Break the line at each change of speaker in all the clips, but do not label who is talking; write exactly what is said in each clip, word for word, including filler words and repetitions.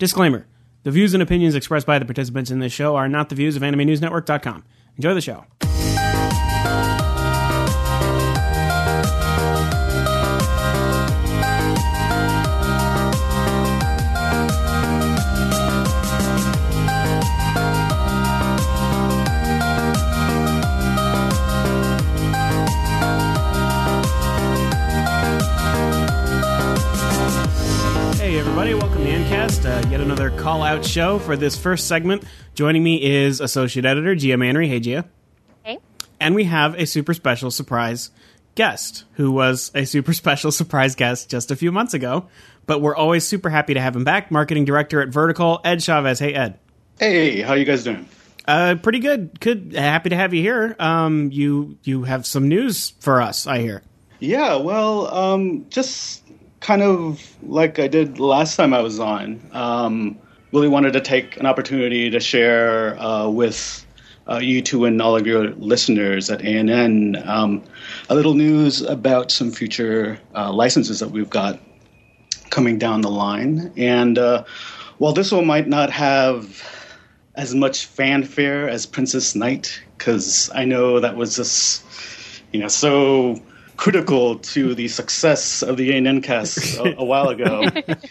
Disclaimer. The views and opinions expressed by the participants in this show are not the views of anime news network dot com. Enjoy the show. Uh, yet another call-out show for this first segment. Joining me is Associate Editor Gia Manry. Hey, Gia.
Hey.
And we have a super special surprise guest, who was a super special surprise guest just a few months ago, but we're always super happy to have him back. Marketing Director at Vertical, Ed Chavez. Hey, Ed.
Hey, how you guys doing?
Uh, pretty good. Good. Happy to have you here. Um, you you have some news for us, I hear.
Yeah, well, um, just... kind of like I did last time I was on, um, really wanted to take an opportunity to share uh, with uh, you two and all of your listeners at A N N um, a little news about some future uh, licenses that we've got coming down the line. And uh, while this one might not have as much fanfare as Princess Knight, because I know that was just, you know, so critical to the success of the A N N cast a, a while ago.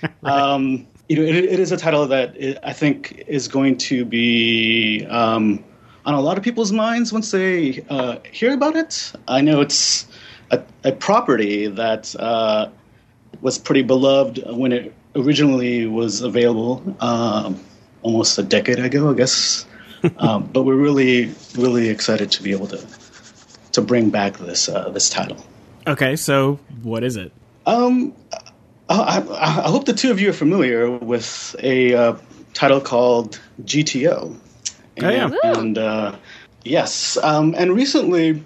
Um, you know, it, it is a title that it, I think is going to be um, on a lot of people's minds once they uh, hear about it. I know it's a, a property that uh, was pretty beloved when it originally was available, um, almost a decade ago, I guess. um, but we're really, really excited to be able to to bring back this uh, this title.
Okay, so what is it?
Um, I, I, I hope the two of you are familiar with a uh, title called G T O. And,
oh, yeah.
And, uh, yes, um, and recently,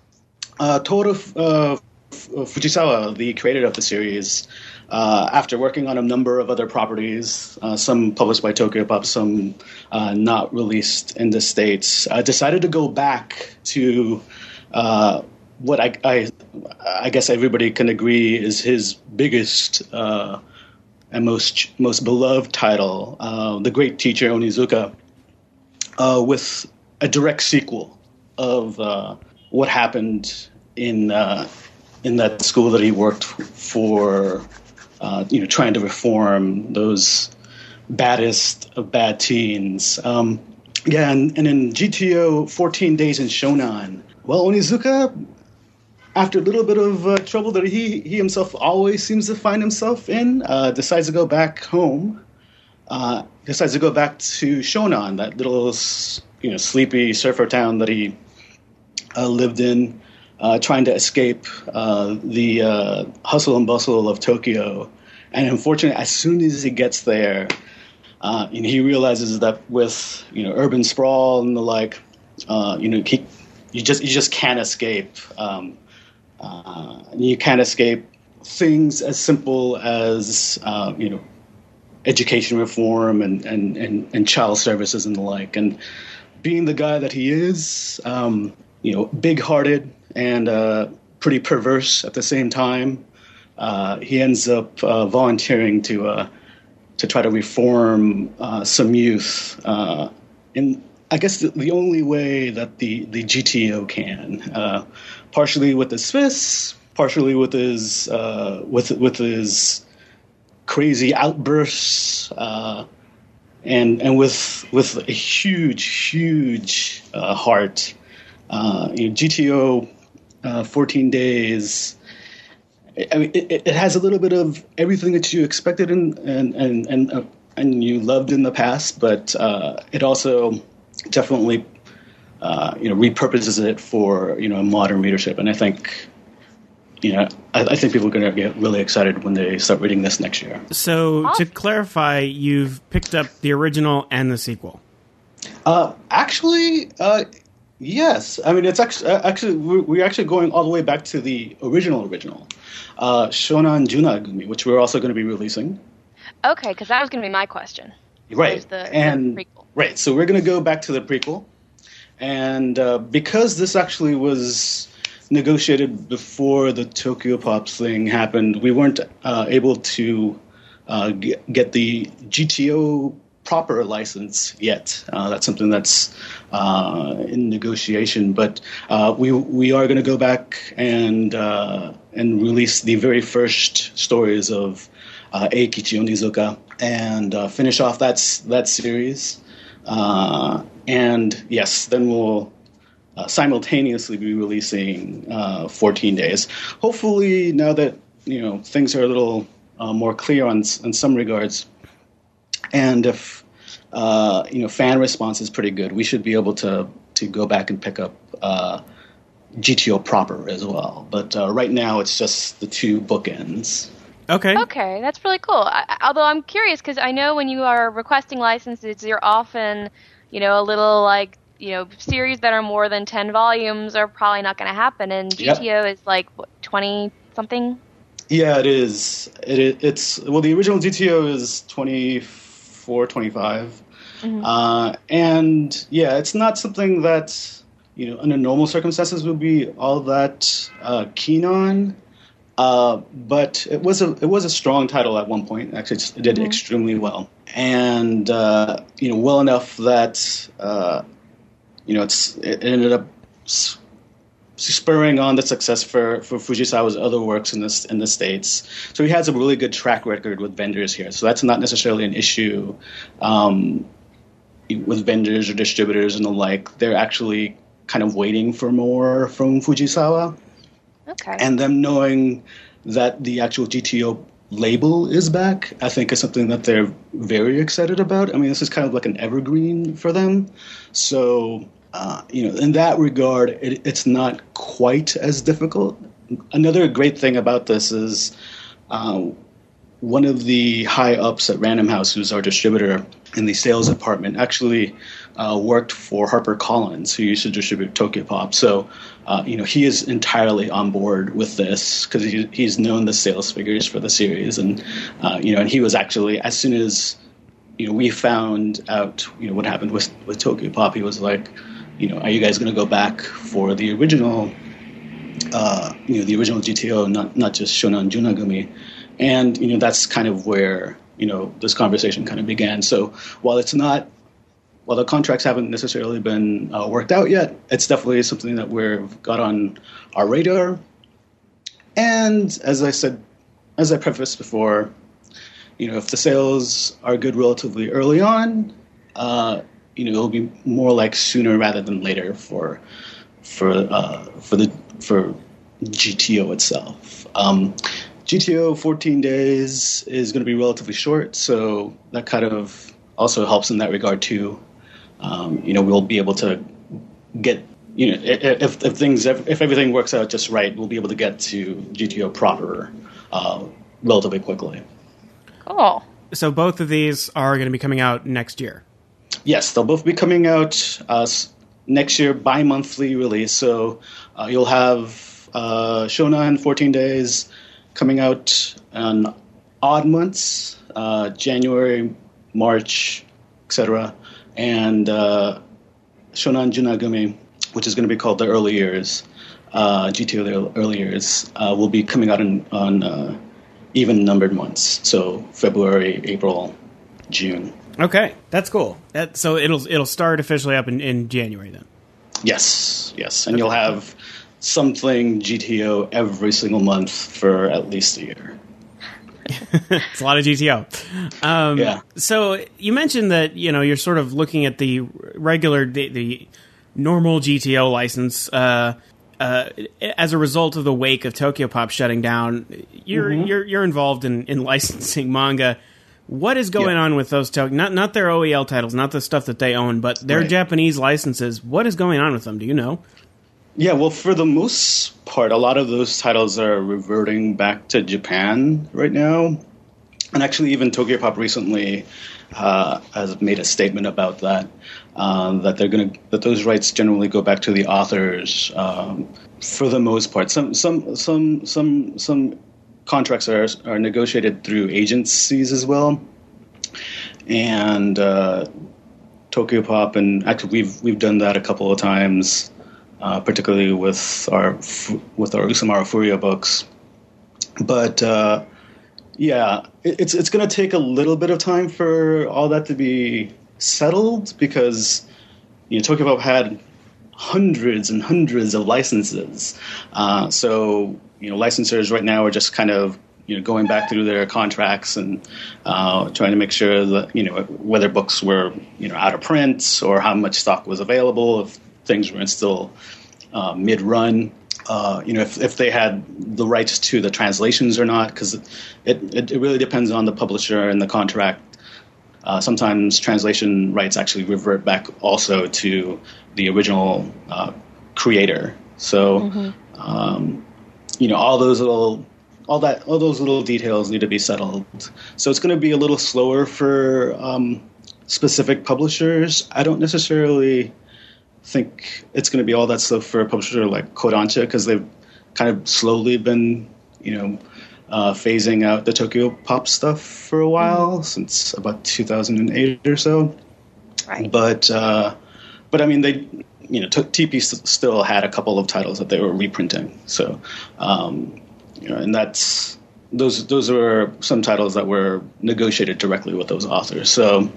uh, Toru uh, Fujisawa, the creator of the series, uh, after working on a number of other properties, uh, some published by Tokyopop, some uh, not released in the States, uh, decided to go back to uh, what I, I I guess everybody can agree is his biggest uh, and most most beloved title, uh, The Great Teacher Onizuka, uh, with a direct sequel of uh, what happened in uh, in that school that he worked for, uh, you know, trying to reform those baddest of bad teens. Um, yeah, and, and in G T O fourteen Days in Shonan, well, Onizuka, after a little bit of uh, trouble that he, he himself always seems to find himself in, uh, decides to go back home, uh, decides to go back to Shonan, that little, you know, sleepy surfer town that he uh, lived in, uh, trying to escape uh, the uh, hustle and bustle of Tokyo. And unfortunately, as soon as he gets there, uh, and he realizes that with, you know, urban sprawl and the like, uh, you know, he, you just you just can't escape. Um, Uh, you can't escape things as simple as, uh, you know, education reform and, and, and, and child services and the like. And being the guy that he is, um, you know, big-hearted and uh, pretty perverse at the same time, uh, he ends up uh, volunteering to uh, to try to reform uh, some youth uh, in, I guess, the, the only way that the, the G T O can. Uh, partially with his fists, partially with his uh, with with his crazy outbursts, uh, and and with with a huge, huge uh, heart. Uh, you know, G T O uh, fourteen Days. I mean, it, it has a little bit of everything that you expected and and and and, uh, and you loved in the past, but uh, it also definitely, uh, you know, repurposes it for, you know, modern readership. And I think, you know, I, I think people are going to get really excited when they start reading this next year.
So to clarify, you've picked up the original and the sequel.
Uh, actually, uh, yes. I mean, it's actually, actually we're, we're actually going all the way back to the original original, uh, Shonan Junagumi, which we're also going to be releasing.
Okay, because that was going to be my question.
Right.
The,
and
the prequel.
Right. So we're going to go back to the prequel. And uh, because this actually was negotiated before the Tokyopop thing happened, we weren't uh, able to uh, get, get the G T O proper license yet. Uh, that's something that's uh, in negotiation. But uh, we we are going to go back and uh, and release the very first stories of uh, Eikichi Onizuka and uh, finish off that that series. Uh, and yes, then we'll uh, simultaneously be releasing uh, fourteen Days. Hopefully, now that you know things are a little uh, more clear on in some regards, and if uh, you know fan response is pretty good, we should be able to to go back and pick up uh, G T O proper as well. But uh, right now, it's just the two bookends.
Okay.
Okay, that's really cool. I, although I'm curious because I know when you are requesting licenses, you're often, you know, a little like, you know, series that are more than ten volumes are probably not going to happen. And G T O yep. is like what, twenty something.
Yeah, it is. It it's well, the original G T O is twenty-four, twenty-five, mm-hmm. uh, and yeah, it's not something that you know under normal circumstances would be all that uh, keen on. Uh, but it was a it was a strong title at one point. Actually, it did mm-hmm. extremely well, and uh, you know, well enough that uh, you know it's it ended up spurring on the success for, for Fujisawa's other works in this in the States. So he has a really good track record with vendors here. So that's not necessarily an issue um, with vendors or distributors and the like. They're actually kind of waiting for more from Fujisawa.
Okay.
And them knowing that the actual G T O label is back, I think is something that they're very excited about. I mean, this is kind of like an evergreen for them. So, uh, you know, in that regard, it, it's not quite as difficult. Another great thing about this is uh, one of the high-ups at Random House, who's our distributor in the sales department, actually uh, worked for HarperCollins, who used to distribute Tokyopop. So, uh, you know, he is entirely on board with this because he, he's known the sales figures for the series. And, uh, you know, and he was actually, as soon as, you know, we found out, you know, what happened with, with Tokyopop, he was like, you know, are you guys going to go back for the original, uh, you know, the original G T O, not, not just Shonan Junagumi? And, you know, that's kind of where, you know, this conversation kind of began. So while it's not, while the contracts haven't necessarily been uh, worked out yet, it's definitely something that we've got on our radar. And as I said, as I prefaced before, you know, if the sales are good relatively early on, uh, you know, it'll be more like sooner rather than later for for uh, for the for G T O itself. Um, G T O fourteen Days is going to be relatively short, so that kind of also helps in that regard too. Um, you know, we'll be able to get, you know, if, if things, if everything works out just right, we'll be able to get to G T O proper uh, relatively quickly.
Cool.
So both of these are going to be coming out next year?
Yes, they'll both be coming out uh, next year, bi-monthly release. So uh, you'll have uh, Shonan fourteen Days coming out on odd months, uh, January, March, et cetera, and uh, Shonan Junagumi, which is going to be called the early years, uh, G T O the early years, uh, will be coming out in, on uh, even numbered months, so February, April, June.
Okay, that's cool. That, so it'll it'll start officially up in, in January then.
Yes, yes, and
okay.
You'll have something G T O every single month for at least a year.
It's a lot of G T O. Um,
yeah.
So you mentioned that you know you're sort of looking at the regular the, the normal G T O license uh, uh, as a result of the wake of Tokyopop shutting down. You're mm-hmm. you're you're involved in, in licensing manga. What is going yeah. on with those to- not not their O E L titles, not the stuff that they own, but their right. Japanese licenses? What is going on with them? Do you know?
Yeah, well, for the most part, a lot of those titles are reverting back to Japan right now. And actually, even Tokyopop recently uh, has made a statement about that, um, that they're going to that those rights generally go back to the authors um, for the most part. Some some some some some contracts are are negotiated through agencies as well, and uh, Tokyopop, and actually we've we've done that a couple of times. Uh, particularly with our with our Usamaru Furuya books, but uh, Yeah, it, it's it's going to take a little bit of time for all that to be settled because you know Tokyopop had hundreds and hundreds of licenses. Uh, so you know licensors right now are just kind of you know going back through their contracts and uh, trying to make sure that you know whether books were you know out of print or how much stock was available, if things were still uh, mid-run. Uh, you know, if, if they had the rights to the translations or not, because it, it, it really depends on the publisher and the contract. Uh, sometimes translation rights actually revert back also to the original uh, creator. So, mm-hmm. um, you know, all those little, all that, all those little details need to be settled. So it's going to be a little slower for um, specific publishers. I don't necessarily think it's going to be all that slow for a publisher like Kodansha because they've kind of slowly been, you know, uh, phasing out the Tokyopop stuff for a while mm-hmm. since about two thousand eight or so.
Right.
But uh, but I mean they, you know, T P st- still had a couple of titles that they were reprinting. So, um, you know, and that's those those were some titles that were negotiated directly with those authors. So.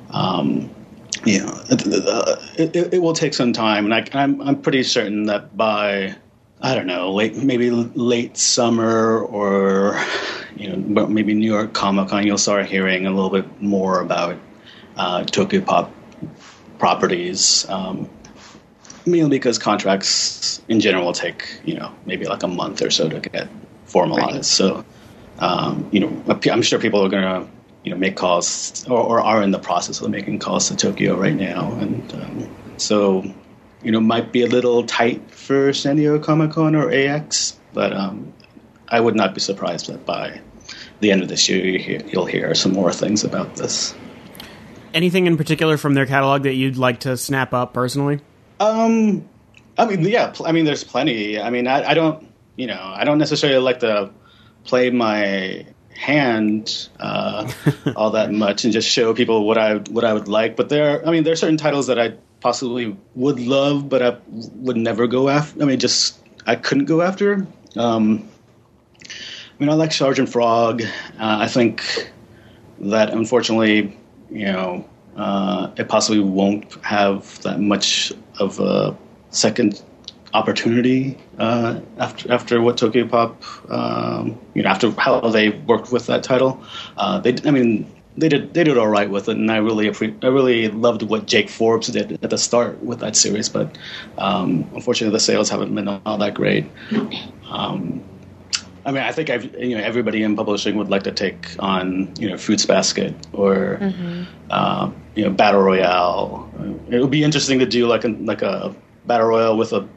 Um, You know, it, it, it will take some time, and I, I'm I'm pretty certain that by I don't know, late maybe late summer or you know maybe New York Comic Con, you'll start hearing a little bit more about uh, Tokyopop properties. Um, mainly because contracts in general take you know maybe like a month or so to get formalized. Right. So um, you know, I'm sure people are gonna. You know, make calls or, or are in the process of making calls to Tokyo right now, and um, so you know, might be a little tight for San Diego Comic Con or A X, but um, I would not be surprised that by the end of this year you hear, you'll hear some more things about this.
Anything in particular from their catalog that you'd like to snap up personally?
Um, I mean, yeah, I mean, there's plenty. I mean, I, I don't, you know, I don't necessarily like to play my hand uh, all that much and just show people what I what I would like. But there, I mean, there are certain titles that I possibly would love, but I would never go after. I mean, just I couldn't go after. Um, I mean, I like Sergeant Frog. Uh, I think that unfortunately, you know, uh, it possibly won't have that much of a second opportunity uh, after after what Tokyopop, um, you know, after how they worked with that title. Uh, they, I mean, they did they did all right with it, and I really appre- I really loved what Jake Forbes did at the start with that series. But um, unfortunately, the sales haven't been all that great. Um, I mean, I think I've, you know everybody in publishing would like to take on you know Fruits Basket or mm-hmm. uh, you know Battle Royale. It would be interesting to do like a like a Battle Royale with a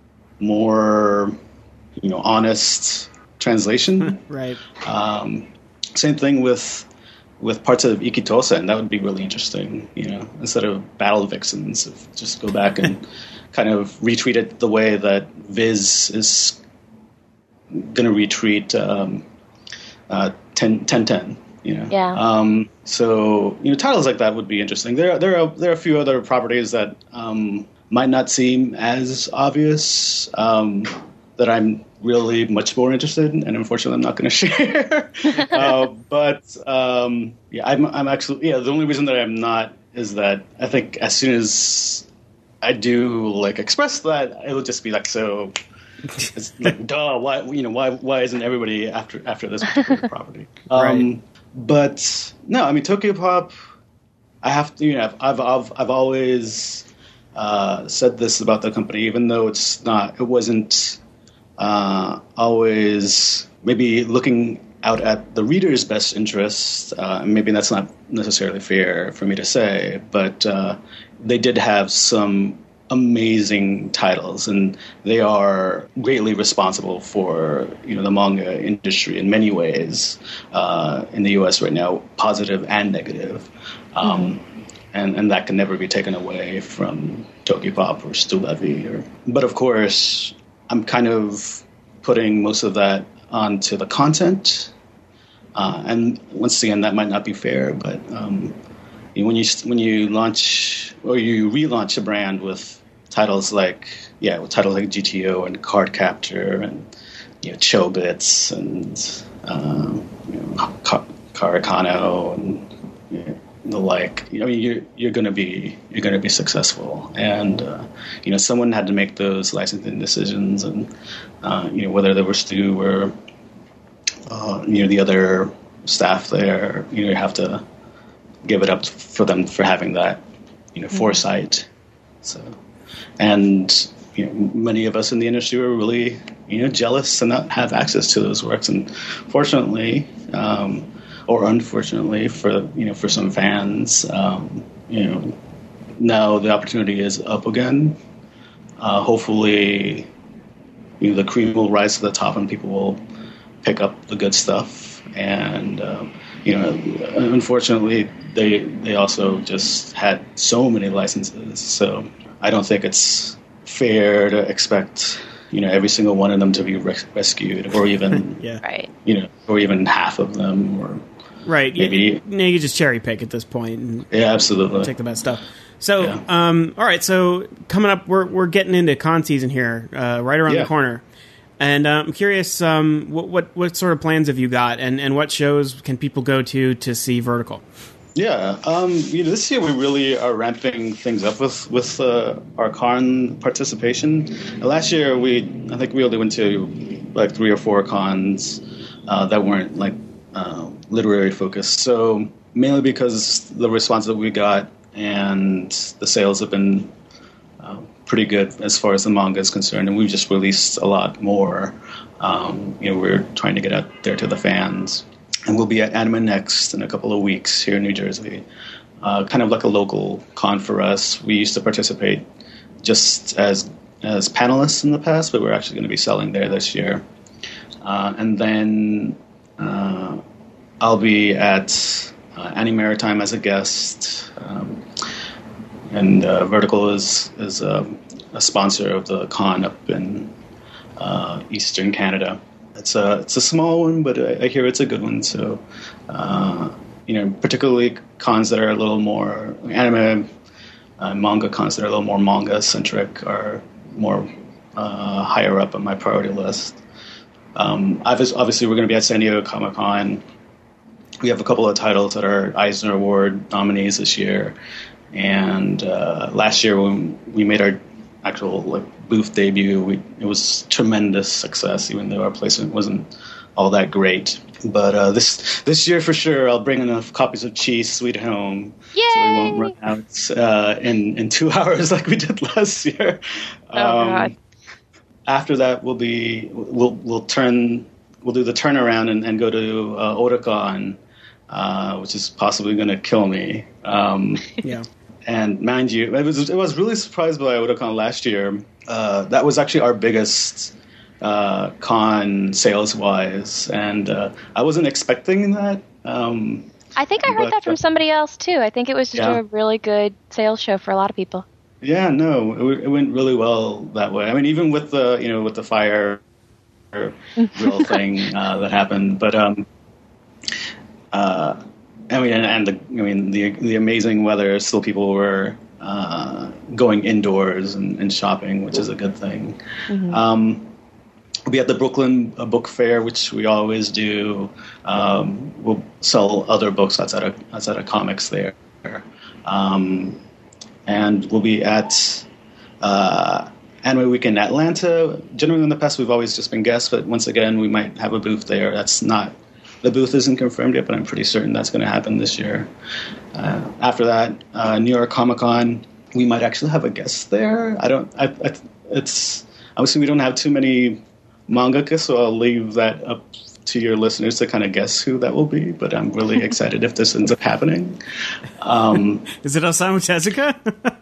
more, you know, honest translation.
Right.
Um, same thing with with parts of Ikitosa, and that would be really interesting. You know, instead of Battle Vixens, if just go back and kind of retreat it the way that Viz is going to retreat um, uh, ten ten. You know.
Yeah.
Um, so you know, titles like that would be interesting. There, there are there are a few other properties that. Um, might not seem as obvious, um, that I'm really much more interested in, and unfortunately I'm not going to share. uh, but um, yeah, I'm, I'm actually, yeah, the only reason that I'm not is that I think as soon as I do like express that, it'll just be like, so it's like, duh, why, you know, why, why isn't everybody after, after this particular property? Um,
right.
But no, I mean, Tokyopop, I have to, you know, I've, I've, I've always, Uh, said this about the company, even though it's not, it wasn't uh, always maybe looking out at the reader's best interest. Uh, maybe that's not necessarily fair for me to say, but uh, they did have some amazing titles, and they are greatly responsible for you know the manga industry in many ways uh, in the U S right now, positive and negative. Um, mm-hmm. And and that can never be taken away from Tokyopop or Stu Levy. Or, but of course, I'm kind of putting most of that onto the content. Uh, and once again, that might not be fair, but um, when you when you launch or you relaunch a brand with titles like yeah, with titles like G T O and Card Captor and you know Chobits and um, you know, Ka- Karakano and you know, the like. I mean, you're you're going to be you're going to be successful, and uh, you know, someone had to make those licensing decisions, and uh, you know, whether there were Stu or uh, you know the other staff there, you know, you have to give it up for them for having that, you know, mm-hmm. foresight. So, and you know, many of us in the industry were really, you know, jealous to not have access to those works. And fortunately, um, or unfortunately for, you know, for some fans, um, you know, now the opportunity is up again. Uh, hopefully, you know, the cream will rise to the top and people will pick up the good stuff. And, um, you know, unfortunately, they they also just had so many licenses. So I don't think it's fair to expect, you know, every single one of them to be res- rescued, or even,
yeah.
right.
you know, or even half of them, or
right.
maybe
you, you, you just cherry pick at this point. And
yeah, absolutely.
Take the best stuff. So,
yeah.
um, all right. So coming up, we're we're getting into con season here, uh, right around
yeah.
the corner. And uh, I'm curious, um, what, what what sort of plans have you got, and, and what shows can people go to to see Vertical?
Yeah, um, you know, this year we really are ramping things up with with uh, our con participation. Last year, we I think we only went to like three or four cons uh, that weren't like uh, literary focused. So mainly because the response that we got and the sales have been uh, pretty good as far as the manga is concerned, and we've just released a lot more. Um, you know, we're trying to get out there to the fans. And we'll be at Anime Next in a couple of weeks here in New Jersey. Uh, kind of like a local con for us. We used to participate just as as panelists in the past, but we're actually going to be selling there this year. Uh, and then uh, I'll be at uh, Annie Maritime as a guest. Um, and uh, Vertical is, is a, a sponsor of the con up in uh, Eastern Canada. It's a it's a small one, but I, I hear it's a good one. So, uh, you know, particularly cons that are a little more anime, uh, manga cons that are a little more manga centric are more uh, higher up on my priority list. Um, obviously, we're going to be at San Diego Comic Con. We have a couple of titles that are Eisner Award nominees this year, and uh, last year when we made our actual like booth debut, we, it was tremendous success, even though our placement wasn't all that great. But uh, this this year for sure, I'll bring enough copies of Cheese Sweet Home,
Yay!
So we won't run out uh, in in two hours like we did last year.
Oh
um,
God!
After that, we'll be we'll we'll turn we'll do the turnaround and, and go to uh, Otakon, uh, which is possibly going to kill me. Um,
yeah.
And mind you, I was, I was really surprised by Otakon last year. Uh, that was actually our biggest uh, con sales-wise, and uh, I wasn't expecting that. Um,
I think I heard
but,
that from somebody else, too. I think it was just
yeah.
a really good sales show for a lot of people.
Yeah, no, it, it went really well that way. I mean, even with the, you know, with the fire real thing uh, that happened, but um, uh, I mean, and, and the, I mean, the the amazing weather. Still, people were uh, going indoors and, and shopping, which is a good thing. Mm-hmm. Um, we'll be at the Brooklyn Book Fair, which we always do. Um, we'll sell other books outside of outside of comics there, um, and we'll be at uh, Anime Week in Atlanta. Generally, in the past, we've always just been guests, but once again, we might have a booth there. That's not. The booth isn't confirmed yet, but I'm pretty certain that's going to happen this year. Uh, after that, uh, New York Comic Con, we might actually have a guest there. I don't. I, I, it's obviously we don't have too many mangaka, so I'll leave that up to your listeners to kind of guess who that will be. But I'm really excited if this ends up happening. Um,
Is it Osamu Tezuka?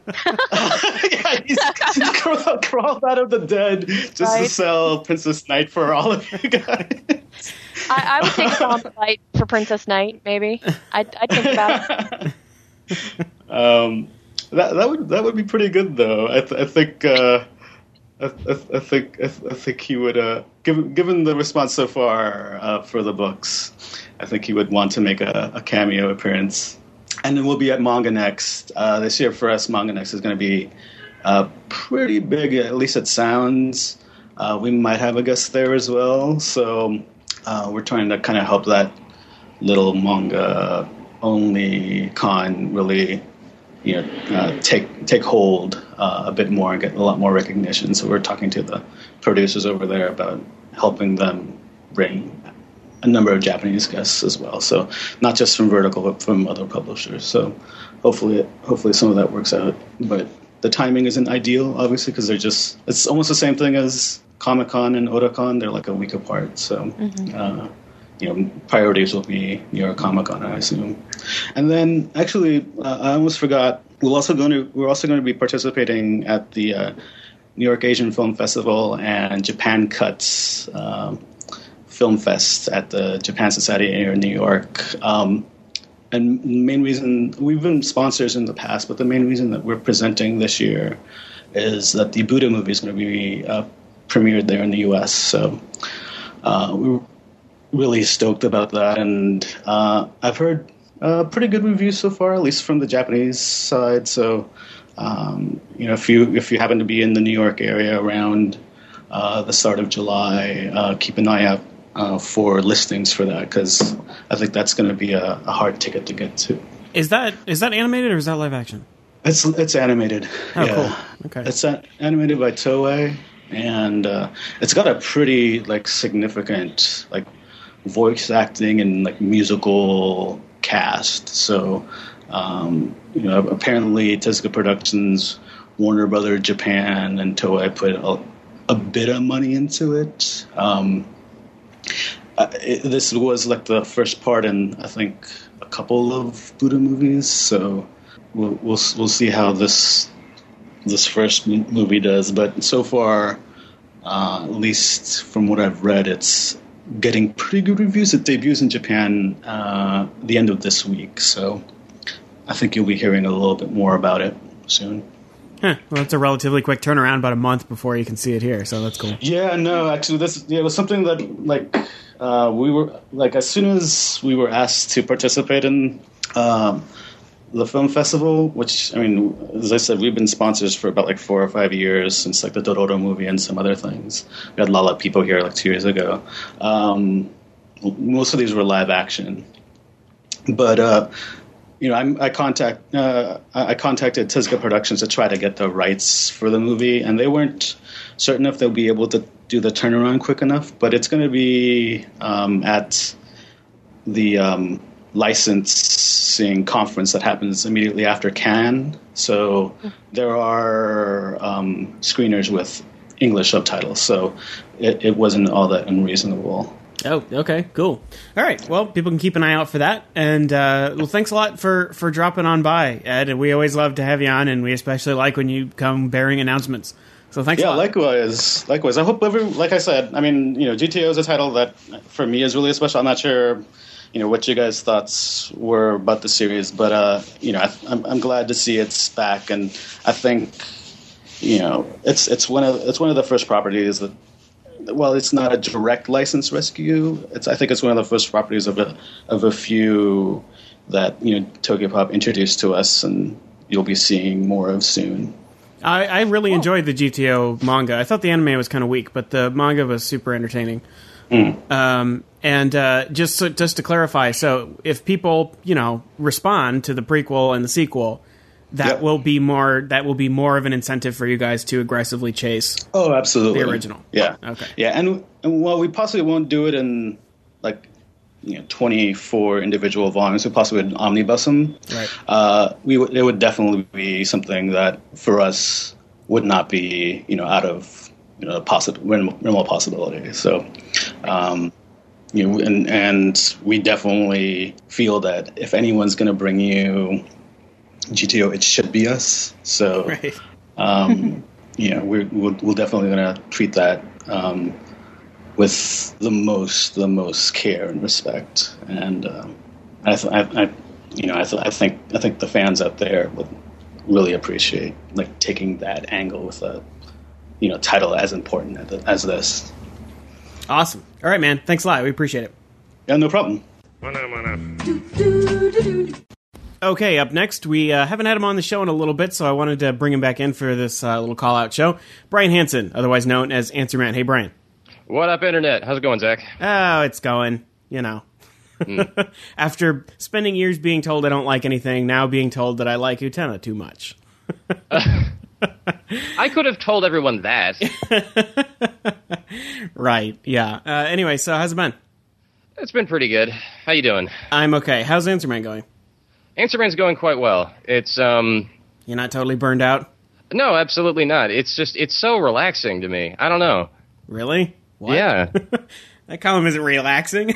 yeah, he's, he's crawled, crawled out of the dead just right. to sell Princess Knight for all of you guys.
I, I would take Tom Light for Princess Knight, maybe. I'd, I'd think about it.
Um, that that would that would be pretty good, though. I, th- I think uh, I, I, I think I, th- I think he would, uh, given given the response so far uh, for the books, I think he would want to make a, a cameo appearance. And then we'll be at Manga Next uh, this year. For us, Manga Next is going to be uh, pretty big. At least it sounds. Uh, we might have a guest there as well. So. Uh, we're trying to kind of help that little manga only con really, you know, uh, take take hold uh, a bit more and get a lot more recognition. So we're talking to the producers over there about helping them bring a number of Japanese guests as well. So not just from Vertical, but from other publishers. So hopefully, hopefully some of that works out. But the timing isn't ideal, obviously, because they're just, it's almost the same thing as Comic-Con and Otakon. They're like a week apart. So, mm-hmm. uh, you know, priorities will be New York Comic-Con, I assume. And then actually, uh, I almost forgot, we're also going to, we're also going to be participating at the uh, New York Asian Film Festival and Japan Cuts um, Film Fest at the Japan Society here in New York. Um, and the main reason, we've been sponsors in the past, but the main reason that we're presenting this year is that the Buddha movie is going to be uh, premiered there in the U S. So uh, we're really stoked about that. And uh, I've heard uh, pretty good reviews so far, at least from the Japanese side. So, um, you know, if you, if you happen to be in the New York area around uh, the start of July, uh, keep an eye out Uh, for listings for that, because I think that's going to be a, a hard ticket to get to.
Is that is that animated or is that live action?
It's it's animated.
Oh,
yeah.
Cool. Okay.
It's uh, animated by Toei, and uh, it's got a pretty like significant like voice acting and like musical cast. So um, you know, apparently Tezuka Productions, Warner Brother Japan, and Toei put a, a bit of money into it. Um, Uh, it, this was like the first part in I think a couple of Buddha movies, so we'll we'll, we'll see how this this first movie does. But so far, uh, at least from what I've read, it's getting pretty good reviews. It debuts in Japan uh, the end of this week, so I think you'll be hearing a little bit more about it soon.
Huh. Well, it's a relatively quick turnaround, about a month before you can see it here, so that's cool.
Yeah, no, actually, this yeah, it was something that, like, uh, we were, like, as soon as we were asked to participate in um, the film festival, which, I mean, as I said, we've been sponsors for about, like, four or five years, since, like, the Dororo movie and some other things. We had Lala People here, like, two years ago. Um, most of these were live action. But, uh... You know, I'm, I contact uh, I contacted Tezuka Productions to try to get the rights for the movie, and they weren't certain if they'll be able to do the turnaround quick enough. But it's going to be um, at the um, licensing conference that happens immediately after Cannes. So there are um, screeners with English subtitles, so it, it wasn't all that unreasonable.
Oh, okay, cool. All right, well, people can keep an eye out for that. And, uh, well, thanks a lot for, for dropping on by, Ed. We always love to have you on, and we especially like when you come bearing announcements. So thanks
yeah,
a lot.
Yeah, likewise. Likewise. I hope every, like I said, I mean, you know, G T O is a title that, for me, is really special. I'm not sure, you know, what you guys' thoughts were about the series, but, uh, you know, I, I'm, I'm glad to see it's back, and I think, you know, it's it's one of it's one of the first properties that, well, it's not a direct license rescue. It's I think it's one of the first properties of a of a few that, you know, Tokyopop introduced to us, and you'll be seeing more of soon.
I, I really oh. enjoyed the G T O manga. I thought the anime was kind of weak, but the manga was super entertaining. Mm. Um, and uh, just so, just to clarify, so if people, you know, respond to the prequel and the sequel, that yep. will be more that will be more of an incentive for you guys to aggressively chase.
Oh, absolutely,
the original.
Yeah,
okay,
yeah, and, and while we possibly won't do it in like, you know, twenty-four individual volumes, we possibly would omnibus them.
Right.
Uh, we would it would definitely be something that for us would not be, you know, out of, you know, possi- minimal possibility. So, um, you know, and and we definitely feel that if anyone's going to bring you G T O, it should be us. So,
right.
um, you know, we're we're, we're definitely going to treat that um, with the most the most care and respect. And um, I, th- I, I, you know, I, th- I think I think the fans out there would really appreciate like taking that angle with a, you know, title as important as, as this.
Awesome. All right, man. Thanks a lot. We appreciate it.
Yeah, no problem.
Okay, up next, we uh, haven't had him on the show in a little bit, so I wanted to bring him back in for this uh, little call-out show. Brian Hansen, otherwise known as Answer Man. Hey, Brian.
What up, Internet? How's it going, Zach?
Oh, it's going, you know. Mm. After spending years being told I don't like anything, now being told that I like Utena too much.
uh, I could have told everyone that.
Right, yeah. Uh, anyway, so how's it been?
It's been pretty good. How you doing?
I'm okay. How's Answer Man going?
Answer Man's going quite well. It's, um...
You're not totally burned out?
No, absolutely not. It's just, it's so relaxing to me. I don't know.
Really? What?
Yeah.
That column isn't relaxing.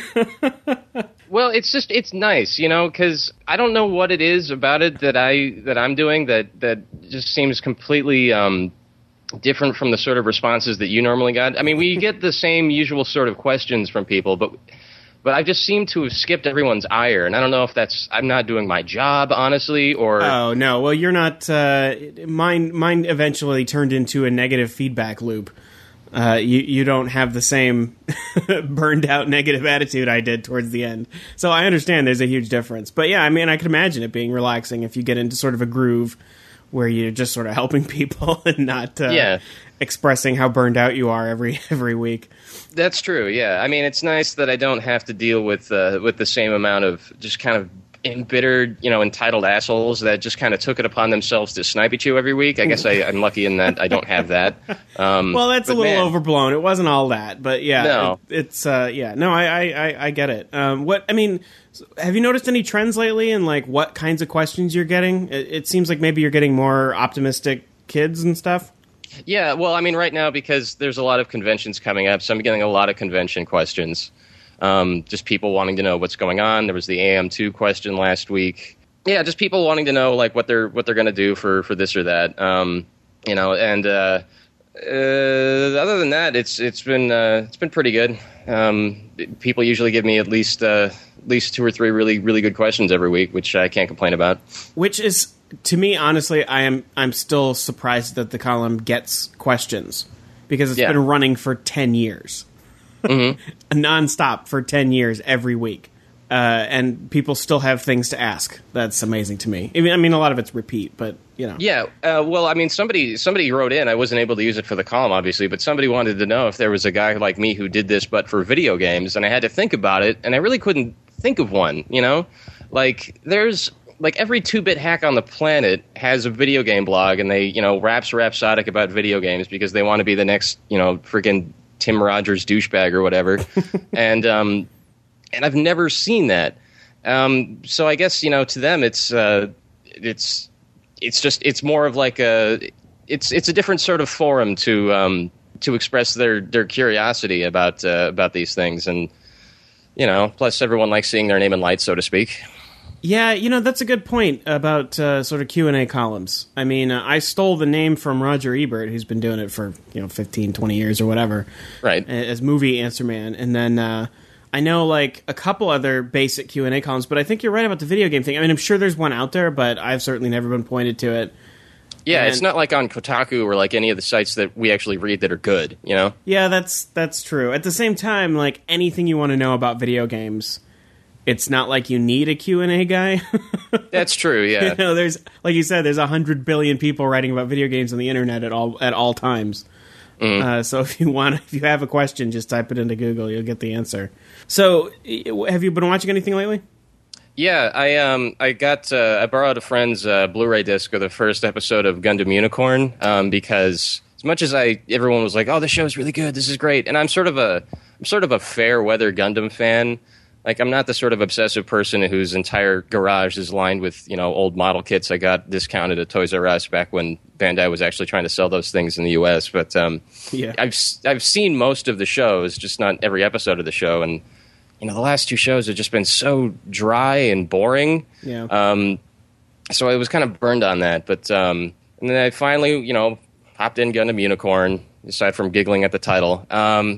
Well, it's just, it's nice, you know, because I don't know what it is about it that, I, that I'm doing that, that just seems completely um, different from the sort of responses that you normally got. I mean, we get the same usual sort of questions from people, but... But I just seem to have skipped everyone's ire, and I don't know if that's I'm not doing my job, honestly, or...
Oh, no. Well, you're not... Uh, mine Mine eventually turned into a negative feedback loop. Uh, you, you don't have the same burned-out negative attitude I did towards the end. So I understand there's a huge difference. But yeah, I mean, I can imagine it being relaxing if you get into sort of a groove where you're just sort of helping people and not uh,
yeah.
expressing how burned out you are every every week.
That's true, yeah. I mean, it's nice that I don't have to deal with uh, with the same amount of just kind of embittered, you know, entitled assholes that just kind of took it upon themselves to snipe at you every week. I guess I, I'm lucky in that I don't have that. Um,
well, that's a little
man,
overblown. It wasn't all that, but yeah,
no.
it, it's uh, yeah. No, I, I, I, I get it. Um, what I mean, have you noticed any trends lately in like what kinds of questions you're getting? It, it seems like maybe you're getting more optimistic kids and stuff.
Yeah, well, I mean, right now, because there's a lot of conventions coming up, so I'm getting a lot of convention questions. Um, just people wanting to know what's going on. There was the A M two question last week. Yeah, just people wanting to know like what they're what they're going to do for, for this or that. Um, you know, and uh, uh, other than that, it's it's been uh, it's been pretty good. Um, people usually give me at least uh, at least two or three really really good questions every week, which I can't complain about.
Which is. To me, honestly, I am I'm still surprised that the column gets questions because it's yeah. been running for ten years, mm-hmm. nonstop for ten years every week, uh, and people still have things to ask. That's amazing to me. I mean, I mean, a lot of it's repeat, but you know.
Yeah, uh, well, I mean, somebody somebody wrote in. I wasn't able to use it for the column, obviously, but somebody wanted to know if there was a guy like me who did this, but for video games, and I had to think about it, and I really couldn't think of one. You know, like there's. Like, every two-bit hack on the planet has a video game blog, and they, you know, raps rhapsodic about video games because they want to be the next, you know, freaking Tim Rogers douchebag or whatever. and um, and I've never seen that. Um, so I guess, you know, to them, it's uh, it's it's just it's more of like a it's it's a different sort of forum to um, to express their their curiosity about uh, about these things, and you know, plus everyone likes seeing their name in lights, so to speak.
Yeah, you know, that's a good point about uh, sort of Q and A columns. I mean, uh, I stole the name from Roger Ebert, who's been doing it for, you know, fifteen, twenty years or whatever.
Right.
As movie Answer Man. And then uh, I know, like, a couple other basic Q and A columns, but I think you're right about the video game thing. I mean, I'm sure there's one out there, but I've certainly never been pointed to it.
Yeah,
and,
it's not like on Kotaku or, like, any of the sites that we actually read that are good, you know?
Yeah, that's that's true. At the same time, like, anything you want to know about video games... It's not like you need a Q and A guy.
That's true, yeah.
You know, there's like you said, there's a hundred billion people writing about video games on the internet at all at all times. Mm. Uh, so if you want, if you have a question, just type it into Google. You'll get the answer. So, have you been watching anything lately?
Yeah, I um I got uh, I borrowed a friend's uh, Blu-ray disc of the first episode of Gundam Unicorn um, because as much as I everyone was like, oh, this show's really good, this is great, and I'm sort of a I'm sort of a fair weather Gundam fan. Like, I'm not the sort of obsessive person whose entire garage is lined with, you know, old model kits I got discounted at Toys R Us back when Bandai was actually trying to sell those things in the U S. But um, yeah. I've I've seen most of the shows, just not every episode of the show. And, you know, the last two shows have just been so dry and boring.
Yeah.
Um, so I was kind of burned on that. But um, and then I finally, you know, hopped in Gundam Unicorn, aside from giggling at the title. Um,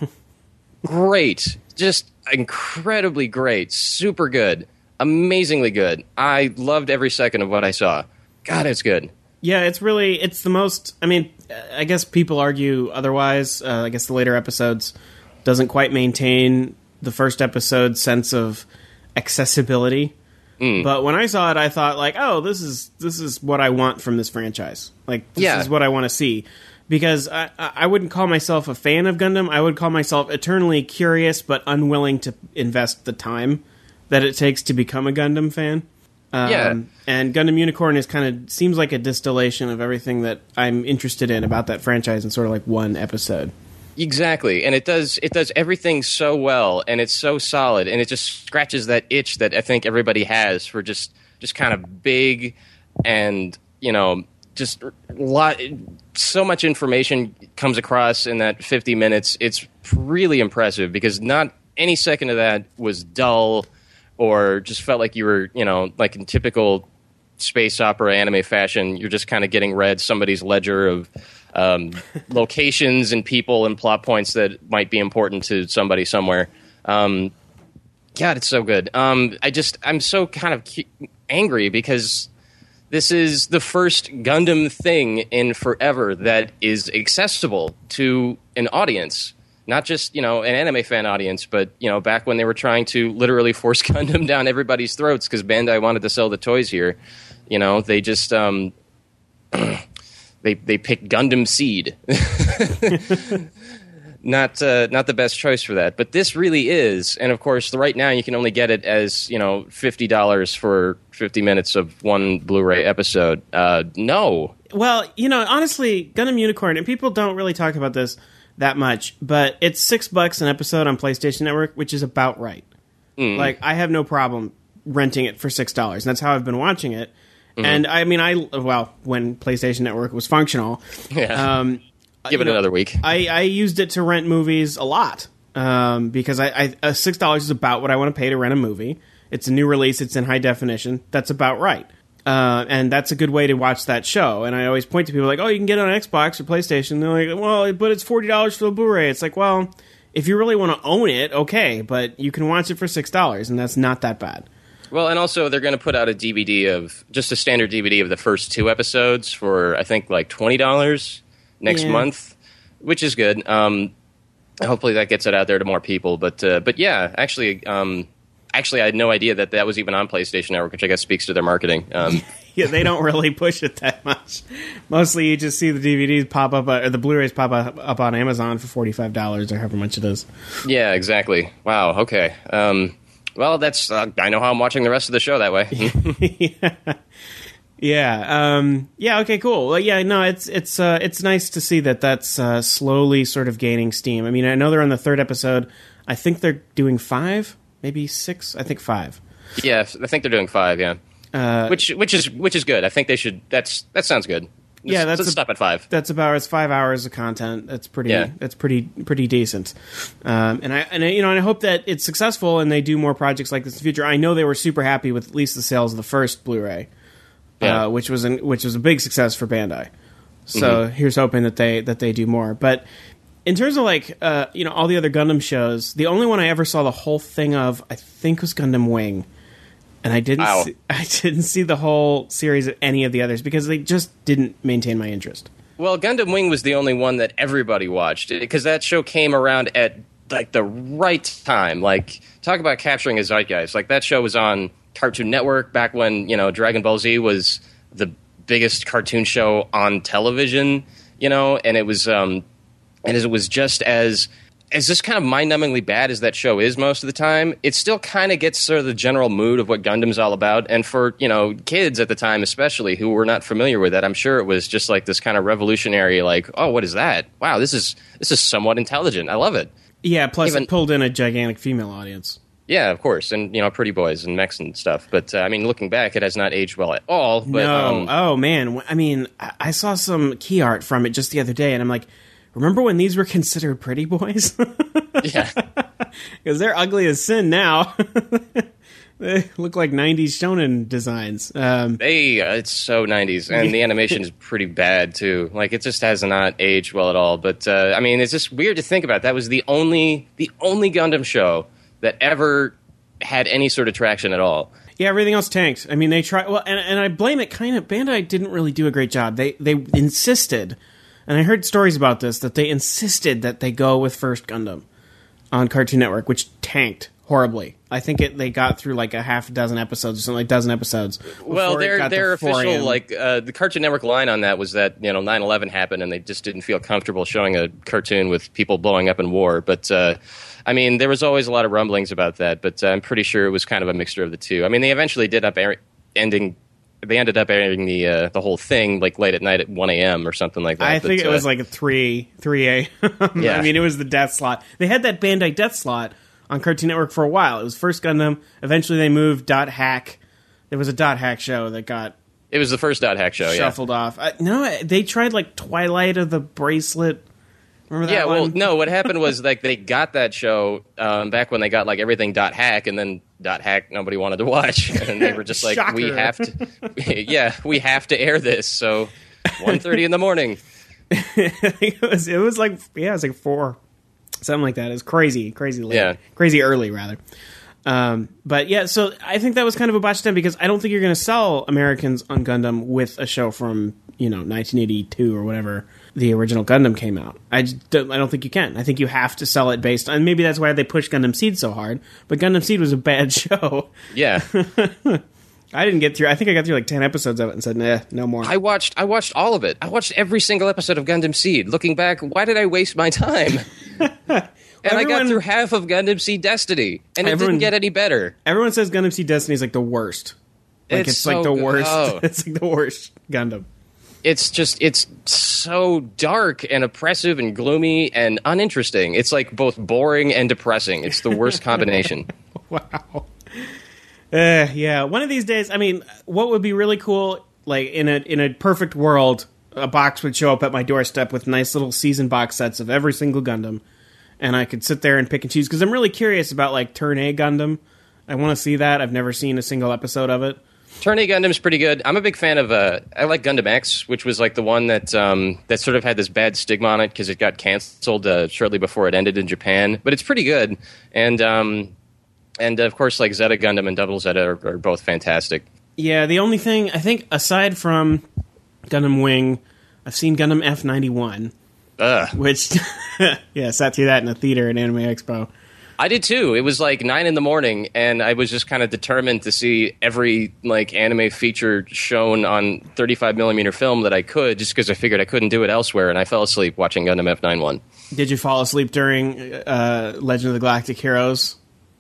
great. Just incredibly great, super good, amazingly good. I loved every second of what I saw. God, it's good.
Yeah, it's really, it's the most, I mean, I guess people argue otherwise. Uh, I guess the later episodes doesn't quite maintain the first episode's sense of accessibility. Mm. But when I saw it, I thought, like, oh, this is this is what I want from this franchise. Like, this yeah. is what I want to see. Because I, I wouldn't call myself a fan of Gundam. I would call myself eternally curious but unwilling to invest the time that it takes to become a Gundam fan. Um,
yeah.
And Gundam Unicorn is kind of seems like a distillation of everything that I'm interested in about that franchise in sort of like one episode.
Exactly, and it does it does everything so well, and it's so solid, and it just scratches that itch that I think everybody has for just just kind of big and, you know, just a lot so much information comes across in that fifty minutes. It's really impressive because not any second of that was dull or just felt like you were, you know, like in typical space opera anime fashion, you're just kind of getting read somebody's ledger of um, locations and people and plot points that might be important to somebody somewhere. Um, God, it's so good. Um, I just, I'm so kind of cu- angry because this is the first Gundam thing in forever that is accessible to an audience. Not just, you know, an anime fan audience, but, you know, back when they were trying to literally force Gundam down everybody's throats because Bandai wanted to sell the toys here, you know, they just, um, they they picked Gundam Seed. Not uh, not the best choice for that, but this really is. And of course, right now you can only get it as, you know, fifty dollars for fifty minutes of one Blu-ray episode. Uh, no.
Well, you know, honestly, Gundam Unicorn, and people don't really talk about this that much, but it's six bucks an episode on PlayStation Network, which is about right. Mm. Like, I have no problem renting it for six dollars. And that's how I've been watching it. Mm-hmm. And I mean, I well, when PlayStation Network was functional,
yeah. um, give it
know,
another week.
I, I used it to rent movies a lot um, because I, I uh, six dollars is about what I want to pay to rent a movie. It's a new release. It's in high definition. That's about right. Uh, and that's a good way to watch that show. And I always point to people like, oh, you can get it on Xbox or PlayStation. And they're like, well, but it's forty dollars for the Blu-ray. It's like, well, if you really want to own it, okay, but you can watch it for six dollars, and that's not that bad.
Well, and also they're going to put out a D V D of, just a standard D V D of the first two episodes for, I think, like twenty dollars next yeah. month, which is good. Um, hopefully that gets it out there to more people. But, uh, but yeah, actually... Um, Actually, I had no idea that that was even on PlayStation Network, which I guess speaks to their marketing. Um,
yeah, they don't really push it that much. Mostly you just see the D V Ds pop up, or the Blu-rays pop up, up on Amazon for forty-five dollars or however much it is.
Yeah, exactly. Wow, okay. Um, well, that's uh, I know how I'm watching the rest of the show that way.
yeah. Yeah, um, yeah, okay, cool. Well, yeah, no, it's it's uh, it's nice to see that that's uh, slowly sort of gaining steam. I mean, I know they're on the third episode. I think they're doing five. Maybe six? I think five.
Yeah, I think they're doing five. Yeah, uh, which which is which is good. I think they should. That's that sounds good. Let's,
yeah, that's
let's
a,
stop at five.
That's about it's five hours of content. That's pretty.
Yeah.
That's pretty pretty decent. Um, and I and I, you know and I hope that it's successful and they do more projects like this in the future. I know they were super happy with at least the sales of the first Blu-ray, yeah. uh, which was an, which was a big success for Bandai. So mm-hmm. here's hoping that they that they do more, but. In terms of, like, uh, you know, all the other Gundam shows, the only one I ever saw the whole thing of, I think, was Gundam Wing. And I didn't
wow.
see, I didn't see the whole series of any of the others because they just didn't maintain my interest.
Well, Gundam Wing was the only one that everybody watched because that show came around at, like, the right time. Like, talk about capturing a zeitgeist. Like, that show was on Cartoon Network back when, you know, Dragon Ball Z was the biggest cartoon show on television, you know, and it was... Um, And as it was just as as just kind of mind-numbingly bad as that show is most of the time, it still kind of gets sort of the general mood of what Gundam's all about. And for, you know, kids at the time especially who were not familiar with that, I'm sure it was just like this kind of revolutionary, like, oh, what is that? Wow, this is this is somewhat intelligent. I love it.
Yeah, plus Even, it pulled in a gigantic female audience.
Yeah, of course, and, you know, pretty boys and mechs and stuff. But, uh, I mean, looking back, it has not aged well at all. But,
no.
Um,
oh, man. I mean, I saw some key art from it just the other day, and I'm like, remember when these were considered pretty boys?
Yeah.
Because they're ugly as sin now. They look like nineties shonen designs. Um,
they, uh, it's so nineties. And the animation is pretty bad, too. Like, it just has not aged well at all. But, uh, I mean, it's just weird to think about. That was the only the only Gundam show that ever had any sort of traction at all.
Yeah, everything else tanked. I mean, they tried... Well, and, and I blame it kind of... Bandai didn't really do a great job. They They insisted... And I heard stories about this, that they insisted that they go with First Gundam on Cartoon Network, which tanked horribly. I think it, they got through like a half dozen episodes or something, like a dozen episodes.
Well, their their official,
a.m.
like, uh, the Cartoon Network line on that was that, you know, nine eleven happened and they just didn't feel comfortable showing a cartoon with people blowing up in war. But, uh, I mean, there was always a lot of rumblings about that, but uh, I'm pretty sure it was kind of a mixture of the two. I mean, they eventually did up air- ending... They ended up airing the uh, the whole thing like late at night at one a.m. or something like that.
I think
but,
it
uh,
was like a three a.m.
Yeah.
I mean, it was the death slot. They had that Bandai death slot on Cartoon Network for a while. It was first Gundam. Eventually, they moved Dot Hack. There was a Dot Hack show that got
It was the first Dot Hack show,
shuffled
yeah.
off. Uh, no, they tried like Twilight of the Bracelet. Remember that
Yeah,
one?
well, no, what happened was like they got that show um, back when they got like everything Dot Hack, and then Dot Hack nobody wanted to watch, and they were just like,
Shocker.
we have to, yeah, we have to air this. So one thirty in the morning.
it was it was like yeah, it was like four, something like that. It was crazy, crazy late,
Yeah.
crazy early rather. Um, but yeah, so I think that was kind of a botched attempt because I don't think you're going to sell Americans on Gundam with a show from you know nineteen eighty-two or whatever the original Gundam came out. I just don't, I don't think you can. I think you have to sell it based on, maybe that's why they pushed Gundam Seed so hard. But Gundam Seed was a bad show.
Yeah.
I didn't get through. I think I got through like ten episodes of it and said, nah, no more.
I watched I watched all of it. I watched every single episode of Gundam Seed. Looking back, why did I waste my time? And
Everyone-
I got through half of Gundam Seed Destiny, and it
Everyone-
didn't get any better.
Everyone says Gundam Seed Destiny is like the worst. Like it's,
It's
like
so
the
good.
worst.
Oh.
It's like the worst Gundam.
It's just, it's so dark and oppressive and gloomy and uninteresting. It's like both boring and depressing. It's the worst combination.
Wow. Uh, yeah, one of these days. I mean, what would be really cool, like in a in a perfect world, a box would show up at my doorstep with nice little season box sets of every single Gundam, and I could sit there and pick and choose because I'm really curious about like Turn A Gundam. I want to see that. I've never seen a single episode of it.
Turn A Gundam's pretty good. I'm a big fan of, uh, I like Gundam X, which was like the one that um, that sort of had this bad stigma on it because it got canceled uh, shortly before it ended in Japan. But it's pretty good. And, um, and of course, like Zeta Gundam and Double Zeta are, are both fantastic.
Yeah, the only thing, I think, aside from Gundam Wing, I've seen Gundam F ninety-one,
Ugh.
which, yeah, sat through that in a theater at Anime Expo.
I did too. It was like nine in the morning, and I was just kind of determined to see every like anime feature shown on thirty-five millimeter film that I could, just because I figured I couldn't do it elsewhere, and I fell asleep watching Gundam F ninety-one.
Did you fall asleep during uh, Legend of the Galactic Heroes?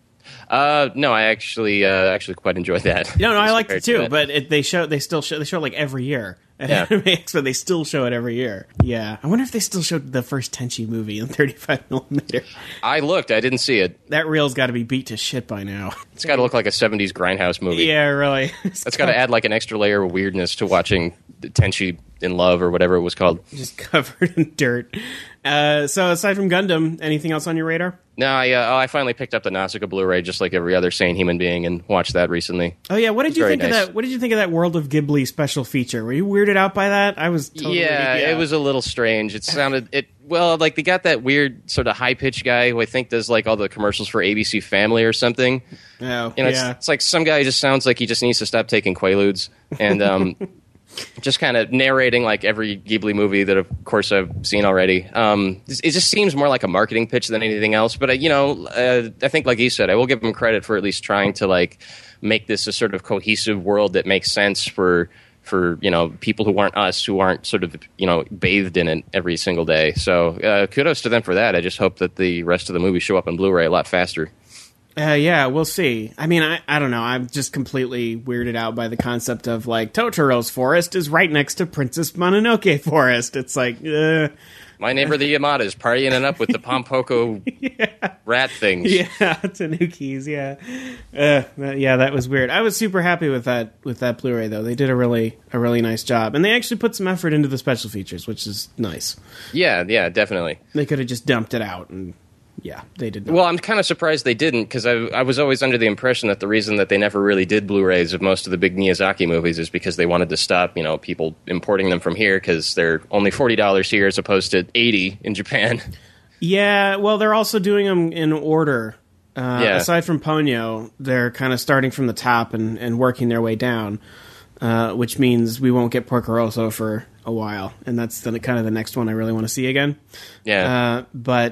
Uh, no, I actually uh, actually quite enjoyed that.
No, no, I liked
compared
it too.
to it.
But it, they show, they still show, they show it like every year at
Yeah.
Anime Expo. They still show it every year. Yeah, I wonder if they still showed the first Tenchi movie in thirty-five millimeter.
I looked, I didn't see it.
That reel's got to be beat to shit by now.
It's got to look like a seventies grindhouse movie.
Yeah, really.
That's got to add like an extra layer of weirdness to watching Tenchi in Love or whatever it was called.
Just covered in dirt. Uh, so aside from Gundam, anything else on your radar?
No, I, uh, oh, I finally picked up the Nausicaa Blu-ray just like every other sane human being and watched that recently.
Oh yeah, what did
It's
you
very
think of
nice.
that? What did you think of that World of Ghibli special feature? Were you weirded out by that? I was. Totally,
yeah, it was a little strange. It sounded it well, like they got that weird sort of high pitched guy who I think does like all the commercials for A B C Family or something.
Oh,
You know,
yeah.
it's, it's like some guy who just sounds like he just needs to stop taking Quaaludes and um, just kind of narrating like every Ghibli movie that, of course, I've seen already. Um, it just seems more like a marketing pitch than anything else. But, uh, you know, uh, I think, like you said, I will give him credit for at least trying to like make this a sort of cohesive world that makes sense for for you know people who aren't us, who aren't sort of you know bathed in it every single day. So uh, kudos to them for that. I just hope that the rest of the movies show up on Blu-ray a lot faster.
Uh, yeah, we'll see. I mean, I, I don't know. I'm just completely weirded out by the concept of, like, Totoro's forest is right next to Princess Mononoke forest. It's like, uh...
My neighbor the Yamadas partying it up with the Pompoko
yeah.
rat things.
Yeah, Tanukis, yeah. Uh, that- yeah, that was weird. I was super happy with that with that Blu-ray, though. They did a really a really nice job. And they actually put some effort into the special features, which is nice.
Yeah, yeah, definitely.
They could have just dumped it out, and yeah, they did not.
Well, I'm kind of surprised they didn't, because I, I was always under the impression that the reason that they never really did Blu-rays of most of the big Miyazaki movies is because they wanted to stop, you know, people importing them from here because they're only forty dollars here as opposed to eighty in Japan.
Yeah, well, they're also doing them in order. Uh,
Yeah.
Aside from Ponyo, they're kind of starting from the top and, and working their way down, uh, which means we won't get Porco Rosso for a while, and that's the, kind of the next one I really want to see again.
Yeah.
Uh, but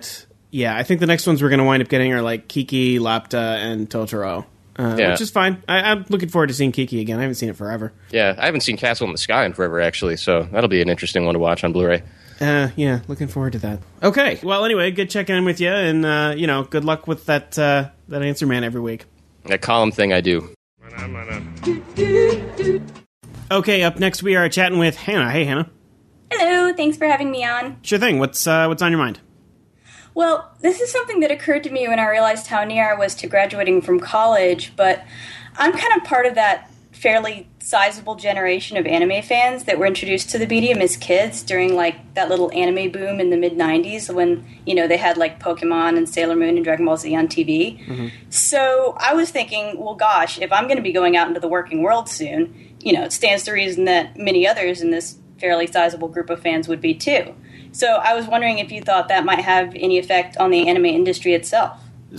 Yeah, I think the next ones we're going to wind up getting are like Kiki, Lapta, and Totoro. Uh,
yeah.
Which is fine. I, I'm looking forward to seeing Kiki again. I haven't seen it forever.
Yeah, I haven't seen Castle in the Sky in forever, actually, so that'll be an interesting one to watch on Blu-ray.
Uh, yeah, looking forward to that. Okay, well, anyway, good checking in with you, and, uh, you know, good luck with that, uh, that Answer Man every week.
That column thing I do.
Okay, up next we are chatting with Hannah. Hey, Hannah.
Hello, thanks for having me on.
Sure thing. What's, uh, what's on your mind?
Well, this is something that occurred to me when I realized how near I was to graduating from college, but I'm kind of part of that fairly sizable generation of anime fans that were introduced to the medium as kids during, like, that little anime boom in the mid nineties when, you know, they had, like, Pokemon and Sailor Moon and Dragon Ball Z on T V. Mm-hmm. So I was thinking, well, gosh, if I'm going to be going out into the working world soon, you know, it stands to reason that many others in this fairly sizable group of fans would be, too. So I was wondering if you thought that might have any effect on the anime industry itself.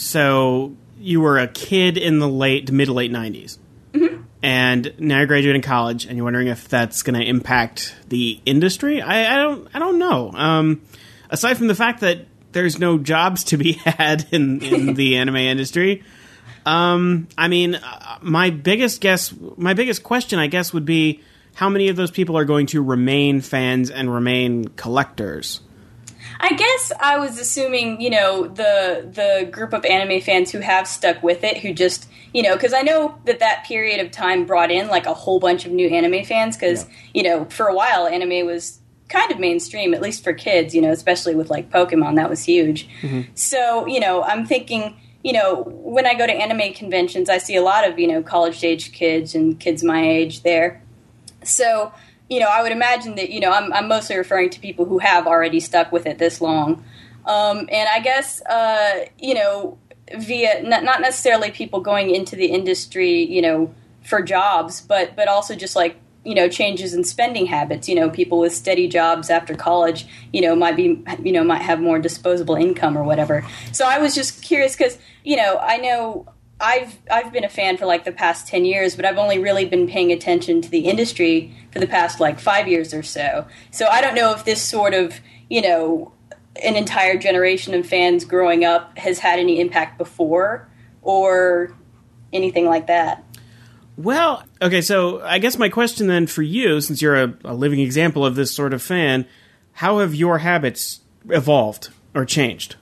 So you were a kid in the late, mid to late nineties. Mm-hmm. And now you're graduating college, and you're wondering if that's going to impact the industry? I, I don't I don't know. Um, aside from the fact that there's no jobs to be had in, in the anime industry, um, I mean, uh, my biggest guess, my biggest question, I guess, would be, how many of those people are going to remain fans and remain collectors?
I guess I was assuming, you know, the the group of anime fans who have stuck with it, who just, you know, because I know that that period of time brought in, like, a whole bunch of new anime fans, because, yeah. you know, for a while, anime was kind of mainstream, at least for kids, you know, especially with, like, Pokemon, that was huge. Mm-hmm. So, you know, I'm thinking, you know, when I go to anime conventions, I see a lot of, you know, college-age kids and kids my age there. So, you know, I would imagine that, you know, I'm, I'm mostly referring to people who have already stuck with it this long. Um, and I guess, uh, you know, via, not, not necessarily people going into the industry, you know, for jobs, but, but also just like, you know, changes in spending habits. You know, people with steady jobs after college, you know, might be, you know, might have more disposable income or whatever. So I was just curious because, you know, I know I've I've been a fan for like the past ten years, but I've only really been paying attention to the industry for the past like five years or so. So I don't know if this sort of, you know, an entire generation of fans growing up has had any impact before or anything like that.
Well, okay, so I guess my question then for you, since you're a, a living example of this sort of fan, how have your habits evolved or changed?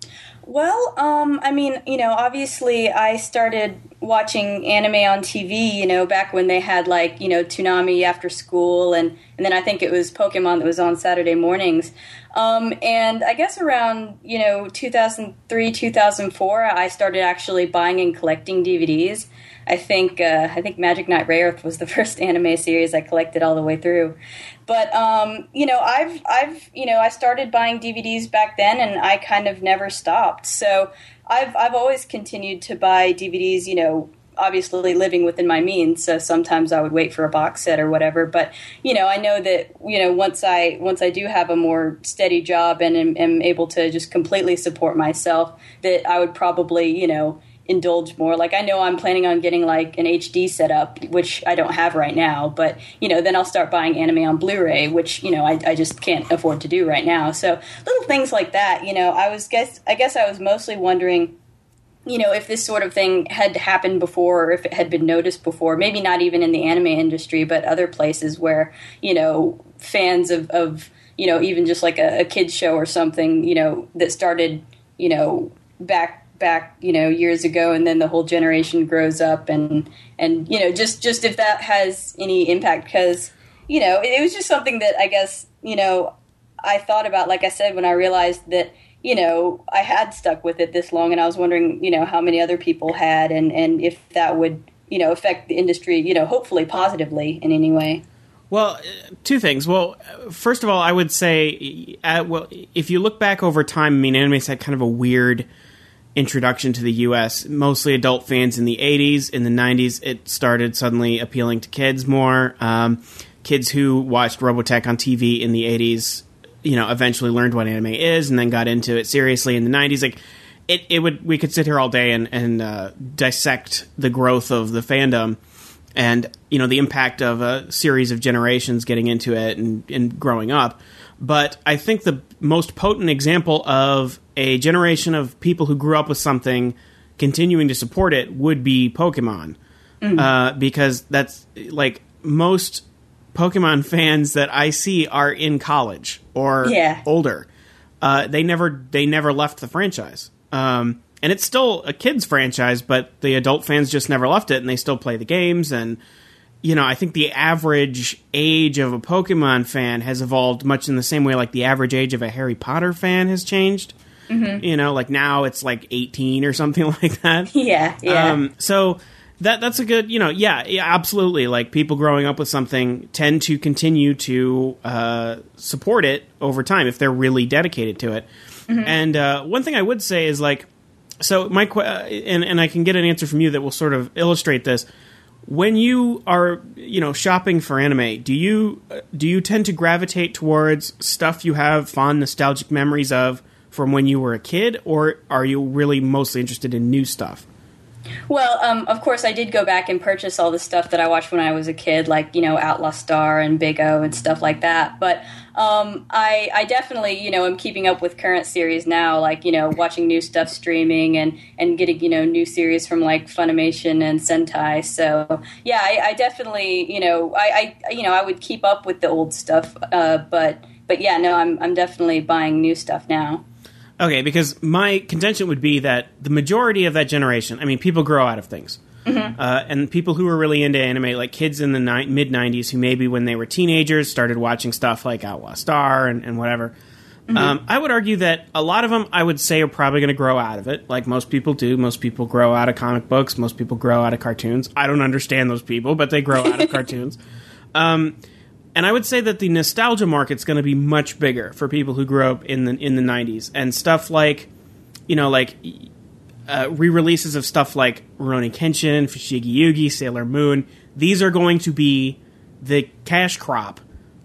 Well, um, I mean, you know, obviously I started watching anime on T V, you know, back when they had, like, you know, Toonami after school, and, and then I think it was Pokemon that was on Saturday mornings. Um, and I guess around, you know, two thousand three, two thousand four, I started actually buying and collecting D V Ds. I think uh, I think Magic Knight Rayearth was the first anime series I collected all the way through. But um, you know, I've I've you know I started buying D V Ds back then, and I kind of never stopped. So I've I've always continued to buy D V Ds. You know, obviously living within my means. So sometimes I would wait for a box set or whatever. But you know, I know that you know once I once I do have a more steady job and am, am able to just completely support myself, that I would probably you know. indulge more. Like, I know I'm planning on getting like an H D setup, which I don't have right now, but you know, then I'll start buying anime on Blu-ray, which you know I, I just can't afford to do right now. So little things like that. You know, I was guess I guess I was mostly wondering, you know, if this sort of thing had happened before, or if it had been noticed before. Maybe not even in the anime industry, but other places where you know fans of, of you know even just like a, a kids show or something, you know, that started you know back. back, you know, years ago, and then the whole generation grows up, and, and you know, just, just if that has any impact, because, you know, it, it was just something that I guess, you know, I thought about, like I said, when I realized that, you know, I had stuck with it this long, and I was wondering, you know, how many other people had, and, and if that would, you know, affect the industry, you know, hopefully positively in any way.
Well, two things. Well, first of all, I would say, uh, well, if you look back over time, I mean, anime's had kind of a weird introduction to the U S, mostly adult fans in the eighties. In the nineties, it started suddenly appealing to kids more. Um, kids who watched Robotech on T V in the eighties, you know, eventually learned what anime is and then got into it seriously in the nineties. Like, it, it would, we could sit here all day and, and uh, dissect the growth of the fandom and, you know, the impact of a series of generations getting into it and, and growing up. But I think the most potent example of a generation of people who grew up with something continuing to support it would be Pokemon. Mm-hmm. Uh, because that's, like, most Pokemon fans that I see are in college or
yeah.
older. Uh, they never they never left the franchise. Um, and it's still a kids franchise, but the adult fans just never left it, and they still play the games. And, you know, I think the average age of a Pokemon fan has evolved much in the same way like the average age of a Harry Potter fan has changed. Mm-hmm. You know, like now it's like eighteen or something like that.
Yeah, yeah.
Um, so that that's a good, you know, yeah, yeah, absolutely. Like, people growing up with something tend to continue to uh, support it over time if they're really dedicated to it. Mm-hmm. And uh, one thing I would say is, like, so my qu- uh, and and I can get an answer from you that will sort of illustrate this. When you are, you know, shopping for anime, do you do you tend to gravitate towards stuff you have fond nostalgic memories of from when you were a kid, or are you really mostly interested in new stuff?
Well, um, of course, I did go back and purchase all the stuff that I watched when I was a kid, like, you know, Outlaw Star and Big O and stuff like that. But um, I, I definitely, you know, am keeping up with current series now, like, you know, watching new stuff streaming and, and getting, you know, new series from, like, Funimation and Sentai. So, yeah, I, I definitely, you know, I, I, you know, I would keep up with the old stuff. Uh, but, but yeah, no, I'm, I'm definitely buying new stuff now.
Okay, because my contention would be that the majority of that generation, I mean, people grow out of things. Mm-hmm. Uh, and people who were really into anime, like kids in the ni- mid-nineties who maybe when they were teenagers started watching stuff like Outlaw Star and, and whatever, mm-hmm. um, I would argue that a lot of them, I would say, are probably going to grow out of it, like most people do. Most people grow out of comic books. Most people grow out of cartoons. I don't understand those people, but they grow out of cartoons. Um And I would say that the nostalgia market's going to be much bigger for people who grew up in the in the nineties. And stuff like, you know, like uh, re-releases of stuff like Rurouni Kenshin, Fushigi Yugi, Sailor Moon. These are going to be the cash crop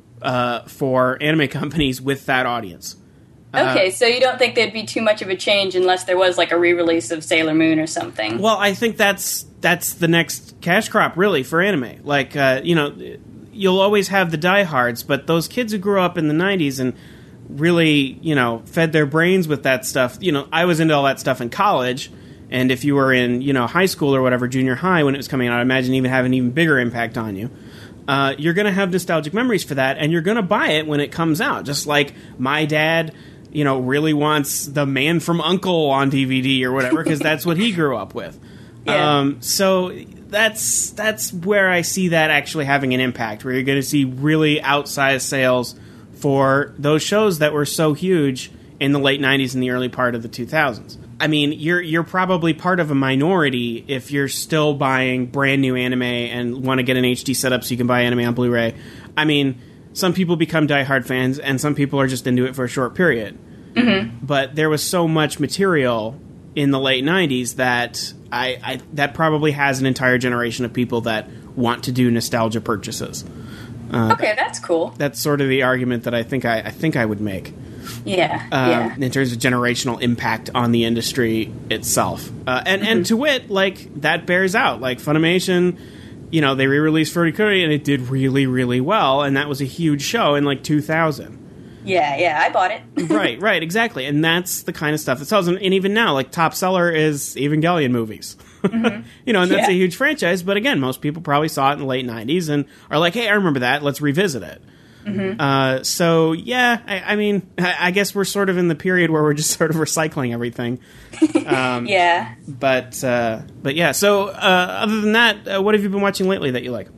uh, for anime companies with that audience.
Okay, uh, so you don't think there'd be too much of a change unless there was like a re-release of Sailor Moon or something?
Well, I think that's that's the next cash crop, really, for anime. Like, uh, you know... You'll always have the diehards, but those kids who grew up in the nineties and really, you know, fed their brains with that stuff. You know, I was into all that stuff in college, and if you were in, you know, high school or whatever, junior high when it was coming out, I imagine even have an even bigger impact on you. Uh, you're going to have nostalgic memories for that, and you're going to buy it when it comes out. Just like my dad, you know, really wants The Man from U N C L E on D V D or whatever, because that's what he grew up with. Yeah. Um, so that's that's where I see that actually having an impact, where you're going to see really outsized sales for those shows that were so huge in the late nineties and the early part of the two thousands. I mean, you're you're probably part of a minority if you're still buying brand new anime and want to get an H D setup so you can buy anime on Blu-ray. I mean, some people become diehard fans, and some people are just into it for a short period. Mm-hmm. But there was so much material in the late nineties that I, I that probably has an entire generation of people that want to do nostalgia purchases. Uh,
okay, that's cool.
That's sort of the argument that I think I, I think I would make.
Yeah,
um,
yeah.
In terms of generational impact on the industry itself, uh, and mm-hmm. and to wit, like that bears out. Like Funimation, you know, they re-released Furikuri and it did really, really well, and that was a huge show in like two thousand.
Yeah, yeah, I bought it.
Right, right, exactly. And that's the kind of stuff that sells. And, and even now, like, top seller is Evangelion movies. Mm-hmm. You know, and that's yeah. a huge franchise. But again, most people probably saw it in the late nineties and are like, hey, I remember that. Let's revisit it. Mm-hmm. Uh, so, yeah, I, I mean, I, I guess we're sort of in the period where we're just sort of recycling everything. Um,
yeah.
But, uh, but yeah, so uh, other than that, uh, what have you been watching lately that you like?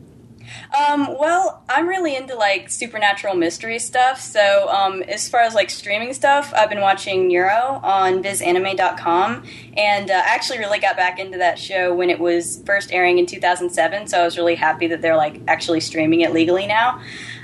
Um, well, I'm really into, like, supernatural mystery stuff, so, um, as far as, like, streaming stuff, I've been watching Neuro on viz anime dot com, and, uh, I actually really got back into that show when it was first airing in two thousand seven, so I was really happy that they're, like, actually streaming it legally now.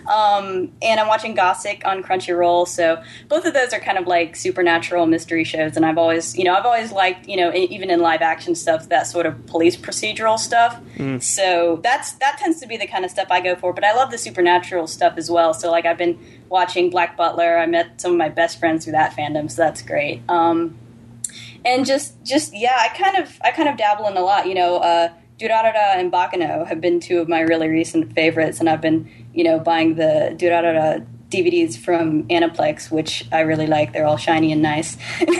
Um, and I'm watching Gossip on Crunchyroll, so both of those are kind of like supernatural mystery shows, and I've always, you know, I've always liked, you know, even in live action stuff, that sort of police procedural stuff. Mm. So that's, that tends to be the kind of stuff I go for, but I love the supernatural stuff as well. So like I've been watching Black Butler. I met some of my best friends through that fandom, so that's great. Um, and just, just, yeah, I kind of, I kind of dabble in a lot, you know, uh, Durarara and Bakano have been two of my really recent favorites, and I've been, you know, buying the Durarara D V Ds from Aniplex, which I really like. They're all shiny and nice.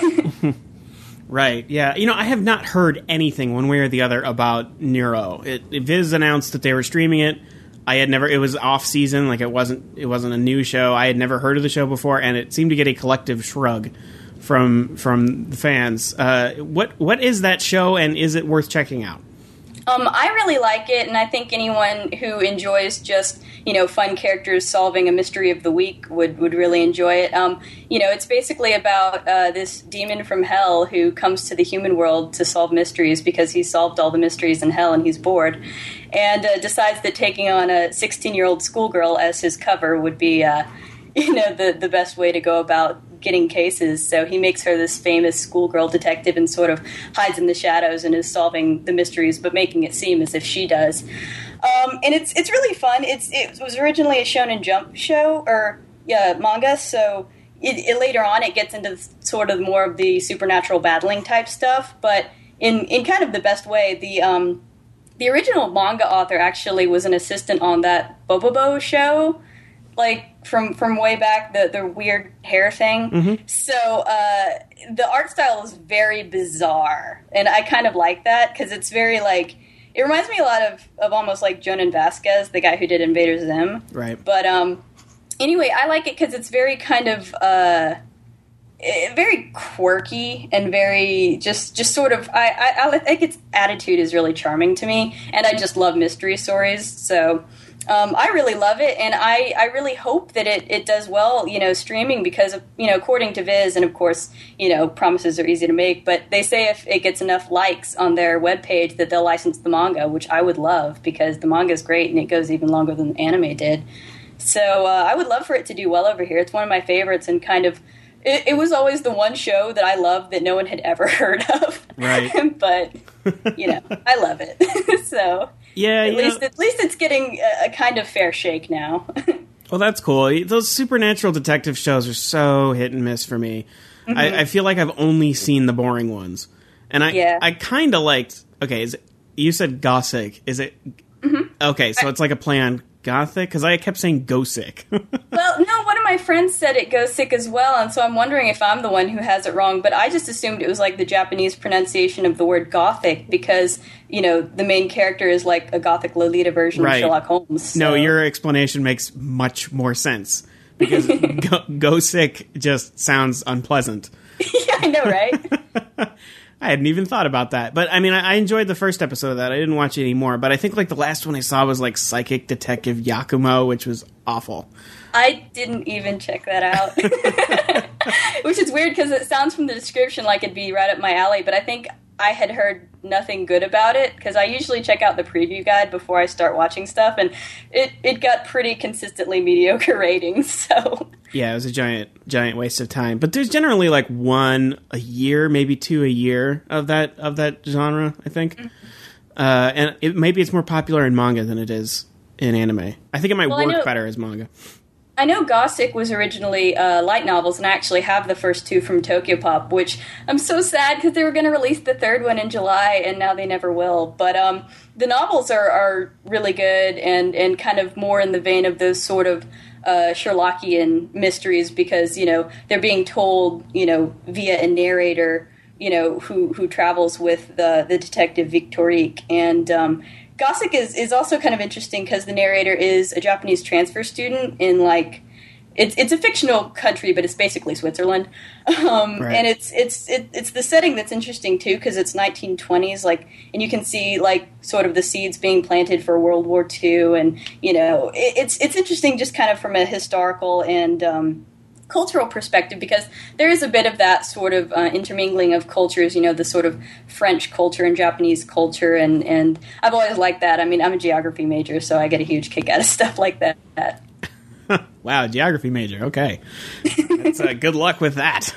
Right, yeah. You know, I have not heard anything one way or the other about Neuro. It, it Viz announced that they were streaming it. I had never, it was off season, like it wasn't it wasn't a new show. I had never heard of the show before, and it seemed to get a collective shrug from from the fans. Uh, what what is that show, and is it worth checking out?
Um, I really like it, and I think anyone who enjoys just, you know, fun characters solving a mystery of the week would, would really enjoy it. Um, you know, it's basically about uh, this demon from hell who comes to the human world to solve mysteries because he solved all the mysteries in hell and he's bored, and uh, decides that taking on a sixteen-year-old schoolgirl as his cover would be, uh, you know, the, the best way to go about getting cases. So he makes her this famous schoolgirl detective and sort of hides in the shadows and is solving the mysteries, but making it seem as if she does. Um, and it's it's really fun. It's it was originally a Shonen Jump show or yeah manga, so it, it later on it gets into sort of more of the supernatural battling type stuff, but in in kind of the best way. The um the original manga author actually was an assistant on that Bobobo show, like from from way back, the the weird hair thing. Mm-hmm. So uh, the art style is very bizarre, and I kind of like that because it's very like it reminds me a lot of, of almost like Jonan Vasquez, the guy who did Invader Zim.
Right.
But um, anyway, I like it because it's very kind of uh, very quirky and very just just sort of. I, I I think its attitude is really charming to me, and I just love mystery stories. So. Um, I really love it, and I, I really hope that it, it does well, you know, streaming because, of, you know, according to Viz, and of course, you know, promises are easy to make, but they say if it gets enough likes on their webpage that they'll license the manga, which I would love because the manga is great and it goes even longer than the anime did. So uh, I would love for it to do well over here. It's one of my favorites and kind of, it, it was always the one show that I loved that no one had ever heard of.
Right.
But, you know, I love it. So...
Yeah,
at
yeah.
least at least it's getting a, a kind of fair shake now.
Well, that's cool. Those supernatural detective shows are so hit and miss for me. Mm-hmm. I, I feel like I've only seen the boring ones, and I
yeah.
I kind of liked. Okay, is it, you said Gothic? Is it
mm-hmm.
okay? So I, it's like a play on Gothic because I kept saying Gosick.
Well, no, one of my friends said it Gosick as well, and so I'm wondering if I'm the one who has it wrong. But I just assumed it was like the Japanese pronunciation of the word Gothic because you know the main character is like a Gothic Lolita version
right.
of Sherlock Holmes. So.
No, your explanation makes much more sense because go, Gosick just sounds unpleasant.
Yeah, I know, right?
I hadn't even thought about that. But, I mean, I, I enjoyed the first episode of that. I didn't watch it anymore. But I think, like, the last one I saw was, like, Psychic Detective Yakumo, which was awful.
I didn't even check that out. Which is weird because it sounds from the description like it'd be right up my alley. But I think I had heard nothing good about it because I usually check out the preview guide before I start watching stuff. And it, it got pretty consistently mediocre ratings, so...
Yeah, it was a giant, giant waste of time. But there's generally like one a year, maybe two a year of that of that genre, I think. Mm-hmm. Uh, and it, maybe it's more popular in manga than it is in anime. I think it might
well,
work
know,
better as manga.
I know Gothic was originally uh, light novels, and I actually have the first two from Tokyopop, which I'm so sad because they were going to release the third one in July, and now they never will. But um, the novels are, are really good and, and kind of more in the vein of those sort of Uh, Sherlockian mysteries because, you know, they're being told, you know, via a narrator, you know, who, who travels with the, the detective Victorique. And um, Gothic is, is also kind of interesting because the narrator is a Japanese transfer student in, like, it's it's a fictional country, but it's basically Switzerland. Um,
right.
And it's it's it, it's the setting that's interesting, too, because it's nineteen twenties, like, and you can see, like, sort of the seeds being planted for World War Two, and, you know, it, it's it's interesting just kind of from a historical and um, cultural perspective, because there is a bit of that sort of uh, intermingling of cultures, you know, the sort of French culture and Japanese culture, and, and I've always liked that. I mean, I'm a geography major, so I get a huge kick out of stuff like that.
Wow, geography major. Okay. That's, uh, good luck with that.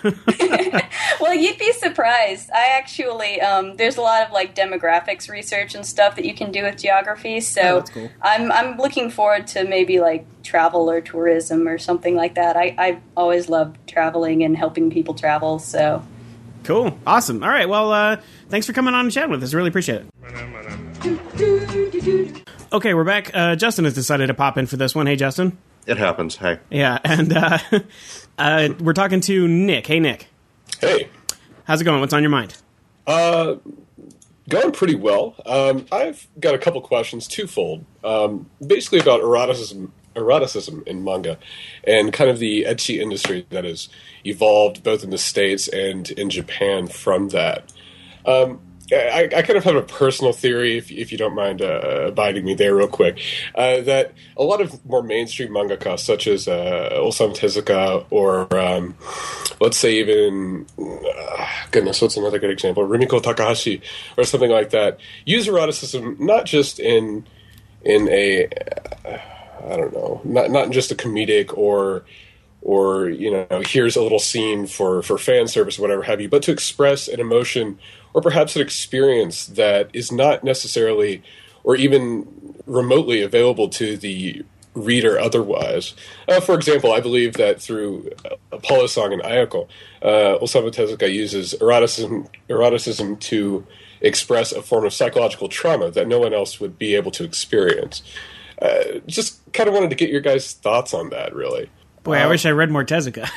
Well, you'd be surprised. I actually, um, there's a lot of like demographics research and stuff that you can do with geography. So
oh, that's cool.
I'm I'm looking forward to maybe like travel or tourism or something like that. I I always loved traveling and helping people travel. So
cool, awesome. All right, well, uh, thanks for coming on and chatting with us. Really appreciate it. Okay, we're back. Uh, Justin has decided to pop in for this one. Hey, Justin.
it happens. Hey.
Yeah, and uh, uh, we're talking to Nick. Hey, Nick.
Hey.
How's it going? What's on your mind?
Uh, going pretty well. Um, I've got a couple questions, twofold. Um, basically about eroticism, eroticism in manga, and kind of the ecchi industry that has evolved both in the States and in Japan from that. Um, I, I kind of have a personal theory, if, if you don't mind uh, abiding me there real quick, uh, that a lot of more mainstream mangaka, such as uh, Osamu Tezuka, or um, let's say even, uh, goodness, what's another good example? Rumiko Takahashi, or something like that, use eroticism not just in in a, uh, I don't know, not not just a comedic or or you know, here's a little scene for, for fan service or whatever have you, but to express an emotion or perhaps an experience that is not necessarily or even remotely available to the reader otherwise. Uh, for example, I believe that through Apollo Song and Ayako, uh, Osamu Tezuka uses eroticism, eroticism to express a form of psychological trauma that no one else would be able to experience. Uh, just kind of wanted to get your guys' thoughts on that, really.
Boy, I wish I read more Tezuka.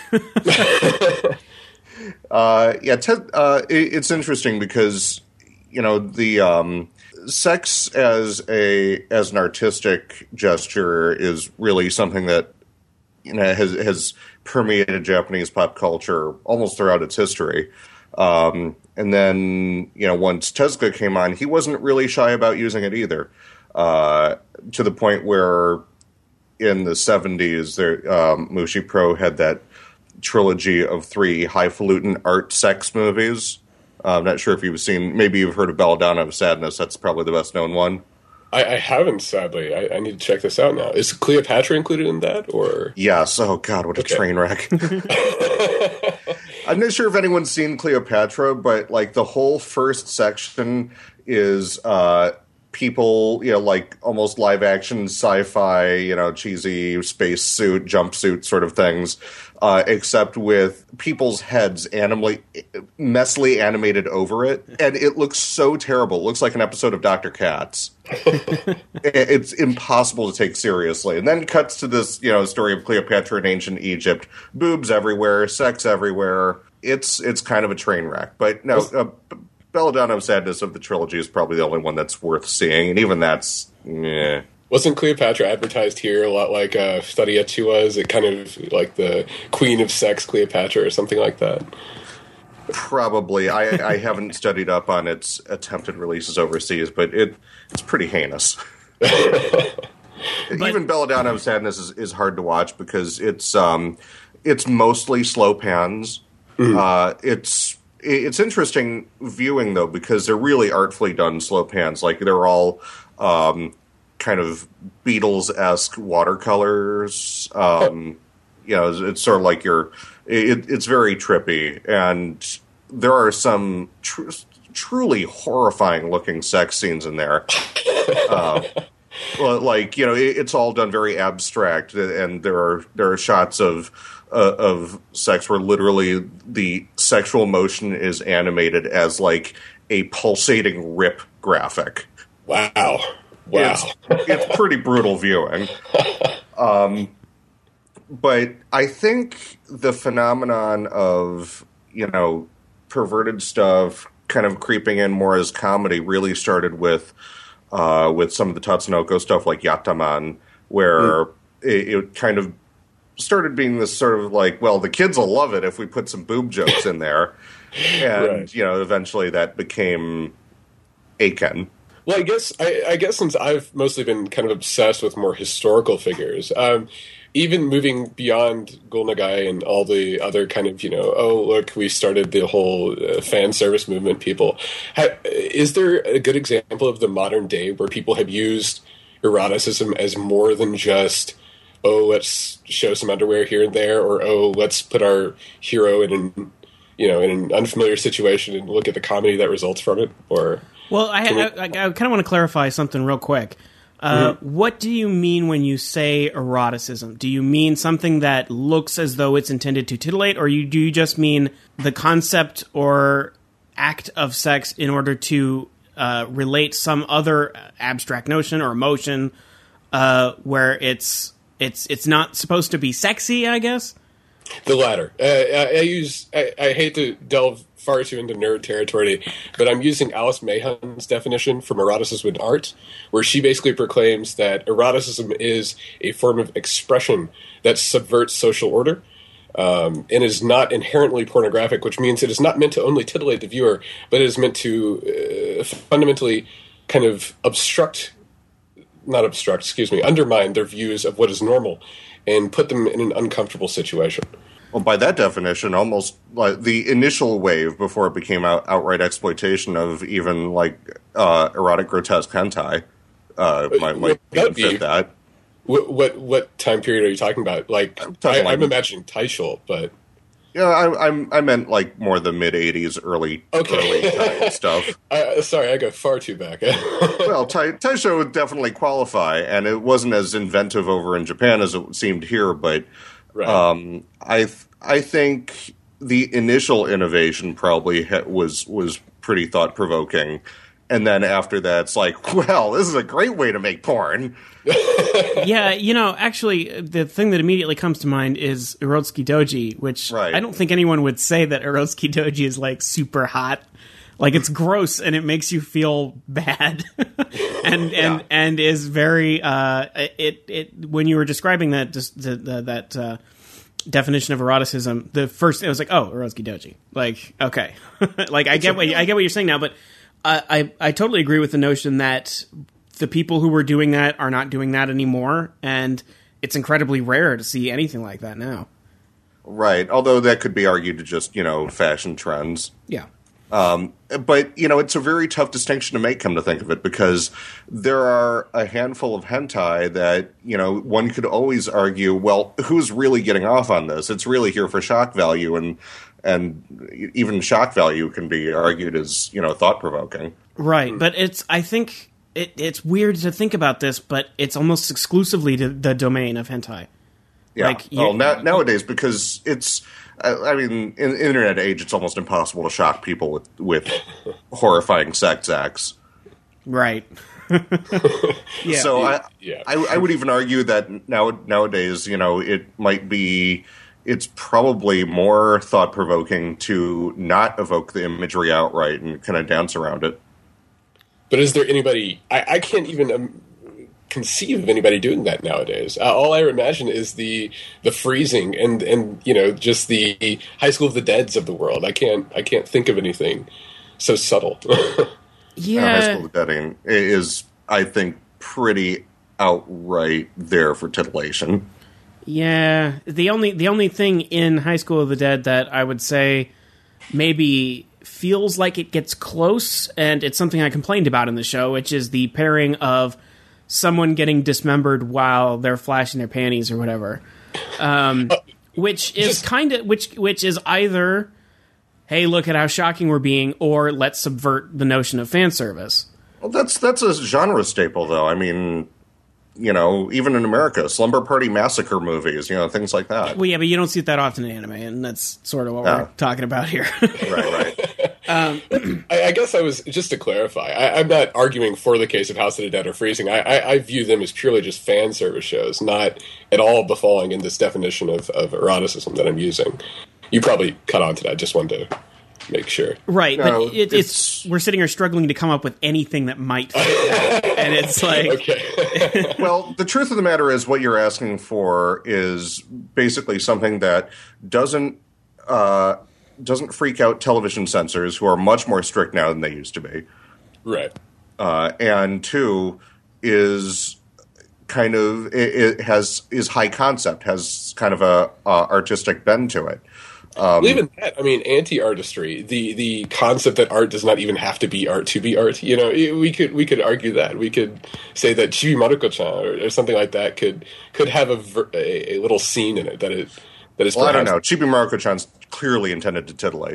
uh, yeah, te- uh, it, it's interesting because, you know, the um, sex as a as an artistic gesture is really something that, you know, has has permeated Japanese pop culture almost throughout its history. Um, and then, you know, once Tezuka came on, he wasn't really shy about using it either, uh, to the point where in the seventies, there, um, Mushi Pro had that trilogy of three highfalutin art sex movies. Uh, I'm not sure if you've seen, maybe you've heard of Belladonna of Sadness. That's probably the best known one.
I, I haven't, sadly. I, I need to check this out now. Is Cleopatra included in that, or?
Yes. Oh, God, what a okay. train wreck. I'm not sure if anyone's seen Cleopatra, but, like, the whole first section is uh, people, you know, like, almost live-action sci-fi, you know, cheesy space suit, jumpsuit sort of things, uh, except with people's heads animally, messily animated over it. And it looks so terrible. It looks like an episode of Doctor Katz. It's impossible to take seriously. And then it cuts to this, you know, story of Cleopatra in ancient Egypt. Boobs everywhere, sex everywhere. It's it's kind of a train wreck. But no, uh, Belladonna of Sadness of the trilogy is probably the only one that's worth seeing. And even that's, eh.
Wasn't Cleopatra advertised here a lot like uh, Study Ecchi was? It kind of like the Queen of Sex Cleopatra or something like that?
Probably. I, I haven't studied up on its attempted releases overseas, but it it's pretty heinous. But, even Belladonna of Sadness is, is hard to watch because it's um, it's mostly slow pans. Mm-hmm. Uh, it's it's interesting viewing, though, because they're really artfully done slow pans. Like, they're all um, kind of Beatles-esque watercolors. Um, you know, it's, it's sort of like your... It, it's very trippy, and there are some tr- truly horrifying-looking sex scenes in there. uh, well, like, you know, it, it's all done very abstract, and there are there are shots of uh, of sex where literally the sexual motion is animated as like a pulsating rip graphic.
Wow, wow,
it's, it's pretty brutal viewing. Um. But I think the phenomenon of, you know, perverted stuff kind of creeping in more as comedy really started with uh, with some of the Tatsunoko stuff like Yataman, where mm. it, it kind of started being this sort of like, well, the kids will love it if we put some boob jokes in there. And, right. you know, eventually that became Aiken.
Well, I guess I, I guess since I've mostly been kind of obsessed with more historical figures, um, even moving beyond Gul Nagai and all the other kind of, you know, oh, look, we started the whole uh, fan service movement people. Ha- is there a good example of the modern day where people have used eroticism as more than just, oh, let's show some underwear here and there, or, oh, let's put our hero in an, you know, in an unfamiliar situation and look at the comedy that results from it? Or
Well, I, I, I, I kind of want to clarify something real quick. Uh, mm-hmm. What do you mean when you say eroticism? Do you mean something that looks as though it's intended to titillate, or you, do you just mean the concept or act of sex in order to uh, relate some other abstract notion or emotion uh, where it's it's it's not supposed to be sexy, I guess.
The latter. Uh, I, I use. I, I hate to delve far too into nerd territory, but I'm using Alice Mahon's definition from eroticism in art, where she basically proclaims that eroticism is a form of expression that subverts social order, um, and is not inherently pornographic, which means it is not meant to only titillate the viewer, but it is meant to uh, fundamentally kind of obstruct, not obstruct, excuse me, undermine their views of what is normal and put them in an uncomfortable situation.
Well, by that definition, almost like the initial wave before it became out, outright exploitation of even like uh, erotic grotesque hentai uh, might, might even fit that.
What, what what time period are you talking about? Like,
I'm,
I,
like,
I'm imagining Taisho, but
yeah, I, I'm I meant like more the mid eighties, early
okay.
early time stuff.
Uh, sorry, I go far too back.
Well, tai, Taisho would definitely qualify, and it wasn't as inventive over in Japan as it seemed here, but.
Right.
Um, I th- I think the initial innovation probably ha- was was pretty thought provoking, and then after that, it's like, well, this is a great way to make porn.
Yeah, you know, actually, the thing that immediately comes to mind is Urotsuki Doji, which
Right.
I don't think anyone would say that Urotsuki Doji is like super hot. Like, it's gross and it makes you feel bad, and and
Yeah.
and is very uh it it when you were describing that just the, the, that uh, definition of eroticism, the first it was like, oh, Urotsuki Doji, like, okay, like I get what I get what you're saying now, but I, I I totally agree with the notion that the people who were doing that are not doing that anymore, and it's incredibly rare to see anything like that now.
Right. Although that could be argued to just, you know, fashion trends.
Yeah.
Um, but, you know, it's a very tough distinction to make, come to think of it, because there are a handful of hentai that, you know, one could always argue, well, who's really getting off on this? It's really here for shock value, and and even shock value can be argued as, you know, thought-provoking.
Right, but it's, I think, it, it's weird to think about this, but it's almost exclusively to the domain of hentai.
Yeah.
Like,
well,
you-
na- nowadays, because it's, I mean, in the internet age, it's almost impossible to shock people with, with horrifying sex acts.
Right. Yeah.
So I,
Yeah.
I, I would even argue that now nowadays, you know, it might be, it's probably more thought provoking to not evoke the imagery outright and kind of dance around it.
But is there anybody? I, I can't even um, conceive of anybody doing that nowadays. Uh, all I imagine is the the freezing and and you know just the High School of the Deads of the world. I can't I can't think of anything so subtle.
Yeah.
Uh, High School of the Dead is, I think, pretty outright there for titillation.
Yeah. The only the only thing in High School of the Dead that I would say maybe feels like it gets close, and it's something I complained about in the show, which is the pairing of someone getting dismembered while they're flashing their panties or whatever, um, which is
Just-
kind of which which is either, hey, look at how shocking we're being, or let's subvert the notion of fan service.
Well, that's that's a genre staple, though. I mean, you know, even in America, slumber party massacre movies, you know, things like that.
Well, yeah, but you don't see that often in anime, and that's sort of what
Yeah.
we're talking about here.
Right, right.
I, I guess I was just to clarify. I, I'm not arguing for the case of House of the Dead or Freezing. I, I, I view them as purely just fan service shows, not at all befalling in this definition of, of eroticism that I'm using. You probably cut on to that. Just wanted to make sure.
Right,
No,
but it, it's,
it's-
we're sitting here struggling to come up with anything that might fit that. And it's like,
Okay.
Well, the truth of the matter is, what you're asking for is basically something that doesn't uh, doesn't freak out television censors, who are much more strict now than they used to be.
Right.
Uh, and two is kind of it, it has is high concept, has kind of a uh, artistic bend to it.
Well, even that, I mean, anti-artistry, the the concept that art does not even have to be art to be art. You know, it- we could we could argue that. We could say that Chibi Maruko-chan or, or something like that could could have a, ver- a, a little scene in it that it that is.
Well, I don't know.
perhaps-
Chibi Maruko-chan's clearly intended to titillate.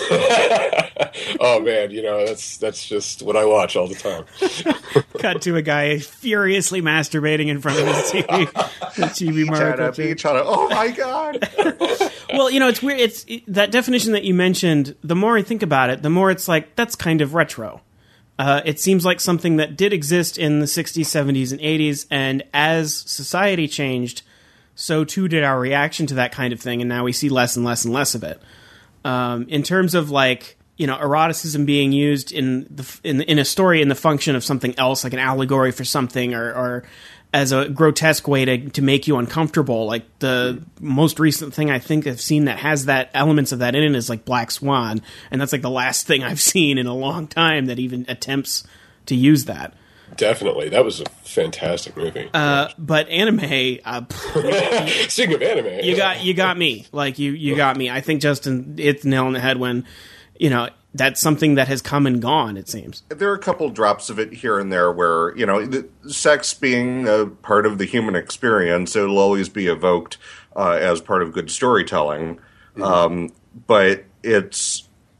Oh man, you know that's that's just what I watch all the time.
cut to a guy furiously masturbating in front of his T V. The Chibi
Chana,
Maruko.
be Chana. Oh my god!
Well, you know, it's weird. It's it, that definition that you mentioned. The more I think about it, the more it's like that's kind of retro. Uh, it seems like something that did exist in the sixties, seventies, and eighties, and as society changed, so too did our reaction to that kind of thing, and now we see less and less and less of it. Um, in terms of like, you know, eroticism being used in the in in a story in the function of something else, like an allegory for something, or, or as a grotesque way to to make you uncomfortable. Like the most recent thing I think I've seen that has that elements of that in it is like Black Swan, and that's like the last thing I've seen in a long time that even attempts to use that.
Definitely, that was a fantastic movie.
Uh, but anime, uh,
speaking of anime,
you got you got me. Like you you got me. I think Justin hit the nail on the head when, you know, that's something that has come and gone. It seems
there are a couple drops of it here and there where, you know, the, sex being a part of the human experience, it'll always be evoked uh, as part of good storytelling. Mm-hmm. Um, but it's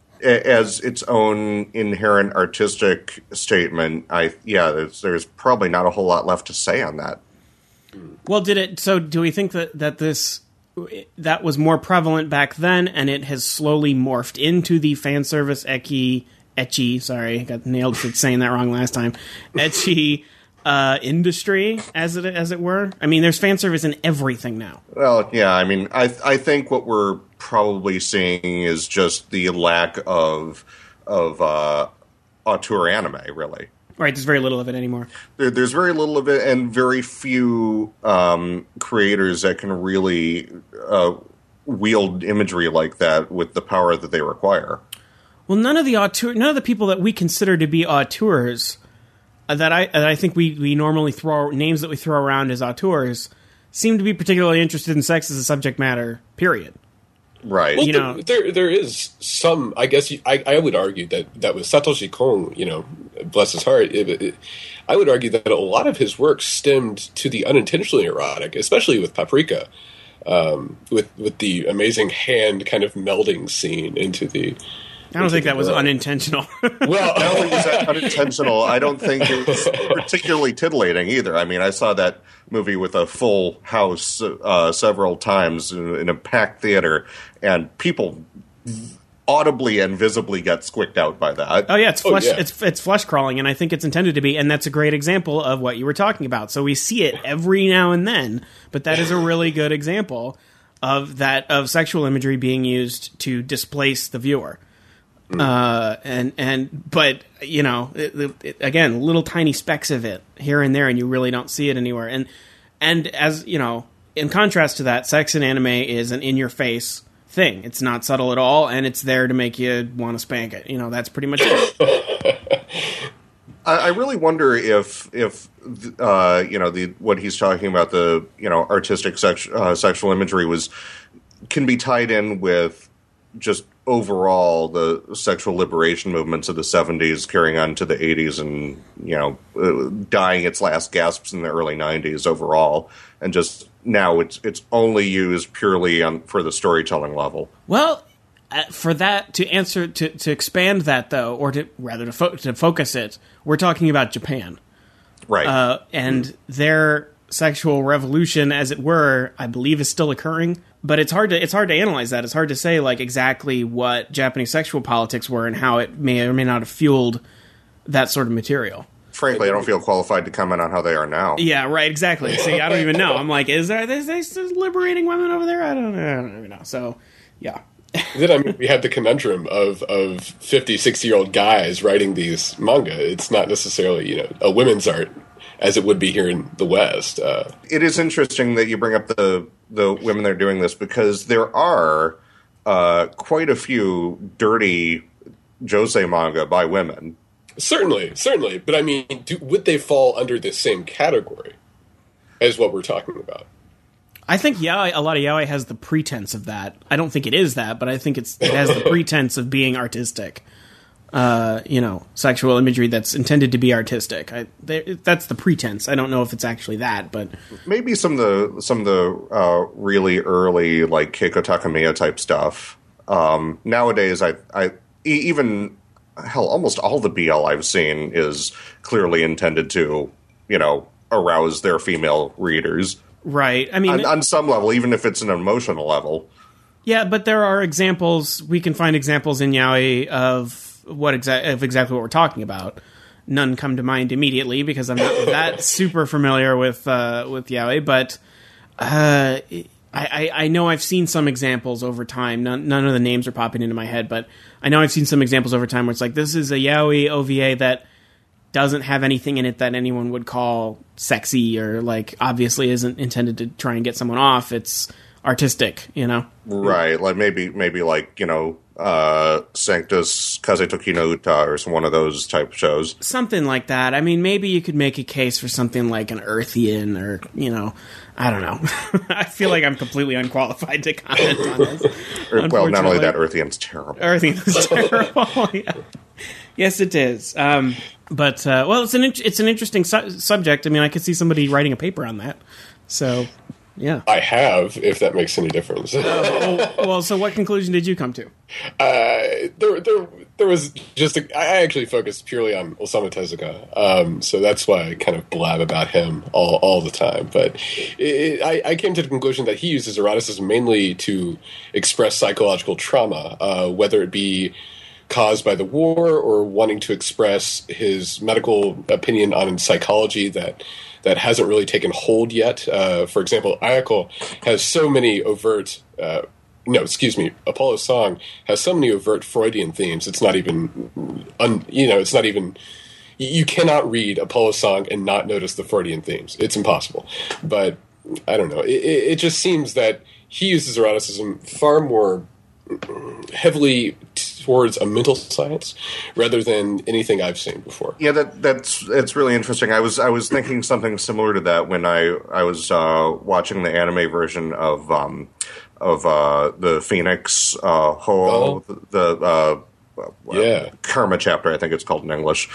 as its own inherent artistic statement. I yeah, there's, there's probably not a whole lot left to say on that.
Well, did it? So, do we think that that this that was more prevalent back then, and it has slowly morphed into the fan service ecchi ecchi? Sorry, I got nailed for saying that wrong last time. Ecchi uh, industry, as it as it were. I mean, there's fan service in everything now.
Well, yeah. I mean, I I think what we're probably seeing is just the lack of of uh, auteur anime, really.
Right, there's very little of it anymore.
There, there's very little of it, and very few um, creators that can really uh, wield imagery like that with the power that they require.
Well, none of the auteur, none of the people that we consider to be auteurs, uh, that I that I think we, we normally throw names that we throw around as auteurs, seem to be particularly interested in sex as a subject matter. Period.
Right.
Well,
you know,
there, there there is some. I guess you, I I would argue that that with Satoshi Kon, you know, bless his heart, it, it, I would argue that a lot of his work stemmed to the unintentionally erotic, especially with Paprika, um, with with the amazing hand kind of melding scene into the.
I don't think that was unintentional.
Well,
I don't think it was unintentional. I don't think it was particularly titillating either. I mean, I saw that movie with a full house uh, several times in, in a packed theater, and people audibly and visibly get squicked out by that.
Oh yeah, it's flesh.
Oh, yeah.
It's it's flesh crawling, and I think it's intended to be, and that's a great example of what you were talking about. So we see it every now and then, but that is a really good example of that of sexual imagery being used to displace the viewer. Uh, and, and, but, you know, it, it, again, little tiny specks of it here and there, and you really don't see it anywhere. And, and as, you know, in contrast to that, sex in anime is an in-your-face thing. It's not subtle at all, and it's there to make you want to spank it. You know, that's pretty much it.
I, I really wonder if, if, uh, you know, the, what he's talking about, the, you know, artistic sex, uh, sexual imagery was, can be tied in with just overall the sexual liberation movements of the seventies carrying on to the eighties and, you know, uh, dying its last gasps in the early nineties overall. And just now it's it's only used purely on, for the storytelling level.
Well, uh, for that, to answer, to, to expand that, though, or to rather to, fo- to focus it, we're talking about Japan.
Right.
Uh, and mm. their sexual revolution, as it were, I believe is still occurring. But it's hard to it's hard to analyze that. It's hard to say like exactly what Japanese sexual politics were and how it may or may not have fueled that sort of material.
Frankly, I don't feel qualified to comment on how they are now.
Yeah, right. Exactly. See, I don't even know. I'm like, is there are they, they still liberating women over there? I don't know. I don't even know. So, yeah.
Then I mean, we have the conundrum of of fifty, sixty year old guys writing these manga. It's not necessarily, you know, a women's art as it would be here in the West. Uh,
it is interesting that you bring up the the women that are doing this, because there are uh, quite a few dirty josei manga by women.
Certainly, certainly. But I mean, do, would they fall under the same category as what we're talking about?
I think yaoi, a lot of yaoi has the pretense of that. I don't think it is that, but I think it's, it has the pretense of being artistic. Uh, you know, sexual imagery that's intended to be artistic. I, they, that's the pretense. I don't know if it's actually that, but
maybe some of the some of the uh, really early like Keiko Takamiya type stuff. Um, nowadays, I, I even hell, almost all the B L I've seen is clearly intended to, you know, arouse their female readers.
Right. I mean,
on, on some level, even if it's an emotional level.
Yeah, but there are examples. We can find examples in yaoi of what exa- of exactly what we're talking about. None come to mind immediately because I'm not that super familiar with uh, with yaoi. But Uh, I, I know I've seen some examples over time. None, none of the names are popping into my head, but I know I've seen some examples over time where it's like, this is a yaoi O V A that doesn't have anything in it that anyone would call sexy, or like obviously isn't intended to try and get someone off. It's artistic, you know?
Right. Like maybe, maybe like, you know, uh, Sanctus Kazetoki no Uta or some one of those type of shows.
Something like that. I mean, maybe you could make a case for something like an Earthian, or, you know, I don't know. I feel like I'm completely unqualified to comment on this.
Well, not only that, Earthian's terrible.
Earthian's terrible, yeah. Yes, it is. Um, but, uh, well, it's an, in- it's an interesting su- subject. I mean, I could see somebody writing a paper on that. So, yeah.
I have, if that makes any difference.
oh, well, so what conclusion did you come to?
Uh, there, there, there was just. A, I actually focused purely on Osamu Tezuka, um, so that's why I kind of blab about him all, all the time. But it, I, I came to the conclusion that he uses eroticism mainly to express psychological trauma, uh, whether it be caused by the war or wanting to express his medical opinion on psychology that that hasn't really taken hold yet. Uh, for example, Ayako has so many overt, uh, no, excuse me, Apollo's Song has so many overt Freudian themes. It's not even, un, you know, it's not even, you cannot read Apollo's Song and not notice the Freudian themes. It's impossible. But I don't know. It, it just seems that he uses eroticism far more heavily towards a mental science rather than anything I've seen before.
Yeah, that that's it's really interesting. I was I was thinking something similar to that when I I was uh, watching the anime version of um, of uh, the Phoenix uh, Ho,
oh.
the uh, well,
yeah.
Karma chapter, I think it's called in English,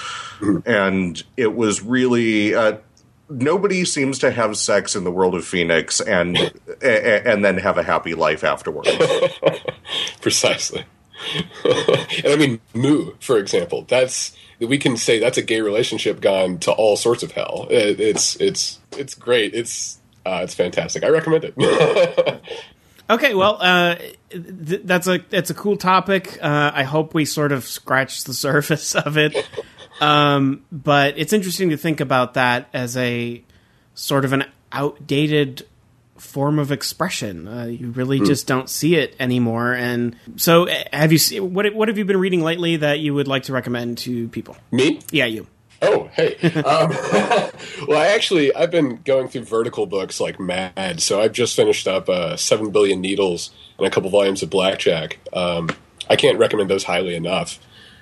and it was really. Uh, Nobody seems to have sex in the world of Phoenix and and then have a happy life afterwards.
Precisely. And I mean, Mu, for example, that's we can say that's a gay relationship gone to all sorts of hell. It, it's it's it's great. It's uh, it's fantastic. I recommend it.
Okay, well, uh, th- that's a that's a cool topic. Uh, I hope we sort of scratched the surface of it. Um, but it's interesting to think about that as a sort of an outdated form of expression. Uh, you really mm. just don't see it anymore. And so, have you seen, what what have you been reading lately that you would like to recommend to people?
Me?
Yeah, you.
Oh, hey. Um, well, I actually, I've been going through vertical books like mad. So I've just finished up uh, Seven Billion Needles and a couple volumes of Blackjack. Um, I can't recommend those highly enough.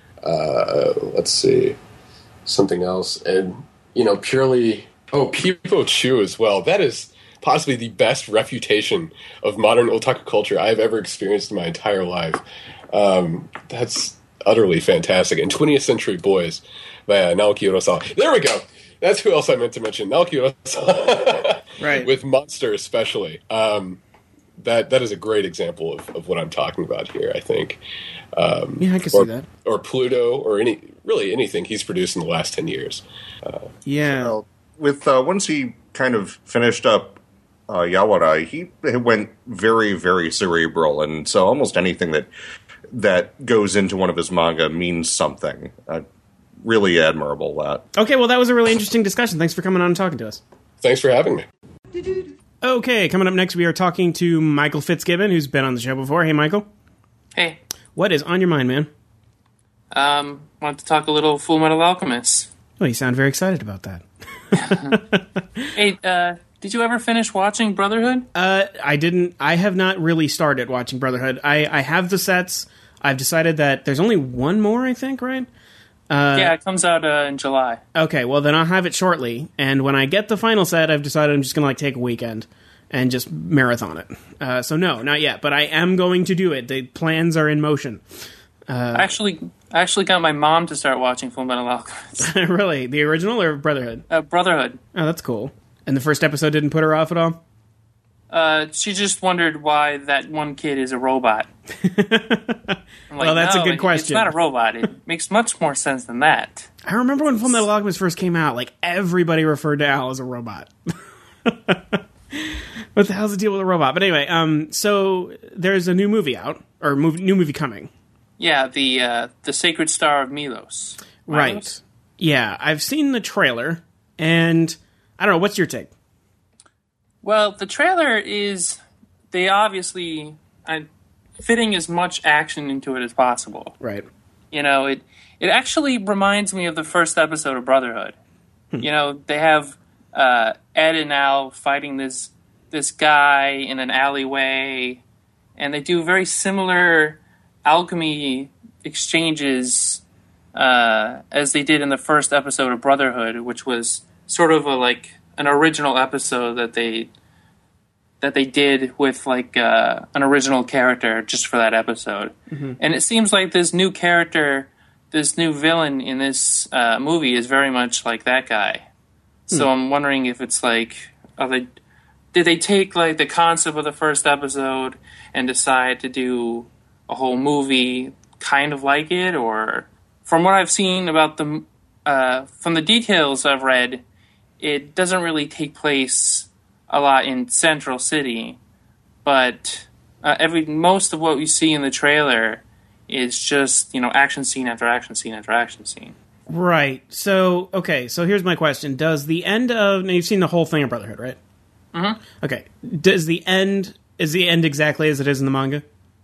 Uh, let's see. Something else. And, you know, purely... Oh, Pipo Chu as well. That is possibly the best refutation of modern otaku culture I've ever experienced in my entire life. Um, that's utterly fantastic. And twentieth Century Boys by uh, Naoki Urasawa. There we go. That's who else I meant to mention. Naoki Urasawa.
Right.
With Monster especially. Um, that that is a great example of, of what I'm talking about here, I think. Um,
yeah, I can
or,
see that.
Or Pluto, or any really anything he's produced in the last ten years. Uh,
yeah.
Well, with uh, once he kind of finished up uh, Yawara, he went very, very cerebral, and so almost anything that that goes into one of his manga means something. Uh, really admirable, that.
Okay, well, that was a really interesting discussion. Thanks for coming on and talking to us.
Thanks for having me.
Okay, coming up next, we are talking to Michael Fitzgibbon, who's been on the show before. Hey, Michael.
Hey.
What is on your mind, man?
Um, wanted to talk a little Full Metal Alchemist.
Well, you sound very excited about that.
Hey, uh, did you ever finish watching Brotherhood?
Uh, I didn't. I have not really started watching Brotherhood. I, I have the sets. I've decided that there's only one more, I think, right? Uh,
yeah, it comes out uh, in July.
Okay, well, then I'll have it shortly. And when I get the final set, I've decided I'm just going to like take a weekend and just marathon it. Uh, so no, not yet. But I am going to do it. The plans are in motion. Uh,
I actually, I actually got my mom to start watching Full Metal Alchemist.
Really? The original or Brotherhood?
Uh, Brotherhood.
Oh, that's cool. And the first episode didn't put her off at all?
Uh, she just wondered why that one kid is a robot. I'm like,
well, that's
no,
a good
it,
question.
It's not a robot. It makes much more sense than that.
I remember when Full Metal Alchemist first came out, like, everybody referred to Al as a robot. What the hell's the deal with a robot? But anyway, um, so there's a new movie out, or movie, new movie coming.
Yeah, the uh, the Sacred Star of Milos.
Right.
Milos?
Yeah, I've seen the trailer, and I don't know, what's your take?
Well, the trailer is they obviously uh, fitting as much action into it as possible.
Right.
You know, it it actually reminds me of the first episode of Brotherhood. Hmm. You know, they have uh, Ed and Al fighting this this guy in an alleyway, and they do very similar alchemy exchanges uh, as they did in the first episode of Brotherhood, which was sort of a like an original episode that they that they did with like uh, an original character just for that episode. Mm-hmm. And it seems like this new character, this new villain in this uh, movie is very much like that guy. Hmm. So I'm wondering if it's like, are they, did they take like the concept of the first episode and decide to do a whole movie kind of like it? Or from what I've seen about the, uh, from the details I've read, it doesn't really take place a lot in Central City, but uh, every most of what we see in the trailer is just, you know, action scene after action scene after action scene.
Right. So, okay, so here's my question. Does the end of... Now, you've seen the whole thing of Brotherhood, right?
Mm-hmm.
Okay. Does the end... Is the end exactly as it is in the manga?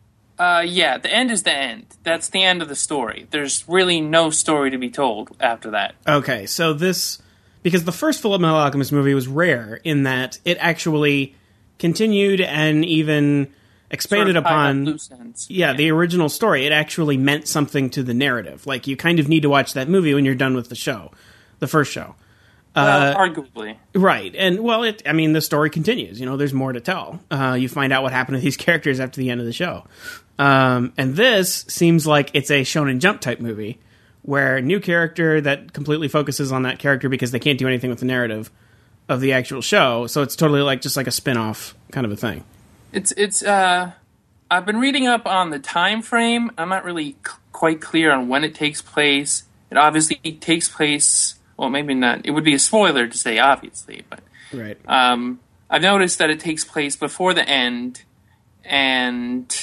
Uh, yeah, the end is the end. That's the end of the story. There's really no story to be told after that.
Okay, so this... Because the first Fullmetal Alchemist movie was rare in that it actually continued and even expanded
sort of
upon
loose ends.
Yeah, yeah, the original story. It actually meant something to the narrative. Like, you kind of need to watch that movie when you're done with the show, the first show.
Well,
uh,
arguably.
Right. And, well, it. I mean, the story continues. You know, there's more to tell. Uh, you find out what happened to these characters after the end of the show. Um, and this seems like it's a Shonen Jump type movie, where a new character that completely focuses on that character because they can't do anything with the narrative of the actual show. So it's totally like just like a spin-off kind of a thing.
It's it's. Uh, I've been reading up on the time frame. I'm not really c- quite clear on when it takes place. It obviously takes place. Well, maybe not. It would be a spoiler to say obviously, but
right.
Um, I've noticed that it takes place before the end, and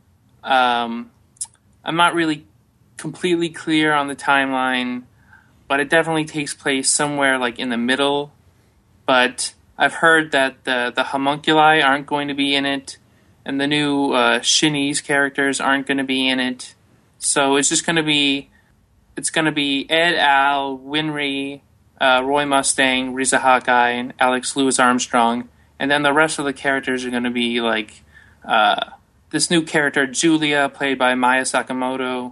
um, I'm not really completely clear on the timeline, but it definitely takes place somewhere like in the middle. But I've heard that the the homunculi aren't going to be in it, and the new uh, Shinese characters aren't going to be in it. So it's just going to be it's going to be Ed, Al, Winry, uh, Roy Mustang, Riza Hawkeye, and Alex Louis Armstrong, and then the rest of the characters are going to be like uh, this new character Julia, played by Maya Sakamoto.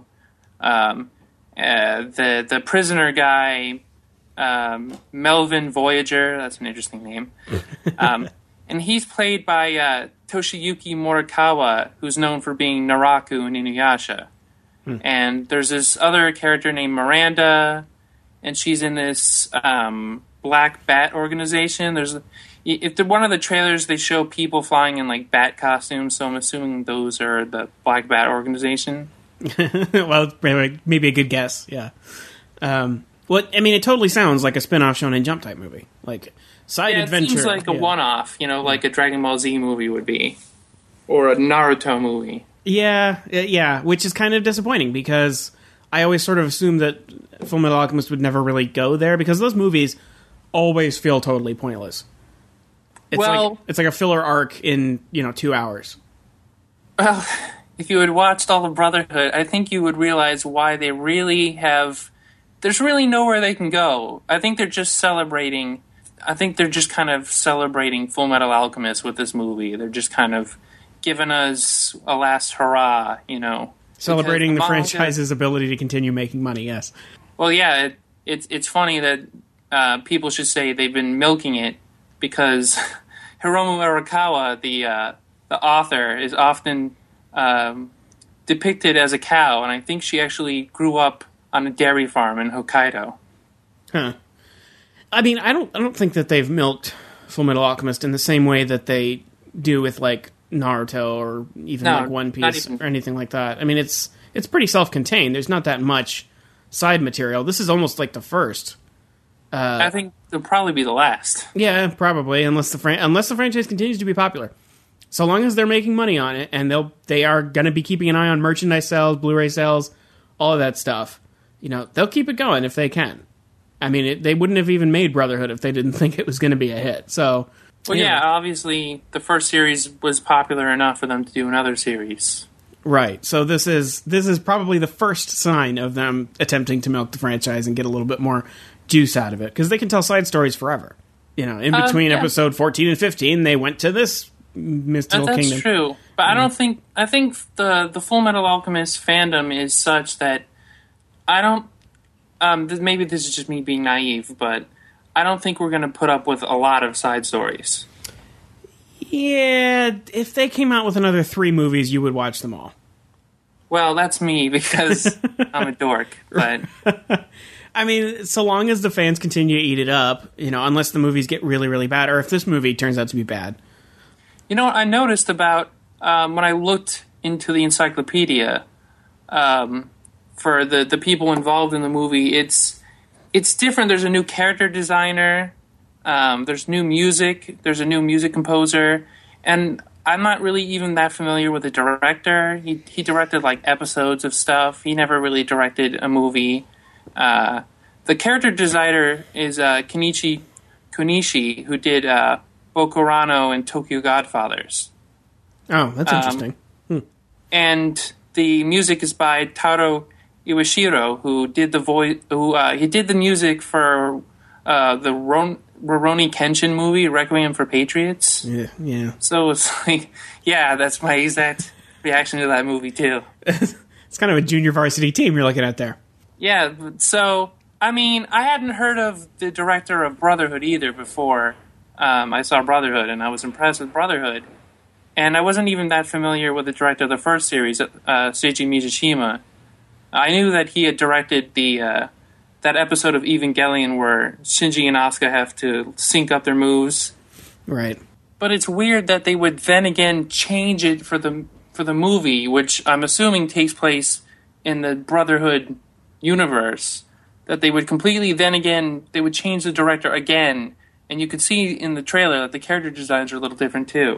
Um, uh, the the prisoner guy, um, Melvin Voyager. That's an interesting name. Um, and he's played by uh, Toshiyuki Morikawa, who's known for being Naraku in Inuyasha. Hmm. And there's this other character named Miranda, and she's in this um, Black Bat organization. There's if they're one of the trailers, they show people flying in like bat costumes, so I'm assuming those are the Black Bat organization.
Well, maybe a good guess, yeah. Um, well, I mean, it totally sounds like a spin-off Shonen Jump type movie. Like, side
yeah, it
adventure.
seems like a
yeah.
one-off, you know, like a Dragon Ball Z movie would be. Or a Naruto movie.
Yeah, yeah, which is kind of disappointing, because I always sort of assumed that Fullmetal Alchemist would never really go there, because those movies always feel totally pointless. It's
well,
like it's like a filler arc in, you know, two hours.
Well... If you had watched all of Brotherhood, I think you would realize why they really have... There's really nowhere they can go. I think they're just celebrating... I think they're just kind of celebrating Fullmetal Alchemist with this movie. They're just kind of giving us a last hurrah, you know.
Celebrating the
manga,
franchise's ability to continue making money, yes.
Well, yeah, it, it's it's funny that uh, people should say they've been milking it, because Hiromu Arakawa, the uh, the author, is often... Um, depicted as a cow, and I think she actually grew up on a dairy farm in Hokkaido.
Huh. I mean, I don't I don't think that they've milked Fullmetal Alchemist in the same way that they do with, like, Naruto or even,
no,
like, One Piece or anything like that. I mean, it's it's pretty self-contained. There's not that much side material. This is almost like the first. Uh,
I think they'll probably be the last.
Yeah, probably, unless the fran- unless the franchise continues to be popular. So long as they're making money on it, and they'll they are going to be keeping an eye on merchandise sales, Blu-ray sales, all of that stuff, you know, they'll keep it going if they can. I mean, it, they wouldn't have even made Brotherhood if they didn't think it was going to be a hit. So
Well, yeah, obviously the first series was popular enough for them to do another series.
Right. So this is this is probably the first sign of them attempting to milk the franchise and get a little bit more juice out of it, because they can tell side stories forever. You know, in between um, yeah. episode fourteen and fifteen, they went to this mystical
that's
kingdom.
That's true, but mm-hmm. I don't think I think the the Full Metal Alchemist fandom is such that I don't. Um, th- maybe this is just me being naive, but I don't think we're going to put up with a lot of side stories.
Yeah, if they came out with another three movies, you would watch them all.
Well, that's me, because I'm a dork, but...
I mean, so long as the fans continue to eat it up, you know, unless the movies get really, really bad, or if this movie turns out to be bad.
You know what I noticed about, um, when I looked into the encyclopedia, um, for the, the people involved in the movie, it's it's different. There's a new character designer, um, there's new music, there's a new music composer, and I'm not really even that familiar with the director. He he directed, like, episodes of stuff. He never really directed a movie. Uh, the character designer is uh, Kenichi Kunishi, who did uh, Bokurano and Tokyo Godfathers.
Oh, that's interesting.
Um,
hmm.
And the music is by Taro Iwashiro, who did the voice. Who uh, he did the music for uh, the Ron- Rurouni Kenshin movie, Requiem for Patriots.
Yeah, yeah.
So it's like, yeah, that's my exact reaction to that movie too.
It's kind of a junior varsity team you're looking at there.
Yeah, so, I mean, I hadn't heard of the director of Brotherhood either before um, I saw Brotherhood, and I was impressed with Brotherhood. And I wasn't even that familiar with the director of the first series, uh, Seiji Miyashima. I knew that he had directed the uh, that episode of Evangelion where Shinji and Asuka have to sync up their moves.
Right.
But it's weird that they would then again change it for the for the movie, which I'm assuming takes place in the Brotherhood universe, that they would completely then again they would change the director again, and you could see in the trailer that the character designs are a little different too.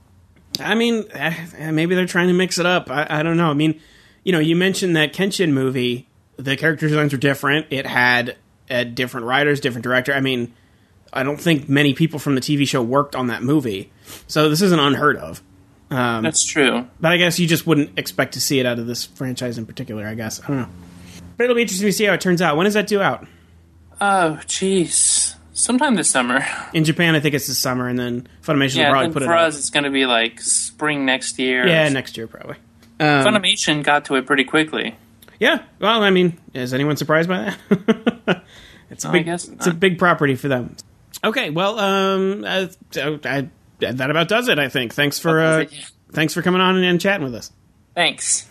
I mean, maybe they're trying to mix it up. I, I don't know. I mean, you know, you mentioned that Kenshin movie, the character designs were different. It had uh, different writers, different director. I mean, I don't think many people from the T V show worked on that movie, so this isn't unheard of. Um,
That's true.
But I guess you just wouldn't expect to see it out of this franchise in particular, I guess. I don't know. But it'll be interesting to see how it turns out. When does that due out?
Oh, jeez. Sometime this summer.
In Japan, I think it's this summer, and then Funimation
yeah,
will probably put it
for
out.
us, it's going to be like spring next year.
Yeah, next year, probably. Um,
Funimation got to it pretty quickly.
Yeah. Well, I mean, is anyone surprised by that? it's a
no,
big,
I guess
it's a big property for them. Okay, well, um, I, I, that about does it, I think. Thanks for, uh, thanks for coming on and chatting with us.
Thanks.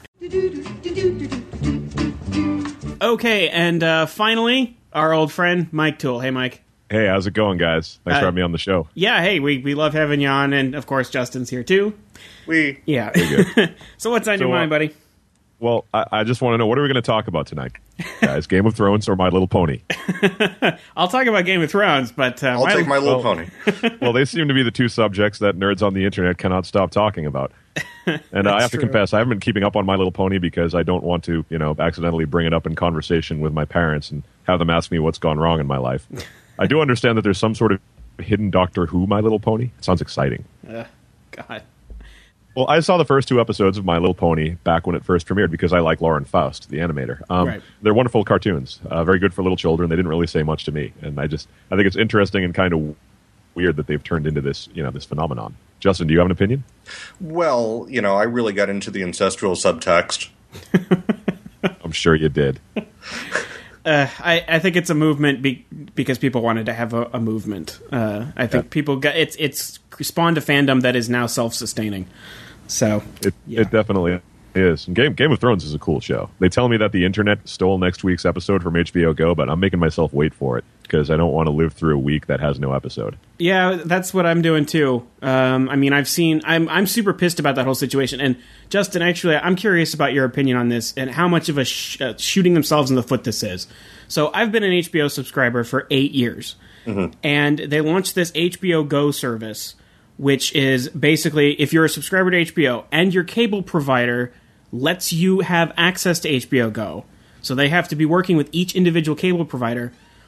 Okay, and uh, finally, our old friend, Mike Toole. Hey, Mike.
Hey, how's it going, guys? Thanks uh, for having me on the show.
Yeah, hey, we, we love having you on, and of course, Justin's here too.
We.
Yeah. So what's on
so,
your mind,
uh,
buddy?
Well, I, I just want to know, what are we going to talk about tonight? Guys, Game of Thrones or My Little Pony?
I'll talk about Game of Thrones, but... Uh,
I'll
my,
take My Little
well,
Pony.
Well, they seem to be the two subjects that nerds on the internet cannot stop talking about. And uh, I have
true.
to confess, I haven't been keeping up on My Little Pony because I don't want to, you know, accidentally bring it up in conversation with my parents and have them ask me what's gone wrong in my life. I do understand that there's some sort of hidden Doctor Who My Little Pony. It sounds exciting.
Uh, God.
Well, I saw the first two episodes of My Little Pony back when it first premiered because I like Lauren Faust, the animator. Um,
right.
They're wonderful cartoons, uh, very good for little children. They didn't really say much to me, and I just I think it's interesting and kind of weird that they've turned into this, you know, this phenomenon. Justin, do you have an opinion?
Well, you know, I really got into the ancestral subtext.
I'm sure you did.
Uh, I, I think it's a movement be, because people wanted to have a, a movement. Uh, I think yeah. people got it's it's spawned a fandom that is now self-sustaining. So
it
yeah.
it definitely is. And Game Game of Thrones is a cool show. They tell me that the internet stole next week's episode from H B O Go, but I'm making myself wait for it because I don't want to live through a week that has no episode.
Yeah, that's what I'm doing too. Um, I mean, I've seen. I'm I'm super pissed about that whole situation. And Justin, actually, I'm curious about your opinion on this and how much of a sh- uh, shooting themselves in the foot this is. So I've been an H B O subscriber for eight years, mm-hmm. and they launched this H B O Go service, which is basically if you're a subscriber to H B O and your cable provider lets you have access to H B O Go. So they have to be working with each individual cable provider.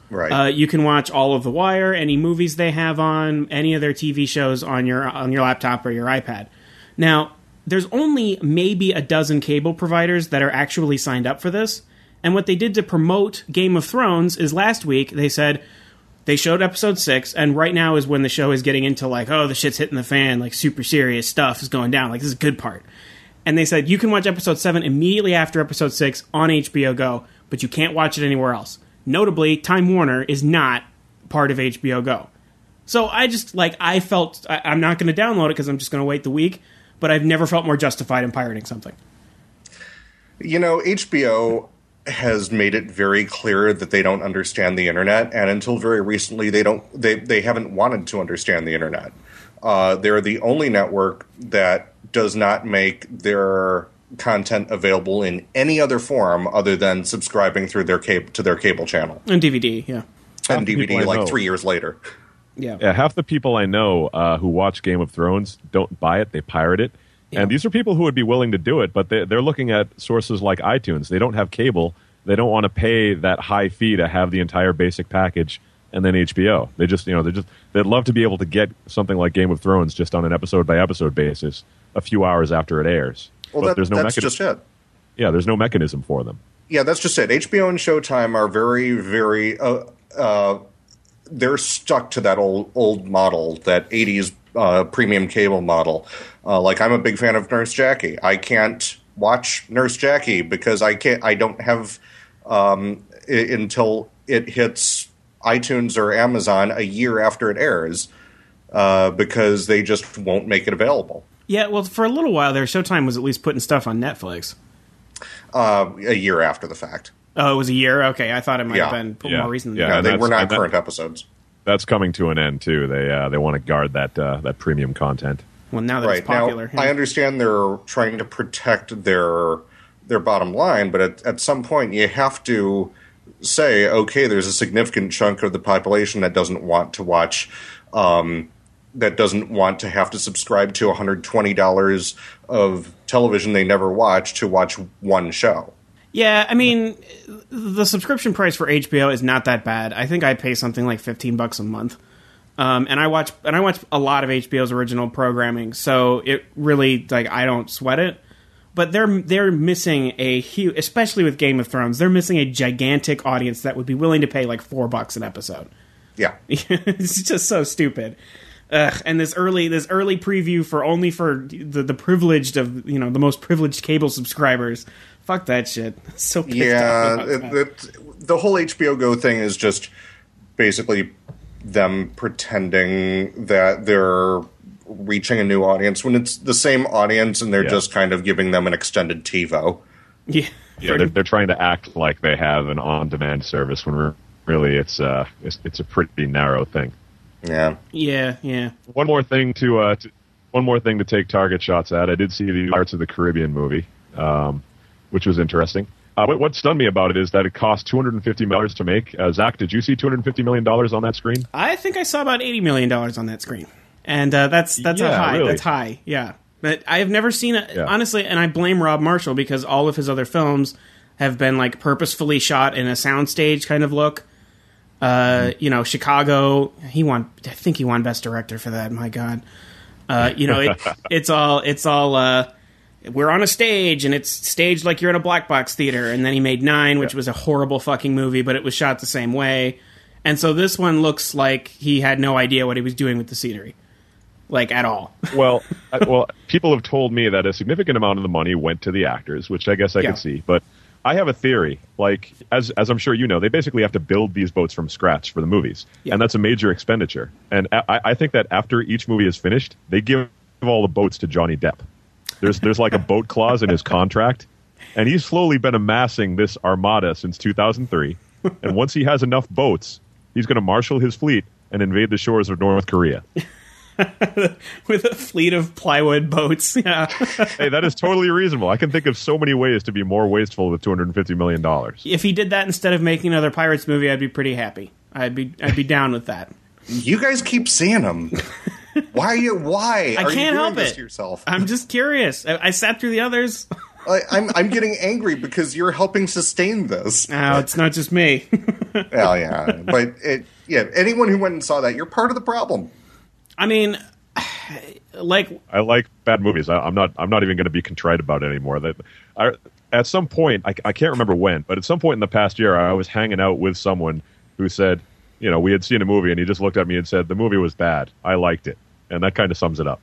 Right.
Uh, you can watch all of The Wire, any movies they have on, any of their T V shows on your on your laptop or your iPad. Now, there's only maybe a dozen cable providers that are actually signed up for this. And what they did to promote Game of Thrones is last week they said they showed episode six, and right now is when the show is getting into like, oh, the shit's hitting the fan, like super serious stuff is going down, like this is a good part. And they said you can watch episode seven immediately after episode six on H B O Go, but you can't watch it anywhere else. Notably, Time Warner is not part of H B O Go. So I just, like, I felt, I, I'm not going to download it because I'm just going to wait the week, but I've never felt more justified in pirating something.
You know, H B O has made it very clear that they don't understand the internet, and until very recently, they don't, they, they haven't wanted to understand the internet. Uh, they're the only network that does not make their content available in any other form other than subscribing through their cable to their cable channel
And D V D, yeah.
And D V D like three years later.
Yeah.
Yeah, half the people I know uh, who watch Game of Thrones don't buy it, they pirate it. Yeah. And these are people who would be willing to do it, but they, they're looking at sources like iTunes. They don't have cable. They don't want to pay that high fee to have the entire basic package and then H B O. They just, you know, they just they'd love to be able to get something like Game of Thrones just on an episode by episode basis a few hours after it airs.
Well,
but
that,
there's no
that's
mechanism.
just it.
Yeah, there's no mechanism for them.
Yeah, that's just it. H B O and Showtime are very, very. Uh, uh, they're stuck to that old old model, that eighties uh, premium cable model. Uh, like, I'm a big fan of Nurse Jackie. I can't watch Nurse Jackie because I can't. I don't have um, I- until it hits iTunes or Amazon a year after it airs, uh, because they just won't make it available.
Yeah, well, for a little while there, Showtime was at least putting stuff on Netflix.
Uh, a year after the fact.
Oh, it was a year? Okay, I thought it might
Yeah.
have been
Yeah.
more recent than
Yeah,
that.
Yeah,
and
they
that's-
were not
and that-
current episodes.
That's coming to an end too. They uh, they want to guard that uh, that premium content.
Well, now that
Right.
it's popular.
Now, I understand they're trying to protect their their bottom line, but at, at some point you have to say, okay, there's a significant chunk of the population that doesn't want to watch, um, that doesn't want to have to subscribe to one hundred twenty dollars of television they never watch to watch one show.
Yeah, I mean, the subscription price for H B O is not that bad. I think I pay something like fifteen bucks a month. Um, and I watch and I watch a lot of H B O's original programming, so it really, like, I don't sweat it. But they're they're missing a huge, especially with Game of Thrones, they're missing a gigantic audience that would be willing to pay like four bucks an episode.
Yeah.
It's just so stupid. Ugh, and this early this early preview for only for the, the privileged of, you know, the most privileged cable subscribers. Fuck that shit. So pissed
Yeah,
off about
it,
that.
it, the whole H B O Go thing is just basically them pretending that they're reaching a new audience when it's the same audience, and they're
Yeah.
just kind of giving them an extended TiVo.
Yeah,
Yeah, they're, they're trying to act like they have an on-demand service when re- really it's uh it's, it's a pretty narrow thing.
Yeah.
yeah, yeah.
One more thing to, uh, to one more thing to take target shots at. I did see the Pirates of the Caribbean movie, um, which was interesting. Uh, what, what stunned me about it is that it cost two hundred fifty million dollars to make. Uh, Zach, did you see two hundred fifty million dollars on that screen?
I think I saw about eighty million dollars on that screen. And uh, that's that's a
Yeah,
high.
really.
That's high, yeah. But I have never seen it,
Yeah.
honestly, and I blame Rob Marshall because all of his other films have been, like, purposefully shot in a soundstage kind of look. Uh, you know, Chicago, he won, I think he won Best Director for that, my God. Uh, you know, it, it's all, it's all, uh, we're on a stage, and it's staged like you're in a black box theater, and then he made Nine, which
Yeah.
was a horrible fucking movie, but it was shot the same way. And so this one looks like he had no idea what he was doing with the scenery. Like, at all.
Well, I, well, people have told me that a significant amount of the money went to the actors, which I guess I
Yeah.
could see. But I have a theory. Like, as as I'm sure you know, they basically have to build these boats from scratch for the movies,
Yeah.
and that's a major expenditure. And I, I think that after each movie is finished, they give all the boats to Johnny Depp. There's there's like a boat clause in his contract, and he's slowly been amassing this armada since two thousand three. And once he has enough boats, he's going to marshal his fleet and invade the shores of North Korea.
With a fleet of plywood boats. Yeah.
Hey, that is totally reasonable. I can think of so many ways to be more wasteful with two hundred fifty million dollars.
If he did that instead of making another Pirates movie, I'd be pretty happy. I'd be I'd be down with that.
You guys keep seeing them. Why? You, why?
I
are
can't
you doing
help
this
it.
to yourself?
I'm just curious. I, I sat through the others.
I, I'm I'm getting angry because you're helping sustain this.
No, it's not just me.
Well, yeah, but it, yeah, anyone who went and saw that, you're part of the problem.
I mean, like
I like bad movies. I, I'm not. I'm not even going to be contrite about it anymore. That I, at some point, I, I can't remember when, but at some point in the past year, I was hanging out with someone who said, you know, we had seen a movie, and he just looked at me and said, "The movie was bad. I liked it," and that kind of sums it up.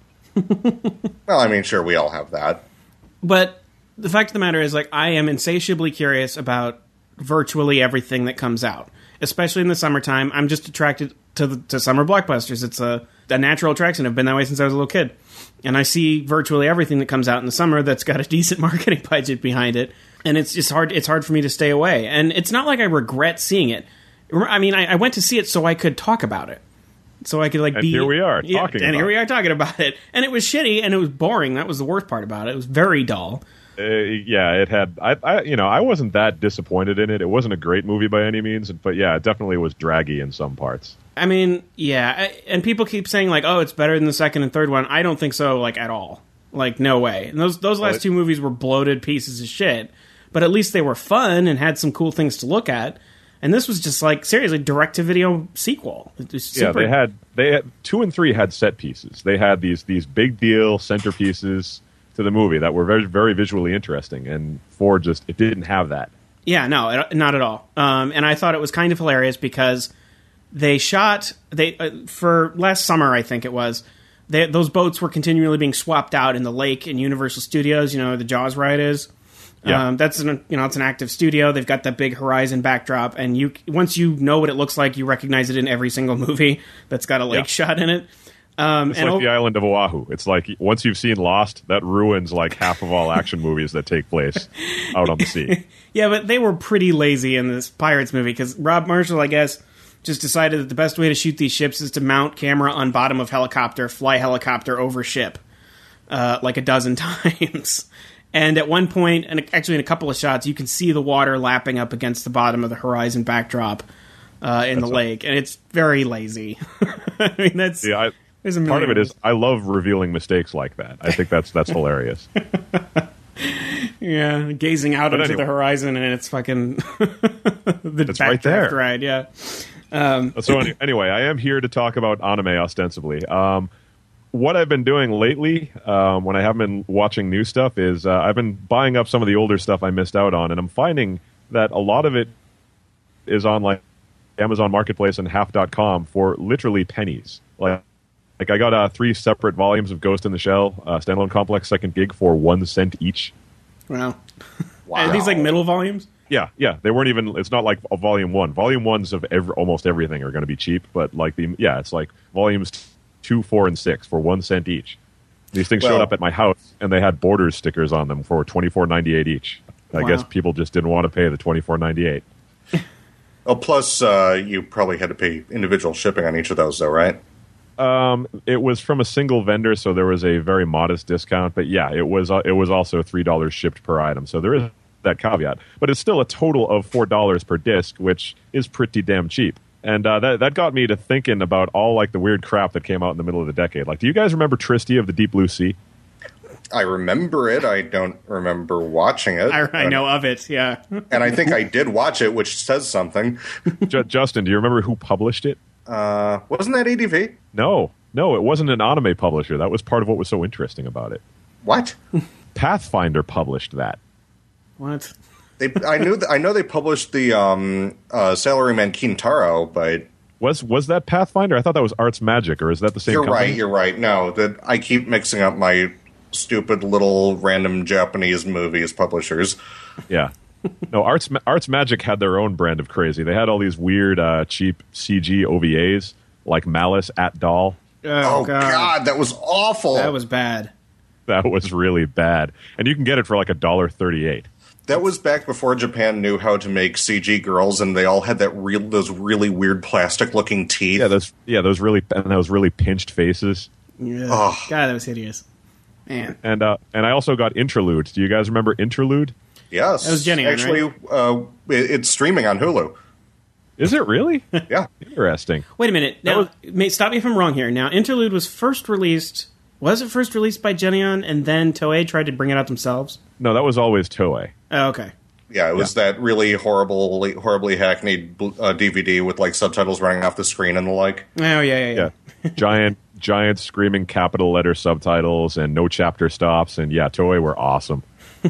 Well, I mean, sure, we all have that.
But the fact of the matter is, like, I am insatiably curious about virtually everything that comes out, especially in the summertime. I'm just attracted to the, to summer blockbusters. It's a, a natural attraction. I've been that way since I was a little kid. And I see virtually everything that comes out in the summer that's got a decent marketing budget behind it. And it's just hard. It's hard for me to stay away. And it's not like I regret seeing it. I mean, I, I went to see it so I could talk about it. So I could, like,
and
be...
here we are,
yeah,
talking
and
about
here we
it.
are talking about it. And it was shitty, and it was boring. That was the worst part about it. It was very dull.
Uh, yeah, it had. I, I, you know, I wasn't that disappointed in it. It wasn't a great movie by any means, but yeah, it definitely was draggy in some parts.
I mean, yeah, I, and people keep saying, like, oh, it's better than the second and third one. I don't think so, like, at all. Like, no way. And those those last
Well, it,
two movies were bloated pieces of shit, but at least they were fun and had some cool things to look at. And this was just, like, seriously, direct-to-video sequel. It was super...
Yeah, they had they had, two and three had set pieces. They had these these big deal centerpieces to the movie that were very very visually interesting, and four just it didn't have that.
Yeah, no, it, not at all. Um, and I thought it was kind of hilarious because they shot they uh, for last summer, I think it was. They, those boats were continually being swapped out in the lake in Universal Studios. You know where the Jaws ride is.
Yeah.
Um, that's an you know it's an active studio. They've got that big horizon backdrop, and you once you know what it looks like, you recognize it in every single movie that's got a lake
Yeah.
shot in it. Um,
It's
and
like
o-
the island of Oahu. It's like once you've seen Lost, that ruins like half of all action movies that take place out on the sea.
Yeah, but they were pretty lazy in this Pirates movie because Rob Marshall, I guess, just decided that the best way to shoot these ships is to mount camera on bottom of helicopter, fly helicopter over ship, uh, like a dozen times. And at one point, and actually in a couple of shots, you can see the water lapping up against the bottom of the horizon backdrop uh, in
That's
the lake, and it's very lazy. I mean, that's
Yeah, I,
there's a
part of it
million
is I love revealing mistakes like that. I think that's that's hilarious.
Yeah, gazing out
But
into
anyway.
the horizon, and it's fucking the
It's right
backdraft
there.
ride. Yeah. Um,
So any, anyway, I am here to talk about anime ostensibly. Um, what I've been doing lately, um, when I haven't been watching new stuff, is uh, I've been buying up some of the older stuff I missed out on, and I'm finding that a lot of it is on like Amazon Marketplace and half dot com for literally pennies. Like, like I got uh, three separate volumes of Ghost in the Shell, uh, Standalone Complex Second Gig for one cent each.
wow.
Wow.
Are these like middle volumes?
Yeah, yeah. They weren't even. It's not like a volume one. Volume ones of every, almost everything are going to be cheap, but like the yeah, it's like volumes two, four, and six for one cent each. These things
Well-
showed up at my house, and they had Borders stickers on them for twenty four ninety eight each. I
Wow.
guess people just didn't want to pay the twenty four ninety eight.
Oh, plus, uh, you probably had to pay individual shipping on each of those, though, right?
Um, it was from a single vendor, so there was a very modest discount. But yeah, it was uh, it was also three dollars shipped per item, so there is that caveat. But it's still a total of four dollars per disc, which is pretty damn cheap. And uh, that that got me to thinking about all like the weird crap that came out in the middle of the decade. Like, do you guys remember Tristy of the Deep Blue Sea?
I remember it. I don't remember watching it.
I, I know of it. Yeah.
And I think I did watch it, which says something.
J- Justin, do you remember who published it?
Uh, wasn't that A D V?
No, no, it wasn't an anime publisher. That was part of what was so interesting about it.
What?
Pathfinder published that.
What?
They, I knew. Th- I know they published the um, uh, Salaryman Kintaro, but
Was was that Pathfinder? I thought that was Arts Magic, or is that the same
you're
company?
right. You're right. No, that I keep mixing up my stupid little random Japanese movies publishers.
Yeah. No, Arts Arts Magic had their own brand of crazy. They had all these weird, uh, cheap C G O V As, like Malice at Doll.
Oh,
Oh God. that was awful.
That was bad.
That was really bad. And you can get it for like a dollar thirty-eight.
That was back before Japan knew how to make C G girls, and they all had that real, those really weird plastic-looking teeth.
Yeah, those yeah those really and those really pinched faces.
Yeah.
Oh.
God, that was hideous. Man.
And uh, and I also got Interlude. Do you guys remember Interlude?
Yes,
That was Jenny,
actually, uh, it, it's streaming on Hulu.
Is it really?
Yeah,
Interesting.
Wait a minute. Now, may, stop me if I'm wrong here. Now, Interlude was first released Was it first released by Geneon and then Toei tried to bring it out themselves?
No, that was always Toei.
Oh, okay.
Yeah, it was yeah. that really horrible, horribly hackneyed uh, D V D with like subtitles running off the screen and the like.
Oh, yeah, yeah, yeah.
yeah. Giant, giant screaming capital letter subtitles and no chapter stops. And yeah, Toei were awesome.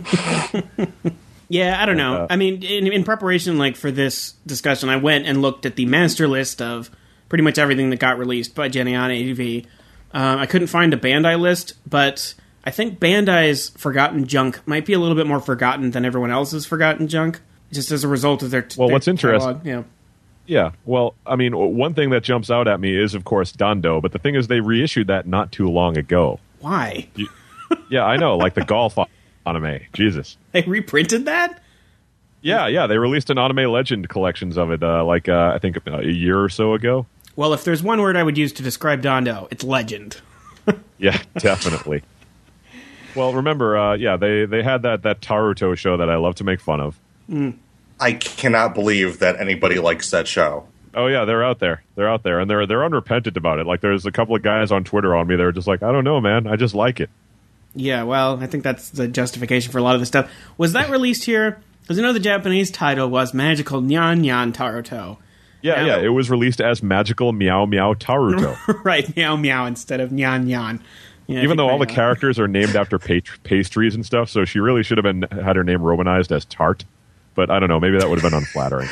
Yeah, I don't know.
Uh,
I mean, in, in preparation like for this discussion, I went and looked at the master list of pretty much everything that got released by Geneon A D V. Um, I couldn't find a Bandai list, but I think Bandai's Forgotten Junk might be a little bit more forgotten than everyone else's Forgotten Junk, just as a result of their t-
well.
their
What's interesting?
catalog. Yeah.
Yeah, well, I mean, one thing that jumps out at me is, of course, Dando, but the thing is they reissued that not too long ago.
Why?
You, yeah, I know, like the golf anime. Jesus.
They reprinted that?
Yeah, yeah, they released an Anime Legend collections of it, uh, like, uh, I think a year or so ago.
Well, if there's one word I would use to describe Dando, it's legend.
Yeah, definitely. Well, remember, uh, yeah, they, they had that, that Taruto show that I love to make fun of.
Mm.
I cannot believe that anybody likes that show.
Oh yeah, they're out there. They're out there, and they're they're unrepentant about it. Like there's a couple of guys on Twitter on me. They're just like, I don't know, man. I just like it.
Yeah, well, I think that's the justification for a lot of this stuff. Was that released here? Because I know the Japanese title was Magical Nyan Nyan Taruto.
Yeah, now, yeah, it was released as Magical Meow Meow Taruto.
Right, Meow Meow instead of Nyan Nyan. Yeah,
even though all the characters are named after pat- pastries and stuff, so she really should have been had her name romanized as Tart. But I don't know, maybe that would have been unflattering.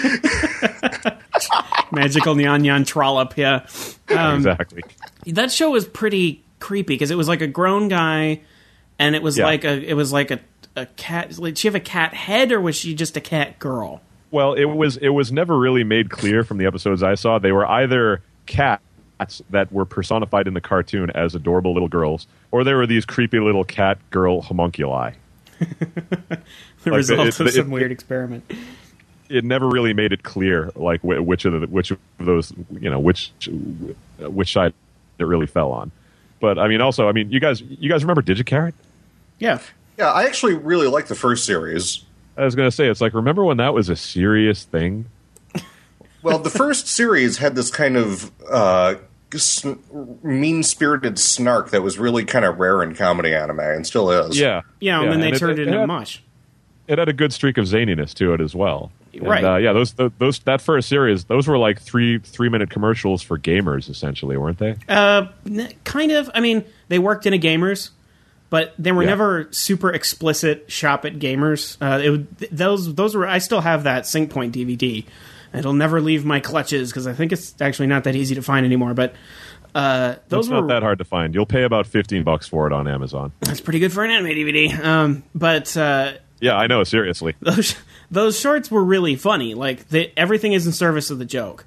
Magical Nyan Nyan Trollop, yeah. Um,
exactly.
That show was pretty creepy because it was like a grown guy, and it was yeah. like a it was like a, a cat. Did she have a cat head, or was she just a cat girl?
Well, it was it was never really made clear from the episodes I saw. They were either cats that were personified in the cartoon as adorable little girls, or they were these creepy little cat girl homunculi.
The
like
result
it,
of
it,
some
it,
weird experiment.
It never really made it clear, like which of the which of those, you know, which which side it really fell on. But I mean, also, I mean, you guys, you guys remember DigiCarrot?
Yeah,
yeah. I actually really liked the first series.
I was going to say, it's like, remember when that was a serious thing?
Well, the first series had this kind of uh, sn- mean-spirited snark that was really kind of rare in comedy anime, and still is.
Yeah,
yeah, and
yeah.
then they
and
turned
it,
it, it into
had,
mush.
It had a good streak of zaniness to it as well.
Right.
And, uh, yeah, those those that first series, those were like three three minute commercials for gamers, essentially, weren't they?
Uh, kind of. I mean, they worked in a gamers, but they were yeah. never super explicit shop at gamers. Uh, it would, those those were. I still have that Sync Point D V D. It'll never leave my clutches because I think it's actually not that easy to find anymore. But uh, those
it's
were
not that hard to find. You'll pay about fifteen bucks for it on Amazon.
That's pretty good for an anime D V D. Um, but uh,
yeah, I know. Seriously,
those those shorts were really funny. Like they, everything is in service of the joke.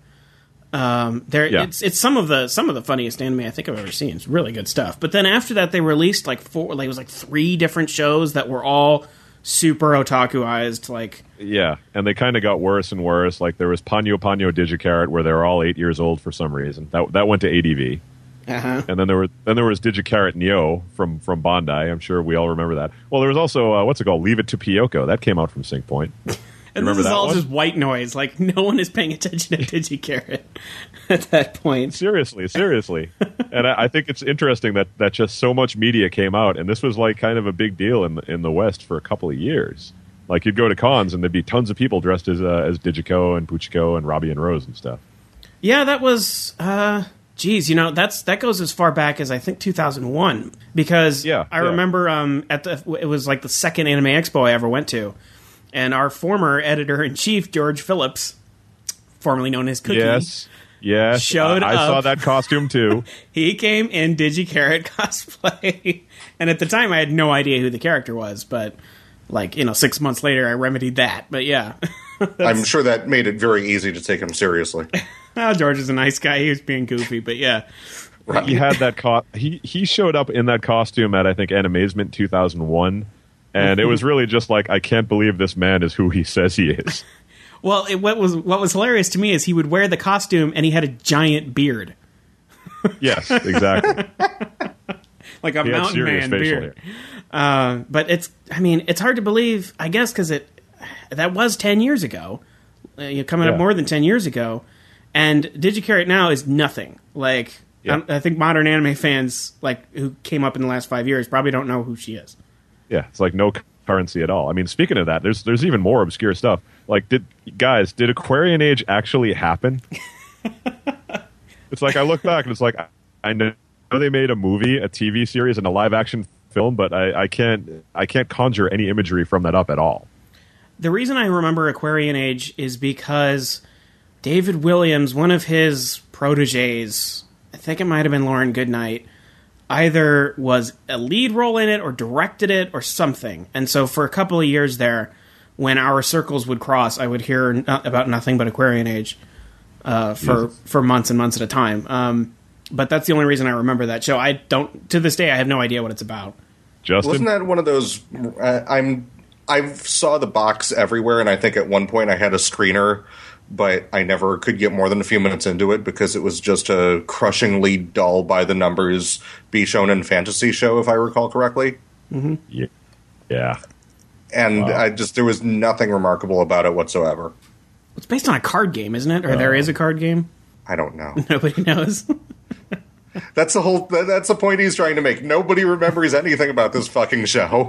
Um, there,
yeah.
it's it's some of the some of the funniest anime I think I've ever seen. It's really good stuff. But then after that, they released like four, like it was like three different shows that were all super otakuized. Like
yeah, and they kind of got worse and worse. Like there was Ponyo Ponyo DigiCarrot, where they were all eight years old for some reason. That that went to A D V.
Uh-huh.
And then there were then there was DigiCarrot Neo from from Bandai. I'm sure we all remember that. Well, there was also uh, what's it called? Leave It to Pyoko. That came out from Sync Point.
And this is all one? just white noise. Like, no one is paying attention to DigiCarrot at that point.
Seriously, seriously. And I, I think it's interesting that, that just so much media came out, and this was like kind of a big deal in the, in the West for a couple of years. Like, you'd go to cons, and there'd be tons of people dressed as uh, as Digico and Puchiko and Robbie and Rose and stuff.
Yeah, that was... Uh, geez, you know, that's that goes as far back as, I think, two thousand one. Because
yeah,
I
yeah.
remember um, at the it was like the second Anime Expo I ever went to. And our former editor-in-chief, George Phillips, formerly known as Cookie,
yes, yes,
showed
I, I
up.
saw that costume too.
He came in DigiCarrot cosplay, and at the time I had no idea who the character was. But like you know, six months later, I remedied that. But yeah,
I'm sure that made it very easy to take him seriously.
Well, George is a nice guy. He was being goofy, but yeah,
right. He had that. Co- he he showed up in that costume at I think Animazement two thousand one. And it was really just like, I can't believe this man is who he says he is.
Well, it, what was what was hilarious to me is he would wear the costume and he had a giant beard.
Yes, exactly.
Like a
he
mountain man beard. Uh, but it's, I mean, it's hard to believe, I guess, because it that was ten years ago. Uh, you're coming
yeah.
up more than ten years ago. And DigiCarrot now is nothing. Like,
Yeah.
I, I think modern anime fans, like who came up in the last five years, probably don't know who she is.
Yeah, it's like no currency at all. I mean, speaking of that, there's there's even more obscure stuff. Like, did guys, did Aquarian Age actually happen? It's like I look back and it's like I know they made a movie, a T V series, and a live action film, but I, I can't I can't conjure any imagery from that up at all.
The reason I remember Aquarian Age is because David Williams, one of his proteges, I think it might have been Lauren Goodnight, either was a lead role in it or directed it or something. And so for a couple of years there, when our circles would cross, I would hear no- about nothing but Aquarian Age uh, for yes. for months and months at a time. Um, but that's the only reason I remember that show. I don't, to this day, I have no idea what it's about.
Justin?
Wasn't that one of those? Uh, I'm I saw the box everywhere, and I think at one point I had a screener, but I never could get more than a few minutes into it because it was just a crushingly dull, by the numbers, B-shonen fantasy show, if I recall correctly.
Mm-hmm.
Yeah. Yeah.
And
wow.
I just there was nothing remarkable about it whatsoever.
It's based on a card game, isn't it? Or uh, there is a card game?
I don't know.
Nobody knows.
That's the whole. That's the point he's trying to make. Nobody remembers anything about this fucking show.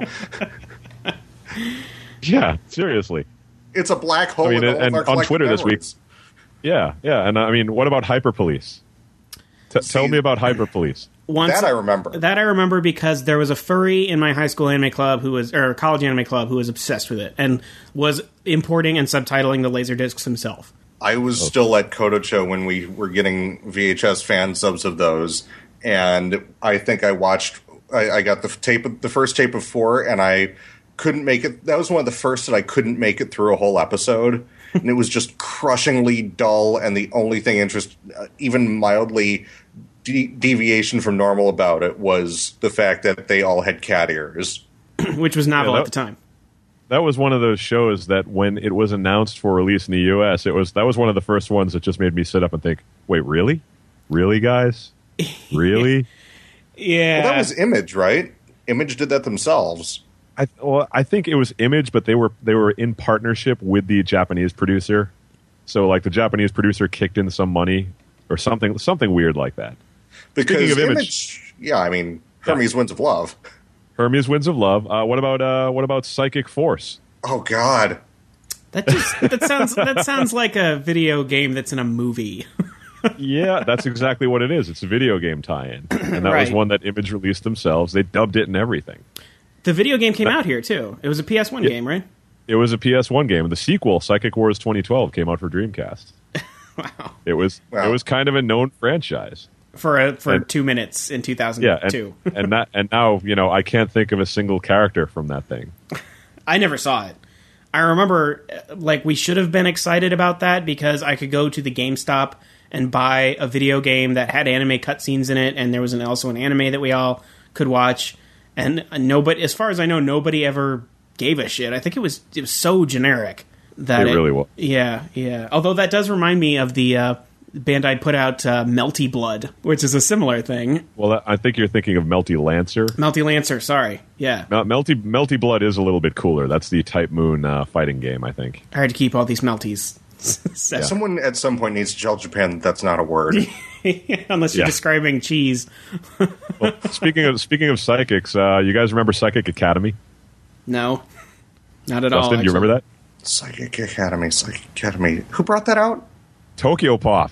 Yeah, seriously.
It's a black hole.
I mean,
in all
and
of our
on Twitter
memories.
this week. Yeah, yeah, and I mean, what about Hyper Police? T-
See,
tell me about Hyper Police.
Once,
that I remember.
That I remember because there was a furry in my high school anime club who was, or college anime club who was obsessed with it and was importing and subtitling the Laserdiscs himself.
I was
oh.
still at Kodocho when we were getting V H S fan subs of those, and I think I watched. I, I got the tape, the first tape of four, and I couldn't make it. That was one of the first that I couldn't make it through a whole episode, and it was just crushingly dull. And the only thing interest, uh, even mildly de- deviation from normal about it, was the fact that they all had cat ears,
which was novel
yeah, that,
at the time.
That was one of those shows that when it was announced for release in the U S, it was that was one of the first ones that just made me sit up and think, "Wait, really, really, guys, really?"
Yeah,
well, that was Image, right? Image did that themselves.
I well, I think it was Image, but they were they were in partnership with the Japanese producer. So, like, the Japanese producer kicked in some money or something, something weird like that.
Because
Speaking of Image,
Image, yeah, I mean, Hermes
yeah.
Winds of Love.
Hermes Winds of Love. Uh, what about uh, what about Psychic Force?
Oh God,
that just that sounds that sounds like a video game that's in a movie.
Yeah, that's exactly what it is. It's a video game tie-in, and that
right.
was one that Image released themselves. They dubbed it and everything.
The video game came that, out here too. It was a P S one
yeah,
game, right?
It was a P S one game. The sequel, Psychic Wars twenty twelve, came out for Dreamcast.
Wow!
It was wow. it was kind of a known franchise
for a, for
and,
two minutes in two thousand two.
Yeah, and, and that and now you know I can't think of a single character from that thing.
I never saw it. I remember, like, we should have been excited about that because I could go to the GameStop and buy a video game that had anime cutscenes in it, and there was an, also an anime that we all could watch. And nobody, as far as I know, nobody ever gave a shit. I think it was it was so generic that
it, it really was.
Yeah, yeah. Although that does remind me of the uh, Bandai put out uh, Melty Blood, which is a similar thing.
Well, I think you're thinking of Melty Lancer.
Melty Lancer, sorry. Yeah.
Mel- Melty Melty Blood is a little bit cooler. That's the Type Moon uh, fighting game, I think.
I had to keep all these Melties.
So. Someone at some point needs to tell Japan that that's not a word.
Unless you're
yeah.
describing cheese.
Well, speaking of speaking of psychics, uh, you guys remember Psychic Academy?
No, not at
Justin,
all.
Justin, do you remember that?
Psychic Academy, Psychic Academy. Who brought that out?
Tokyo Pop.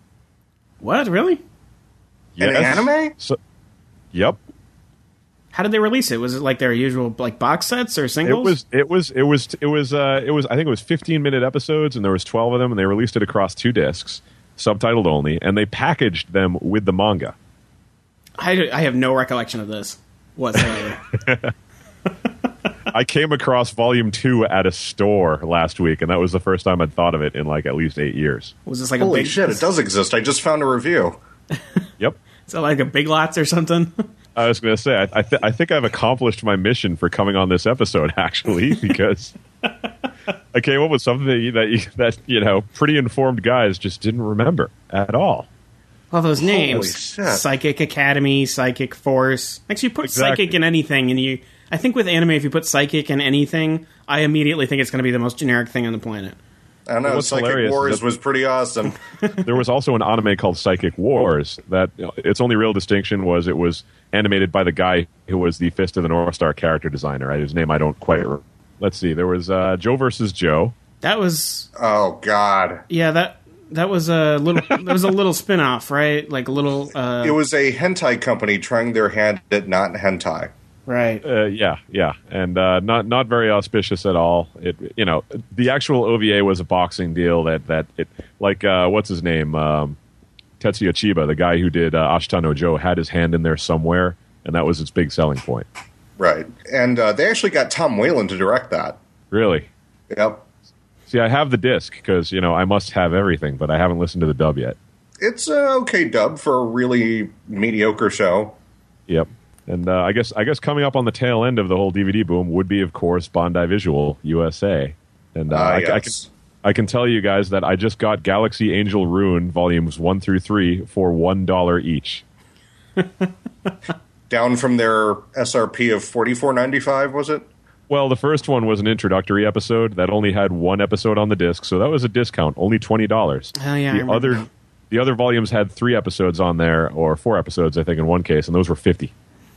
What? Really?
Yes. An anime?
So, yep.
How did they release it? Was it like their usual like box sets or singles?
It was. It was. It was. It was. Uh, it was. I think it was fifteen minute episodes, and there was twelve of them, and they released it across two discs, subtitled only, and they packaged them with the manga.
I, I have no recollection of this whatsoever.
I came across volume two at a store last week, and that was the first time I'd thought of it in like at least eight years.
Was this like
Holy
a big
shit? It does exist. I just found a review.
Yep.
Is it like a Big Lots or something?
I was going to say, I, I, th- I think I've accomplished my mission for coming on this episode, actually, because I came up with something that you, that, you, that, you know, pretty informed guys just didn't remember at all.
Well, those
Holy
names.
shit.
Psychic Academy, Psychic Force. Actually, you put
Exactly.
Psychic in anything, and you... I think with anime, if you put Psychic in anything, I immediately think it's going to be the most generic thing on the planet.
I don't know.
What's
Psychic
hilarious
Wars
is that-
was pretty awesome.
There was also an anime called Psychic Wars that, you know, its only real distinction was it was animated by the guy who was the Fist of the North Star character designer. Right? His name I don't quite remember. Let's see. There was uh, Joe versus Joe.
That was
Oh God!
yeah that that was a little that was a little spin-off, right? Like a little uh,
It was a hentai company trying their hand at not hentai.
right.
Uh, yeah, yeah, and uh, not not very auspicious at all. It, you know, the actual O V A was a boxing deal that that it like uh, what's his name, um, Tetsuya Chiba, the guy who did uh, Ashita no Joe, had his hand in there somewhere, and that was its big selling point.
Right, and uh, they actually got Tom Whalen to direct that.
Really?
Yep,
See, I have the disc because you know I must have everything, but I haven't listened to the dub yet.
it's an okay dub for a really mediocre show.
Yep. And uh, I guess I guess coming up on the tail end of the whole D V D boom would be, of course, Bondi Visual U S A. And uh,
Uh,
I,
yes.
I, can, I can tell you guys that I just got Galaxy Angel Rune volumes one through three for one dollar each.
Down from their S R P of forty-four ninety-five, was it?
Well, the first one was an introductory episode that only had one episode on the disc, so that was a discount, only twenty dollars.
Oh, yeah, I
The
remember
other
that.
the other volumes had three episodes on there, or four episodes, I think, in one case, and those were fifty.